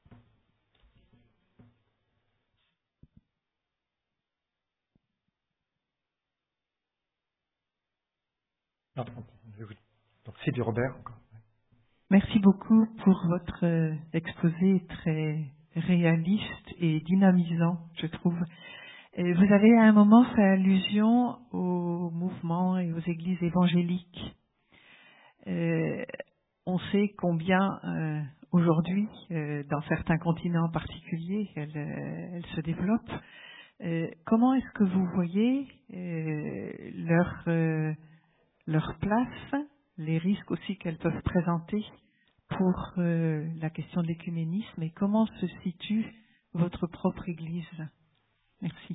Donc Sylvie Robert encore. Merci beaucoup pour votre exposé très réaliste et dynamisant, je trouve. Et vous avez à un moment fait allusion aux mouvements et aux églises évangéliques. On sait combien aujourd'hui, dans certains continents en particulier, elles se développent. Comment est-ce que vous voyez leur place, les risques aussi qu'elles peuvent présenter pour la question de l'écuménisme, et comment se situe votre propre Église? Merci.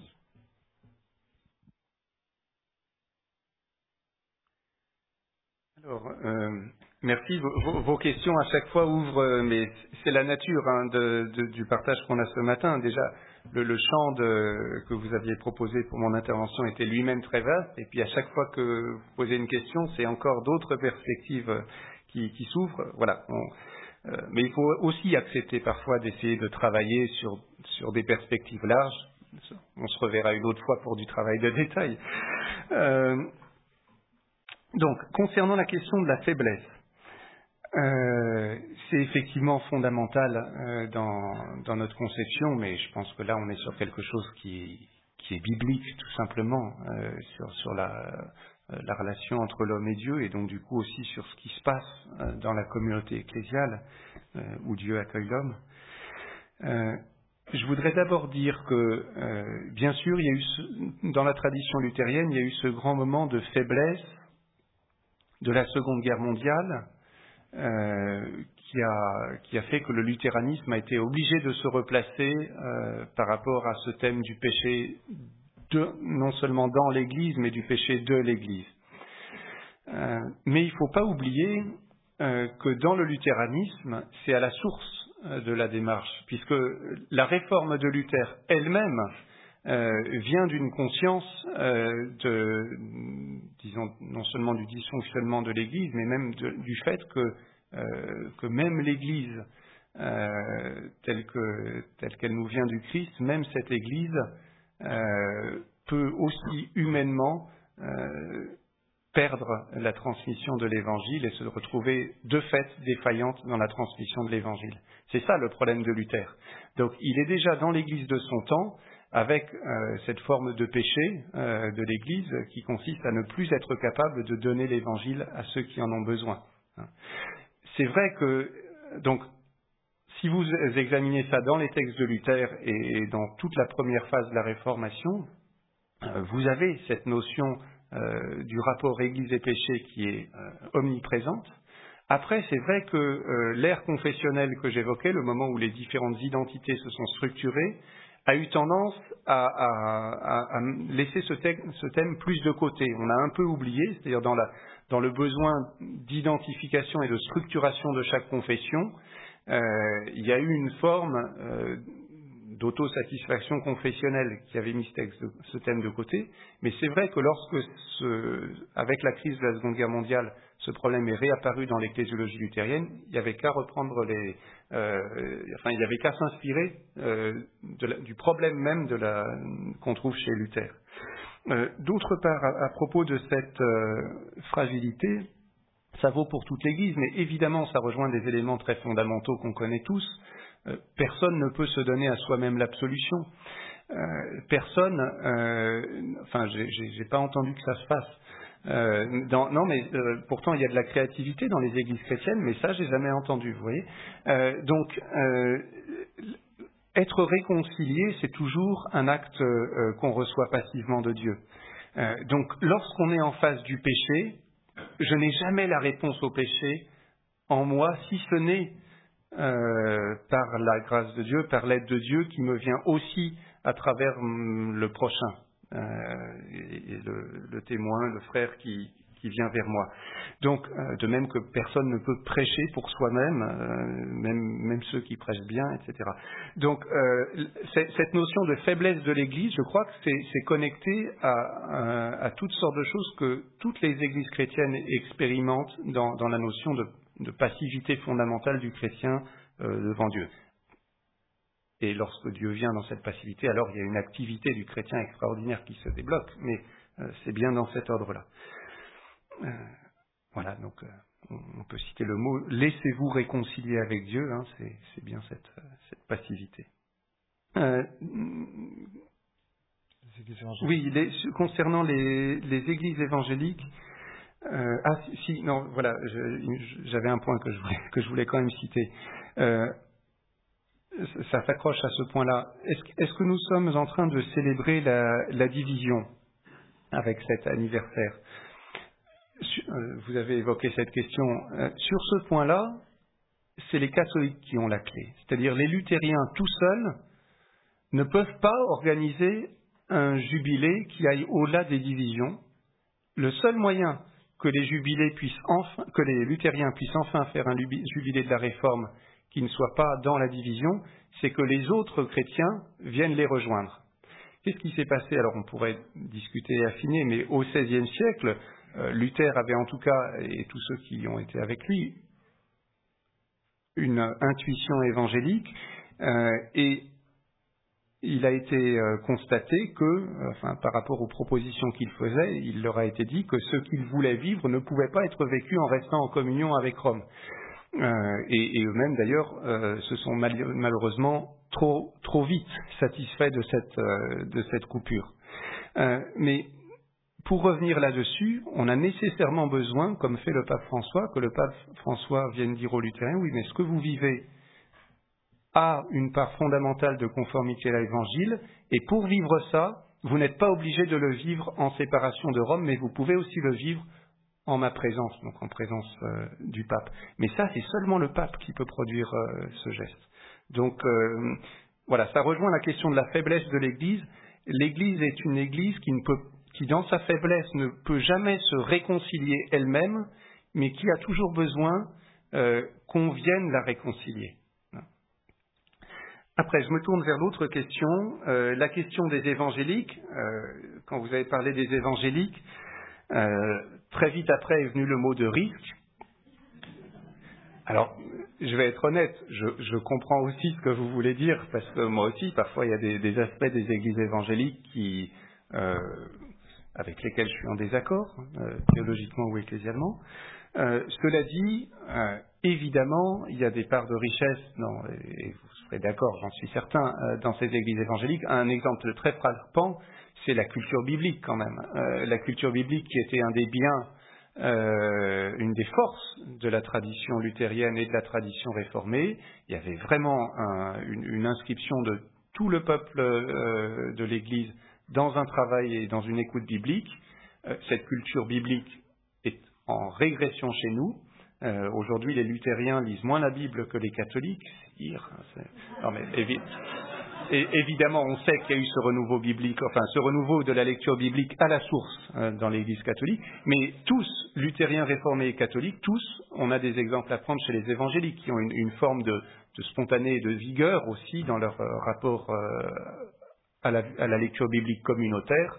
Alors, merci. Vos questions à chaque fois ouvrent, mais c'est la nature du partage qu'on a ce matin. Déjà, le champ que vous aviez proposé pour mon intervention était lui-même très vaste, et puis à chaque fois que vous posez une question, c'est encore d'autres perspectives qui s'ouvrent. Voilà. Mais il faut aussi accepter parfois d'essayer de travailler sur des perspectives larges. On se reverra une autre fois pour du travail de détail. Donc, concernant la question de la faiblesse, c'est effectivement fondamental dans notre conception, mais je pense que là, on est sur quelque chose qui est biblique, tout simplement, sur la relation entre l'homme et Dieu, et donc du coup aussi sur ce qui se passe dans la communauté ecclésiale, où Dieu accueille l'homme. Je voudrais d'abord dire que, bien sûr, il y a eu dans la tradition luthérienne, il y a eu ce grand moment de faiblesse de la Seconde Guerre mondiale, qui a fait que le luthéranisme a été obligé de se replacer par rapport à ce thème du péché, non seulement dans l'Église, mais du péché de l'Église. Mais il ne faut pas oublier que dans le luthéranisme, c'est à la source de la démarche, puisque la réforme de Luther elle-même vient d'une conscience disons, non seulement du dysfonctionnement de l'Église, mais même du fait que même l'Église, telle qu'elle nous vient du Christ, même cette Église peut aussi humainement perdre la transmission de l'Évangile et se retrouver de fait défaillante dans la transmission de l'Évangile. C'est ça le problème de Luther. Donc il est déjà dans l'Église de son temps avec cette forme de péché de l'Église qui consiste à ne plus être capable de donner l'Évangile à ceux qui en ont besoin. C'est vrai que, donc, si vous examinez ça dans les textes de Luther et dans toute la première phase de la Réformation, vous avez cette notion du rapport Église et péché qui est omniprésente. Après, c'est vrai que l'ère confessionnelle que j'évoquais, le moment où les différentes identités se sont structurées, a eu tendance à laisser ce thème plus de côté. On a un peu oublié, c'est-à-dire dans le besoin d'identification et de structuration de chaque confession, il y a eu une forme d'autosatisfaction confessionnelle qui avait mis ce thème de côté. Mais c'est vrai que lorsque, avec la crise de la Seconde Guerre mondiale, ce problème est réapparu dans l'ecclésiologie luthérienne, il n'y avait qu'à reprendre il n'y avait qu'à s'inspirer du problème même qu'on trouve chez Luther. D'autre part, à propos de cette fragilité, ça vaut pour toute l'Église, mais évidemment, ça rejoint des éléments très fondamentaux qu'on connaît tous. Personne ne peut se donner à soi-même l'absolution. Personne, j'ai pas entendu que ça se fasse. Pourtant il y a de la créativité dans les églises chrétiennes, mais ça j'ai jamais entendu, vous voyez. Être réconcilié, c'est toujours un acte qu'on reçoit passivement de Dieu. Donc lorsqu'on est en face du péché, je n'ai jamais la réponse au péché en moi, si ce n'est par la grâce de Dieu, par l'aide de Dieu qui me vient aussi à travers le prochain, et le témoin, le frère qui vient vers moi. Donc, de même que personne ne peut prêcher pour soi-même, même ceux qui prêchent bien, etc. Donc, cette notion de faiblesse de l'Église, je crois que c'est connecté à toutes sortes de choses que toutes les Églises chrétiennes expérimentent dans la notion de passivité fondamentale du chrétien devant Dieu. Et lorsque Dieu vient dans cette passivité, alors il y a une activité du chrétien extraordinaire qui se débloque, mais c'est bien dans cet ordre-là. Voilà, donc on peut citer le mot « laissez-vous réconcilier avec Dieu », hein, c'est bien cette passivité. Oui, concernant les églises évangéliques, j'avais un point que je voulais quand même citer. Ça s'accroche à ce point-là. Est-ce que nous sommes en train de célébrer la division avec cet anniversaire? Vous avez évoqué cette question. Sur ce point-là, c'est les catholiques qui ont la clé. C'est-à-dire les luthériens tout seuls ne peuvent pas organiser un jubilé qui aille au-delà des divisions. Le seul moyen que les luthériens puissent enfin faire un jubilé de la Réforme qui ne soit pas dans la division, c'est que les autres chrétiens viennent les rejoindre. Qu'est-ce qui s'est passé? Alors on pourrait discuter et affiner, mais au XVIe siècle, Luther avait en tout cas, et tous ceux qui ont été avec lui, une intuition évangélique, et il a été constaté que, par rapport aux propositions qu'il faisait, il leur a été dit que ce qu'ils voulaient vivre ne pouvait pas être vécu en restant en communion avec Rome. Et eux-mêmes, d'ailleurs, se sont malheureusement trop vite satisfaits de cette coupure. Mais pour revenir là-dessus, on a nécessairement besoin, comme fait le pape François, que le pape François vienne dire aux luthériens, oui, mais ce que vous vivez a une part fondamentale de conformité à l'Évangile, et pour vivre ça, vous n'êtes pas obligé de le vivre en séparation de Rome, mais vous pouvez aussi le vivre en ma présence, donc en présence du pape. Mais ça, c'est seulement le pape qui peut produire ce geste. Donc voilà, ça rejoint la question de la faiblesse de l'Église. L'Église est une Église qui dans sa faiblesse ne peut jamais se réconcilier elle-même, mais qui a toujours besoin qu'on vienne la réconcilier. Après, je me tourne vers l'autre question, la question des évangéliques. Quand vous avez parlé des évangéliques, très vite après est venu le mot de risque. Alors, je vais être honnête, je comprends aussi ce que vous voulez dire, parce que moi aussi, parfois, il y a des aspects des églises évangéliques avec lesquels je suis en désaccord, théologiquement ou ecclésialement. Cela dit, évidemment, il y a des parts de richesse, et vous serez d'accord, j'en suis certain, dans ces églises évangéliques. Un exemple très frappant, c'est la culture biblique quand même. La culture biblique qui était un des biens, une des forces de la tradition luthérienne et de la tradition réformée. Il y avait vraiment une inscription de tout le peuple de l'Église dans un travail et dans une écoute biblique. Cette culture biblique est en régression chez nous. Aujourd'hui, les luthériens lisent moins la Bible que les catholiques. Non, mais évidemment, on sait qu'il y a eu ce renouveau biblique, enfin ce renouveau de la lecture biblique à la source dans l'Église catholique. Mais tous, luthériens, réformés et catholiques, tous, on a des exemples à prendre chez les évangéliques qui ont une forme de spontané et de vigueur aussi dans leur rapport à la lecture biblique communautaire,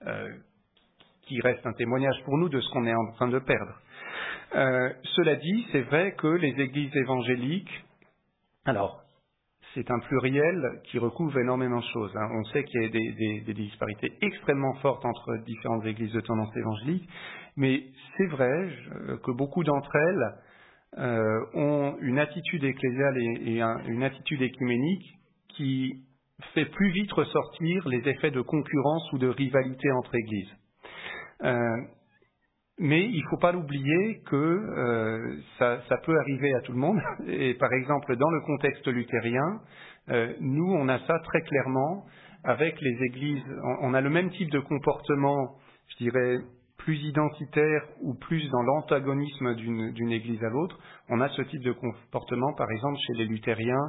qui reste un témoignage pour nous de ce qu'on est en train de perdre. Cela dit, c'est vrai que les églises évangéliques, alors, c'est un pluriel qui recouvre énormément de choses. On sait qu'il y a des disparités extrêmement fortes entre différentes églises de tendance évangélique, mais c'est vrai que beaucoup d'entre elles ont une attitude ecclésiale et une attitude écuménique qui fait plus vite ressortir les effets de concurrence ou de rivalité entre églises. Mais il ne faut pas l'oublier que ça peut arriver à tout le monde. Et par exemple, dans le contexte luthérien, nous, on a ça très clairement avec les églises. On a le même type de comportement, je dirais, plus identitaire ou plus dans l'antagonisme d'une église à l'autre. On a ce type de comportement, par exemple, chez les luthériens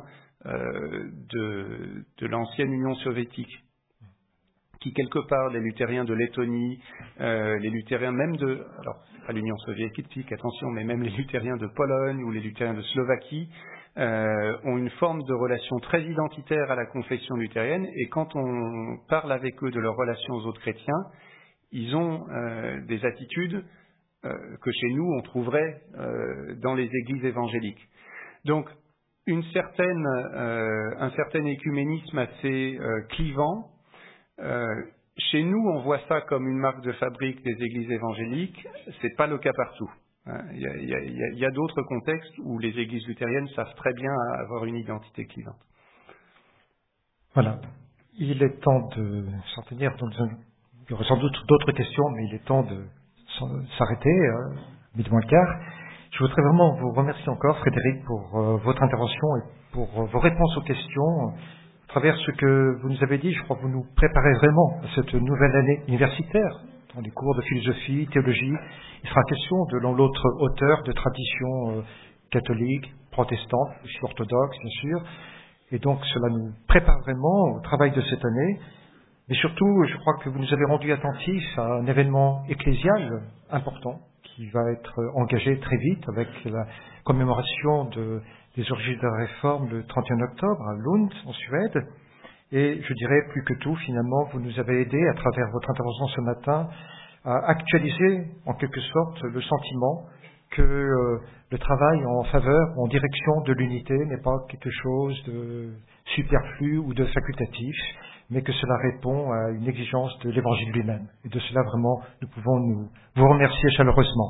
de l'ancienne Union soviétique, qui quelque part, les luthériens de Lettonie, les luthériens même alors c'est pas l'Union soviétique, attention, mais même les luthériens de Pologne ou les luthériens de Slovaquie ont une forme de relation très identitaire à la confession luthérienne, et quand on parle avec eux de leur relation aux autres chrétiens, ils ont des attitudes que chez nous on trouverait dans les églises évangéliques. Donc un certain écuménisme assez clivant. Chez nous, on voit ça comme une marque de fabrique des églises évangéliques. C'est pas le cas partout. Il y a d'autres contextes où les églises luthériennes savent très bien avoir une identité clivante. Voilà. Il est temps de s'en tenir. Il y aura sans doute d'autres questions, mais il est temps de s'arrêter. Midi moins le quart. Je voudrais vraiment vous remercier encore, Frédéric, pour votre intervention et pour vos réponses aux questions. À travers ce que vous nous avez dit, je crois que vous nous préparez vraiment à cette nouvelle année universitaire. Dans les cours de philosophie, théologie, il sera question de l'un l'autre auteur de tradition catholique, protestante, aussi orthodoxe, bien sûr. Et donc, cela nous prépare vraiment au travail de cette année. Mais surtout, je crois que vous nous avez rendu attentifs à un événement ecclésial important qui va être engagé très vite avec la commémoration des orgies de la Réforme le 31 octobre à Lund, en Suède. Et je dirais plus que tout, finalement, vous nous avez aidé à travers votre intervention ce matin à actualiser en quelque sorte le sentiment que le travail en faveur, en direction de l'unité n'est pas quelque chose de superflu ou de facultatif, mais que cela répond à une exigence de l'Évangile lui-même. Et de cela, vraiment, nous pouvons vous remercier chaleureusement.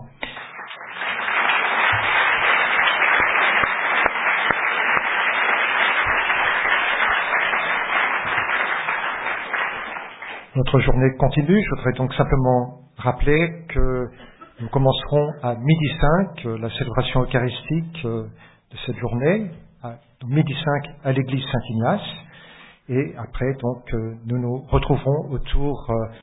Notre journée continue. Je voudrais donc simplement rappeler que nous commencerons à 12h05 la célébration eucharistique de cette journée, à 12h05 à l'église Saint-Ignace. Et après, donc, nous nous retrouverons autour